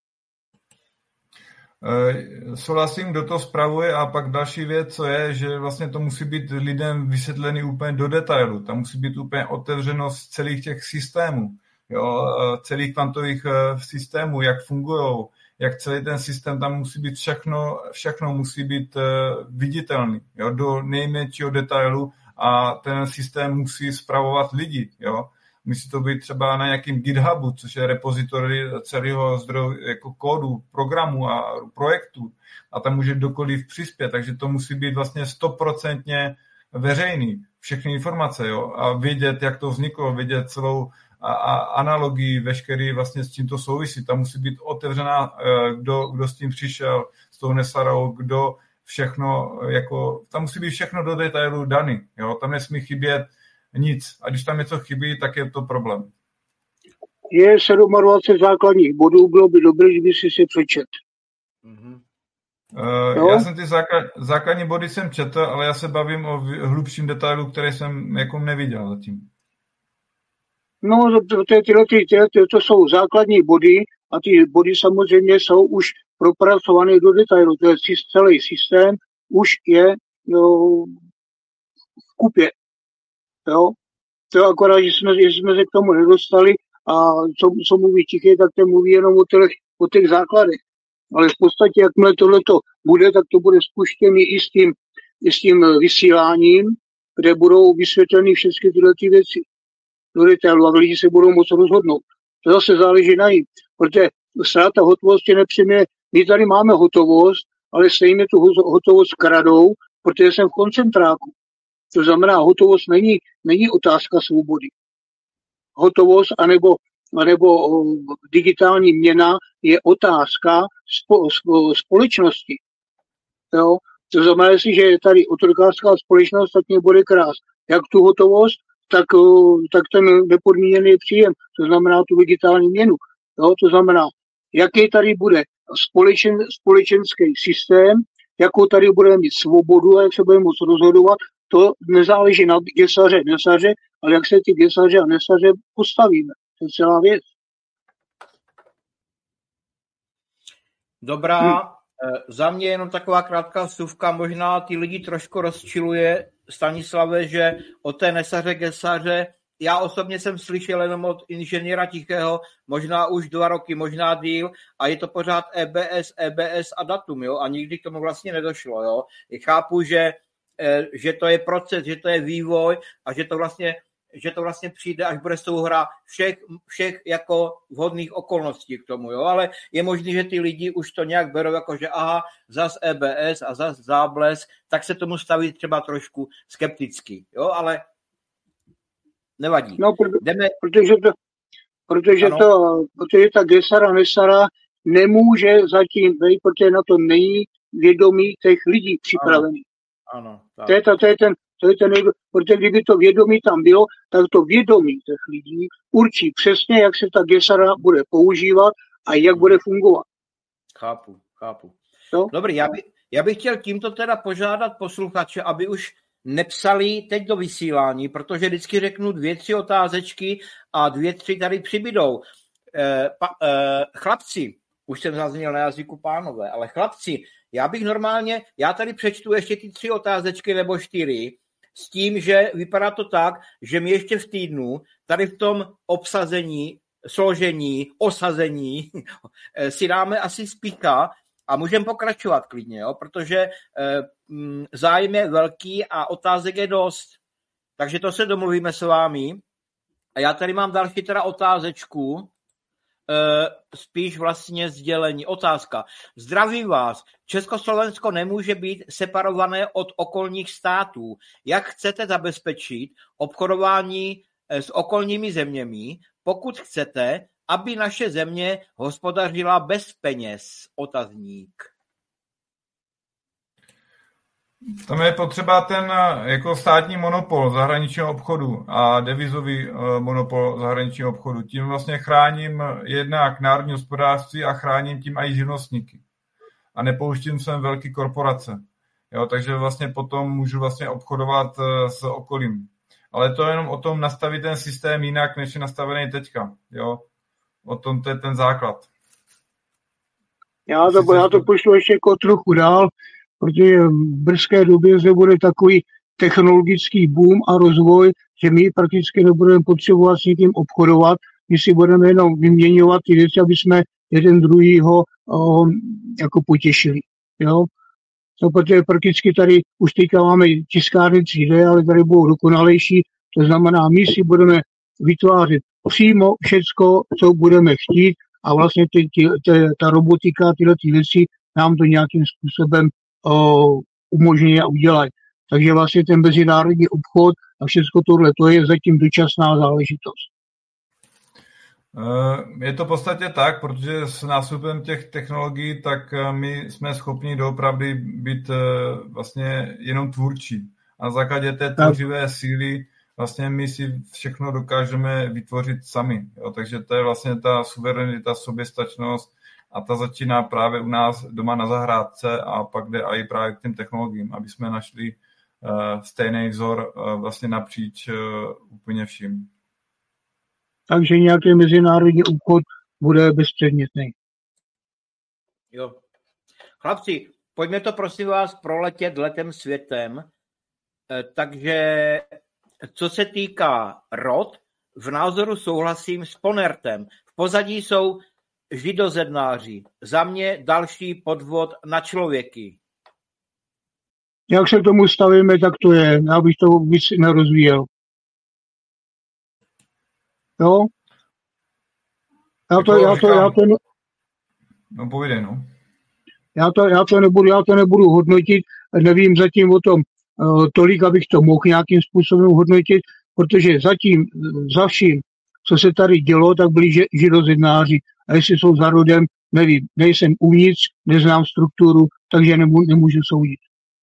E, souhlasím, kdo to spravuje a pak další věc, co je, že vlastně to musí být lidem vysvětlený úplně do detailu. Tam musí být úplně otevřenost celých těch systémů. Jo, celých kvantových systémů, jak fungují, jak celý ten systém, tam musí být všechno, všechno musí být viditelný, jo, do nejmenšího detailu a ten systém musí spravovat lidi, jo. Musí to být třeba na nějakým GitHubu, což je repozitory celého zdroje jako kódu, programu a projektu a tam může kdokoliv přispět, takže to musí být vlastně stoprocentně veřejný, všechny informace, jo, a vědět, jak to vzniklo, vědět celou a, a analogii, veškerý vlastně s tím to souvisí. Tam musí být otevřená, kdo, kdo s tím přišel, s tou Nesarou, kdo všechno, jako, tam musí být všechno do detailu daný, jo, tam nesmí chybět nic. A když tam něco chybí, tak je to problém. Je dvacet sedm základních bodů, bylo by dobré, kdyby si si přečet. Mm-hmm. Uh, já jsem ty základ, základní body jsem četl, ale já se bavím o hlubším detailu, který jsem jako neviděl zatím. No, tyhle, tyhle, tyhle, to jsou základní body a ty body samozřejmě jsou už propracované do detailu. To je celý systém, už je no, v kupě. Jo? To je akorát, že jsme, že jsme se k tomu nedostali a co, co mluví tiché, tak to mluví jenom o těch, o těch základech. Ale v podstatě, jakmile tohleto bude, tak to bude spuštěný i s tím, i s tím vysíláním, kde budou vysvětleny všechny tyhle ty věci do detailu a lidi se budou moct rozhodnout. To zase záleží na ní, protože ztráta hotovosti nepřijme My tady máme hotovost, ale stejně tu hotovost kradou, protože jsem v koncentráku. To znamená, hotovost není, není otázka svobody. Hotovost anebo, anebo digitální měna je otázka spo, spo, společnosti. Jo? To znamená, že je tady otrokářská společnost, tak mě bude krás. Jak tu hotovost, tak, tak ten nepodmíněný příjem. To znamená tu digitální měnu. Jo? To znamená, jaký tady bude společen, společenský systém, jakou tady budeme mít svobodu a jak se budeme moct rozhodovat, to nezáleží na gesaře, nesaře, ale jak se ty gesaře a nesaře postavíme. To je celá věc. Dobrá, hmm. Za mě jenom taková krátká vsuvka, možná ty lidi trošku rozčiluje, Stanislave, že o té nesaře, gesaře, já osobně jsem slyšel jenom od inženýra Tichého, možná už dva roky, možná díl, a je to pořád E B S, E B S a datum, jo, a nikdy k tomu vlastně nedošlo, jo. Chápu, že, že to je proces, že to je vývoj a že to vlastně, že to vlastně přijde, až bude souhra všech, všech jako vhodných okolností k tomu, jo, ale je možné, že ty lidi už to nějak berou, jako že aha, zas E B S a zas záblesk, tak se tomu staví třeba trošku skepticky, jo, ale nevadí. No, proto, Jdeme... protože, to, protože, to, protože ta gesara, nesara nemůže zatím vejít, protože na to není vědomí těch lidí připravený. Ano, ano, tak. To je, ta, to je ten, to je ten, protože kdyby to vědomí tam bylo, tak to vědomí těch lidí určí přesně, jak se ta gesara bude používat a jak bude fungovat. Chápu, chápu. No? Dobrý, já, by, já bych chtěl tímto teda požádat posluchače, aby už nepsali teď do vysílání, protože vždycky řeknu dvě, tři otázečky a dvě, tři tady přibydou. E, pa, e, chlapci, už jsem zazněl na jazyku pánové, ale chlapci, já bych normálně, já tady přečtu ještě ty tři otázečky nebo čtyři, s tím, že vypadá to tak, že my ještě v týdnu tady v tom obsazení, složení, osazení si dáme asi spíka a můžeme pokračovat klidně, jo? Protože e, m, zájem je velký a otázek je dost. Takže to se domluvíme s vámi. A já tady mám další teda otázečku, e, spíš vlastně sdělení. Otázka. Zdravím vás. Československo nemůže být separované od okolních států. Jak chcete zabezpečit obchodování s okolními zeměmi, pokud chcete, aby naše země hospodařila bez peněz? Otazník. Tam je potřeba ten jako státní monopol zahraničního obchodu a devizový monopol zahraničního obchodu. Tím vlastně chráním jednak národní hospodářství a chráním tím i živnostníky. A nepouštím sem velké korporace. Jo, takže vlastně potom můžu vlastně obchodovat s okolím. Ale to je jenom o tom nastavit ten systém jinak, než je nastavený teďka. Jo. O tom to je ten základ. Já to, já to pošlu ještě jako trochu dál, protože v brzké době zde bude takový technologický boom a rozvoj, že my prakticky nebudeme potřebovat s někým obchodovat, my si budeme jenom vyměňovat ty věci, aby jsme jeden druhýho o, jako potěšili. Jo? No, protože prakticky tady už teďka máme tiskárny tři dé, ale tady budou dokonalejší, to znamená, my si budeme vytvářet přímo všecko, co budeme chtít a vlastně ty, ty, ty, ta robotika, tyhle ty věci nám to nějakým způsobem o, umožní a udělají. Takže vlastně ten mezinárodní obchod a všechno tohle, to je zatím dočasná záležitost. Je to v podstatě tak, protože s nástupem těch technologií, tak my jsme schopni doopravdy být vlastně jenom tvůrčí. A na základě té tvořivé síly vlastně my si všechno dokážeme vytvořit sami. Jo? Takže to je vlastně ta suverenita, soběstačnost a ta začíná právě u nás doma na zahrádce a pak jde i právě k těm technologiím, aby jsme našli uh, stejný vzor uh, vlastně napříč uh, úplně vším. Takže nějaký mezinárodní obchod bude bezpředmětný. Jo. Chlapci, pojďme to prosím vás proletět letem světem. E, takže co se týká rod, v názoru souhlasím s Ponertem. V pozadí jsou židozednáři. Za mě další podvod na člověky. Jak se k tomu stavíme, tak to je. Já bych to víc nerozvíjel. Jo? Já to, já to, já to... No povídej, no. Já to, já to, nebudu, já to nebudu hodnotit, nevím zatím o tom uh, tolik, abych to mohl nějakým způsobem hodnotit, protože zatím za vším, co se tady dělo, tak byli židozednáři. A jestli jsou za rodem, nevím, nejsem uvnitř, neznám strukturu, takže nemů, nemůžu soudit.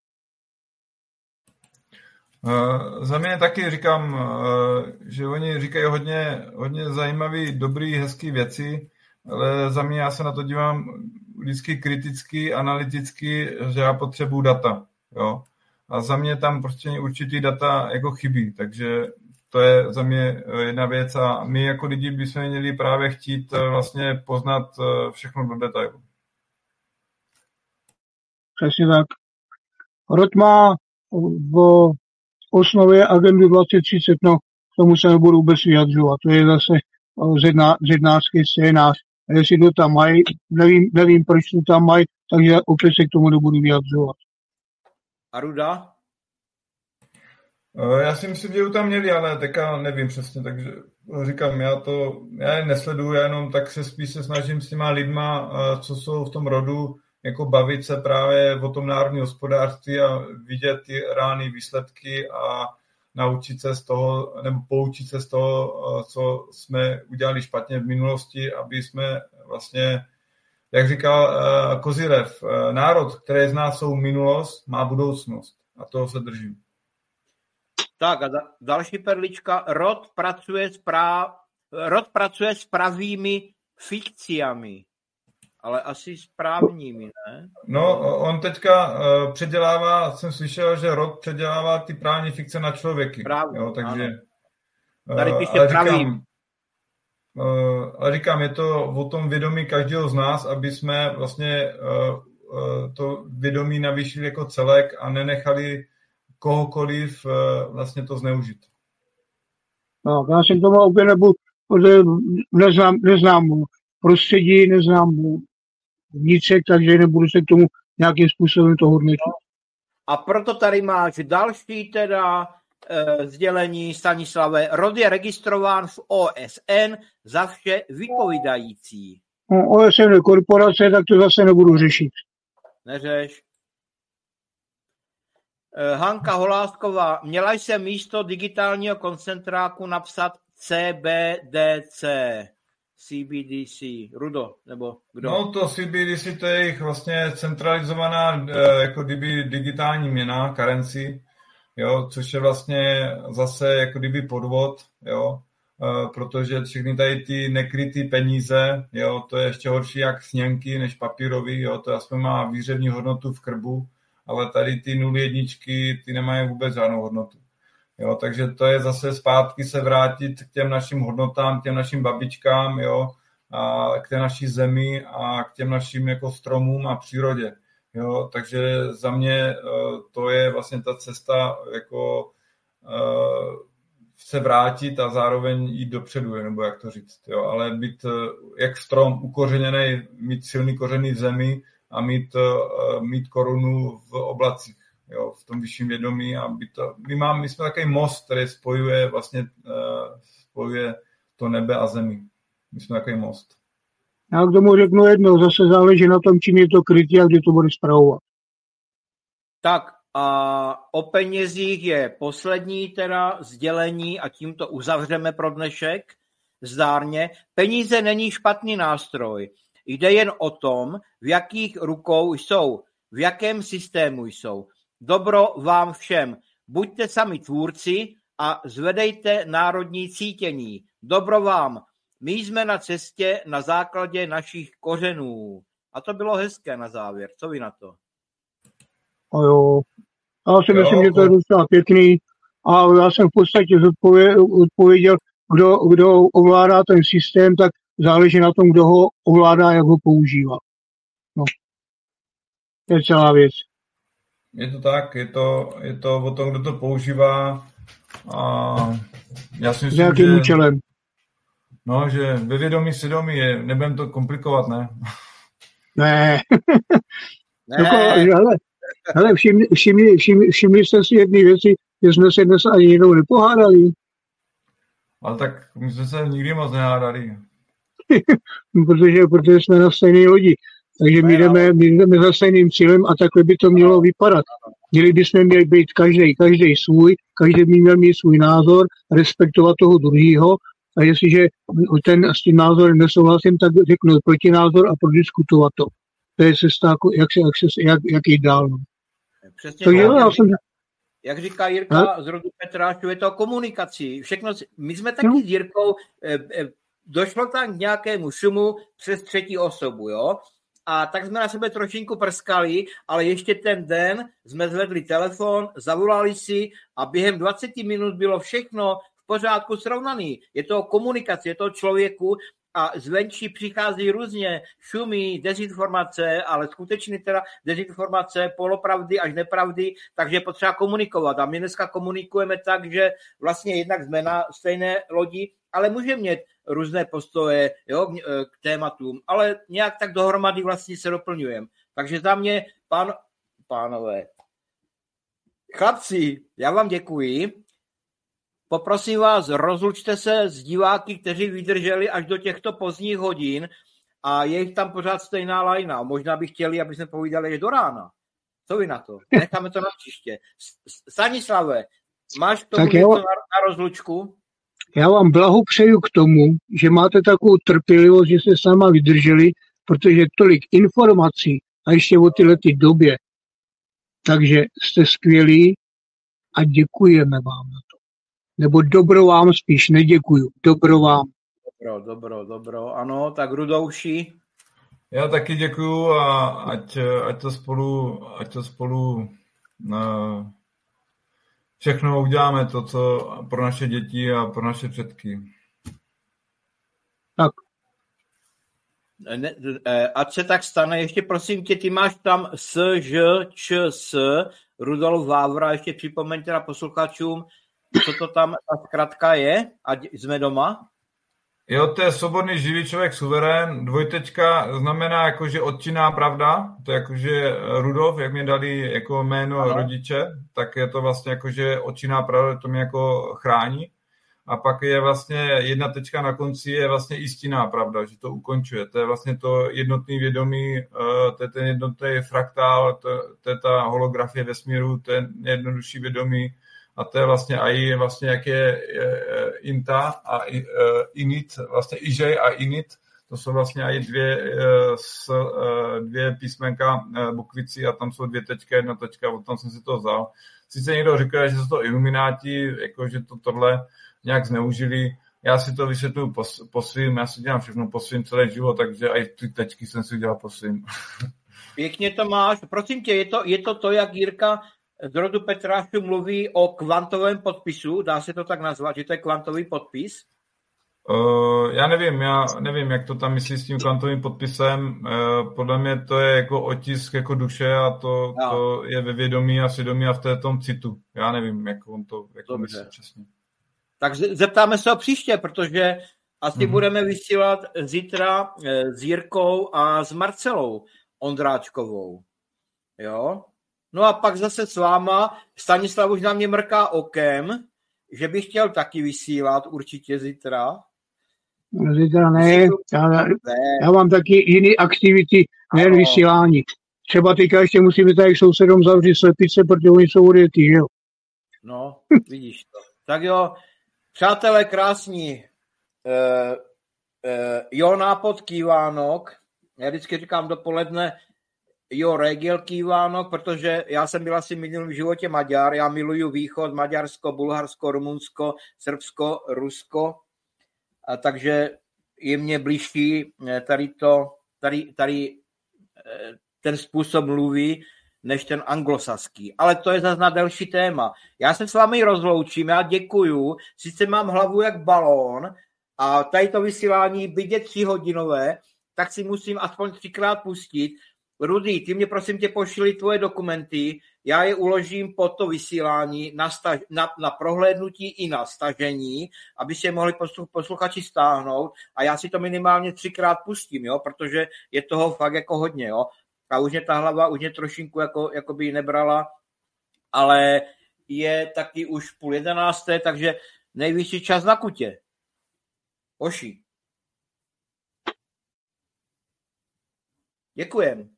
Uh, za mě taky říkám, uh, že oni říkají hodně, hodně zajímavé, dobrý, hezký věci, ale za mě já se na to dívám vždycky kriticky, analyticky, že já potřebuju data. Jo? A za mě tam prostě určitý data jako chybí, takže to je za mě jedna věc a my jako lidi bychom měli právě chtít vlastně poznat všechno do detailu. Přesně tak. Rod má v osnově agendu dvacet třicet, no k tomu se nebudu vůbec vyjadřovat, to je zase zedná, zednářský scénář. A jestli to tam mají, nevím, nevím, proč to tam mají, takže opět se k tomu nebudu vyjadřovat. A Ruda? Já si myslím, že ho tam měli, ale teďka nevím přesně, takže říkám, já to, já je nesleduju, já jenom tak se spíš se snažím s těma lidma, co jsou v tom rodu, jako bavit se právě o tom národním hospodářství a vidět ty reálné výsledky a naučit se z toho, nebo poučit se z toho, co jsme udělali špatně v minulosti, aby jsme vlastně, jak říkal Kozirev, národ, který z nás jsou minulost, má budoucnost. A toho se držím. Tak a da- další perlička. Rod pracuje s, prá- Rod pracuje s pravými fikciami, ale asi s právními, ne? No, on teďka uh, předělává, jsem slyšel, že Rod předělává ty právní fikce na člověky. Právě, jo, takže, uh, Tady píše pravým. Uh, ale říkám, je to o tom vědomí každého z nás, aby jsme vlastně uh, uh, to vědomí navýšili jako celek a nenechali kohokoliv uh, vlastně to zneužít. No, já jsem tomu úplně nebudu, neznám, neznám prostředí, neznám vnitřek, takže nebudu se k tomu nějakým způsobem to hodnotit. A proto tady máš další teda e, sdělení Stanislave. Rod je registrován v O S N za vše vypovídající. No, O S N je korporace, tak to zase nebudu řešit. Neřeš. E, Hanka Holásková. Měla jsem místo digitálního koncentráku napsat C B D C. C B D C. Rudo, nebo kdo? No to C B D C to je jich vlastně centralizovaná eh, jako kdyby digitální měna, currency, jo, což je vlastně zase jako kdyby podvod, jo, eh, protože všechny tady ty nekrytý peníze, jo, to je ještě horší jak sněnky než papírový, jo, to aspoň má výřevní hodnotu v krbu, ale tady ty nul jedničky, ty nemají vůbec žádnou hodnotu. Jo, takže to je zase zpátky se vrátit k těm našim hodnotám, k těm našim babičkám, jo, a k té naší zemi a k těm našim jako stromům a přírodě. Jo, takže za mě to je vlastně ta cesta jako se vrátit a zároveň jít dopředu, nebo jak to říct. Jo, ale být jak strom ukořeněný, mít silný kořeny v zemi a mít, mít korunu v oblacích. Jo, v tom vyšším vědomí a by to, my, máme, my jsme takový most, který spojuje vlastně uh, spojuje to nebe a zemi. My jsme takový most. Já k tomu řeknu jedno, zase záleží na tom, čím je to krytí a kdy to bude spravovat. Tak a o penězích je poslední teda sdělení a tím to uzavřeme pro dnešek. Zdárně. Peníze není špatný nástroj. Jde jen o tom, v jakých rukou jsou, v jakém systému jsou. Dobro vám všem. Buďte sami tvůrci a zvedejte národní cítění. Dobro vám. My jsme na cestě na základě našich kořenů. A to bylo hezké na závěr. Co vy na to? A jo. Já si myslím, že to je docela pěkný. A já jsem v podstatě odpověděl, kdo, kdo ovládá ten systém, tak záleží na tom, kdo ho ovládá, jak ho používá. No. To je celá věc. Je to tak, je to, je to o tom, kdo to používá a já si myslím, jakým že... účelem? No, že ve vědomí svědomí je, nebudem to komplikovat, ne? Ne. ne. Jako, ale, ale všimli, všimli, všimli, všimli jste si jedné věci, že jsme se dnes ani jednou nepohádali. Ale tak my jsme se nikdy moc nehádali. protože, protože jsme na stejné lodi. Takže my jdeme, my jdeme za stejným cílem a takhle by to mělo vypadat. Měli bychom měli být každý, každý svůj, každý by měl mít svůj názor, respektovat toho druhého a jestliže ten s tím názorem nesouhlasím, tak řeknu protinázor a prodiskutovat to. To je cesta, jak, se, jak, se, jak, jak jít dál. No. Přesně to tak, jo, jak, jsem... jak říká Jirka ha? z rodu Petrášů, je to komunikací. Všechno, my jsme taky no. s Jirkou, eh, eh, došlo tam k nějakému šumu přes třetí osobu, jo? A tak jsme na sebe trošinku prskali, ale ještě ten den jsme zvedli telefon, zavolali si a během dvacet minut bylo všechno v pořádku srovnaný. Je to komunikace, je to člověku a zvenčí přichází různě šumy, dezinformace, ale skutečně teda dezinformace, polopravdy až nepravdy, takže je potřeba komunikovat. A my dneska komunikujeme tak, že vlastně jednak jsme na stejné lodi, ale můžeme mít různé postoje, jo, k tématům, ale nějak tak dohromady vlastně se doplňujeme. Takže za mě, pán, pánové, chlapci, já vám děkuji. Poprosím vás, rozlučte se s diváky, kteří vydrželi až do těchto pozdních hodin a je jich tam pořád stejná lajna. Možná by chtěli, aby jsme povídali až do rána. Co vy na to? Necháme to na příště. Stanislave, máš k tomu něco na, na rozlučku? Já vám blahopřeju k tomu, že máte takovou trpělivost, že jste sama vydrželi, protože tolik informací a ještě o tyhle ty době. Takže jste skvělí a děkujeme vám na to. Nebo dobro vám spíš, neděkuju. Dobro vám. Dobro, dobro, dobro. Ano, tak Rudouši. Já taky děkuju a ať, ať to spolu, ať to spolu uh, všechno uděláme to, co pro naše děti a pro naše předky. Tak. Ne, ať se tak stane, ještě prosím tě, ty máš tam S, Ž, Č, S, Rudolf Vávra, ještě připomeňte na posluchačům, co to tam ta zkratka je, ať jsme doma. Jo, to je svobodný živý člověk suverén, dvojtečka znamená jakože odčinná pravda, to je jakože Rudolf, jak mě dali jako jméno ano. Rodiče, tak je to vlastně jakože odčinná pravda, to mě jako chrání. A pak je vlastně jedna tečka na konci, je vlastně jistinná pravda, že to ukončuje. To je vlastně to jednotný vědomí, to je ten jednotný fraktál, to, to je ta holografie vesmíru, to je nejjednodušší vědomí. A to je vlastně I, vlastně jak je, je Inta a uh, Init, vlastně Ižej a Init, to jsou vlastně i dvě, s, dvě písmenka bukvici a tam jsou dvě tečka, jedna tečka, od tam jsem si to vzal. Sice někdo říká, že jsou to ilumináti, jako že to tohle nějak zneužili. Já si to vysvětluji po, po svým, já si dělám všechno po svým celý život, takže i ty tečky jsem si dělal po svým. Pěkně to máš. Prosím tě, je to je to, to jak Jirka z rodu Petrášů mluví o kvantovém podpisu, dá se to tak nazvat, že to je kvantový podpis? Uh, já nevím, já nevím, jak to tam myslí s tím kvantovým podpisem. Uh, podle mě to je jako otisk jako duše a to, to je ve vědomí a svědomí a v té tom citu. Já nevím, jak on to jako myslí přesně. Tak zeptáme se ho příště, protože asi mm-hmm. budeme vysílat zítra s Jirkou a s Marcelou Ondráčkovou. Jo? No a pak zase s váma, Stanislav už na mě mrká okem, že bych chtěl taky vysílat určitě zítra. Zítra ne, já, ne. já mám taky jiný aktivity, nejen vysílání. Třeba teďka ještě musíme tady sousedům zavřít slepice, protože oni jsou odjetí, jo? No, vidíš to. Tak jo, přátelé krásní, uh, uh, jo, nápod kývánok, já vždycky říkám dopoledne, jo, Regil kývánok, protože já jsem byl asi minulý v životě Maďar, já miluju východ, Maďarsko, Bulharsko, Rumunsko, Srbsko, Rusko, a takže je mně blížší tady, to, tady, tady ten způsob mluví, než ten anglosaský. Ale to je zase na delší téma. Já se s vámi rozloučím, já děkuju, sice mám hlavu jak balón a tady to vysílání, byť je tříhodinové, tak si musím aspoň třikrát pustit. Rudy, ty mě prosím tě pošli tvoje dokumenty, já je uložím pod to vysílání na, staž, na, na prohlédnutí i na stažení, aby si je mohli posluchači stáhnout a já si to minimálně třikrát pustím, jo, protože je toho fakt jako hodně, jo. A už mě ta hlava už mě trošinku jako, jako by nebrala, ale je taky už půl jedenácté, takže nejvyšší čas na kutě. Oši. Děkujem.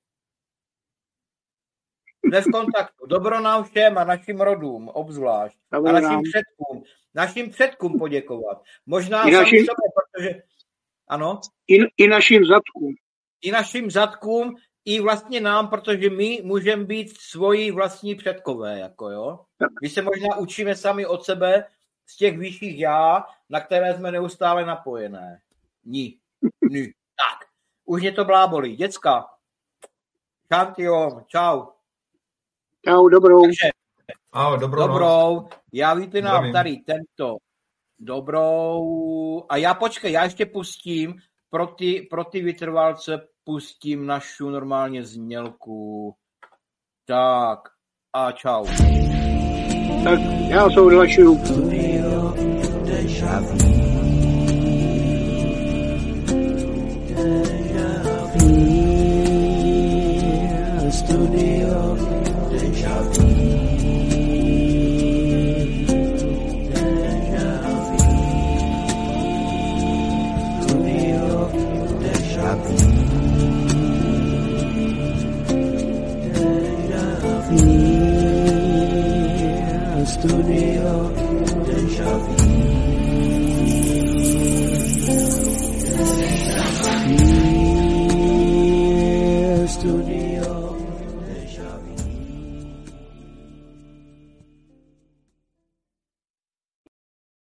Jsme v kontaktu. Dobro nám všem a našim rodům obzvlášť. Dobro a našim nám. předkům. Našim předkům poděkovat. Možná I sami našim- sobě, protože... Ano? I, i našim zadkům. I našim zadkům, i vlastně nám, protože my můžeme být svoji vlastní předkové, jako jo. My se možná učíme sami od sebe z těch vyšších já, na které jsme neustále napojené. Ní. Ní. Tak. Už mě to blábolí. Děcka. Šantio. Čau. Čau, dobrou. Takže Ahoj, dobrou, noc. dobrou. Já víte nám Zdravím. tady tento dobrou. A já počkej, já ještě pustím pro ty, pro ty vytrvalce pustím našu normálně znělku. Tak a čau. Tak já se odhlašuju. Studio Deja Vu. Studio Deja Vu. Deja Vu. Studio Deja Vu. Deja Vu. Studio Deja Vu. Studio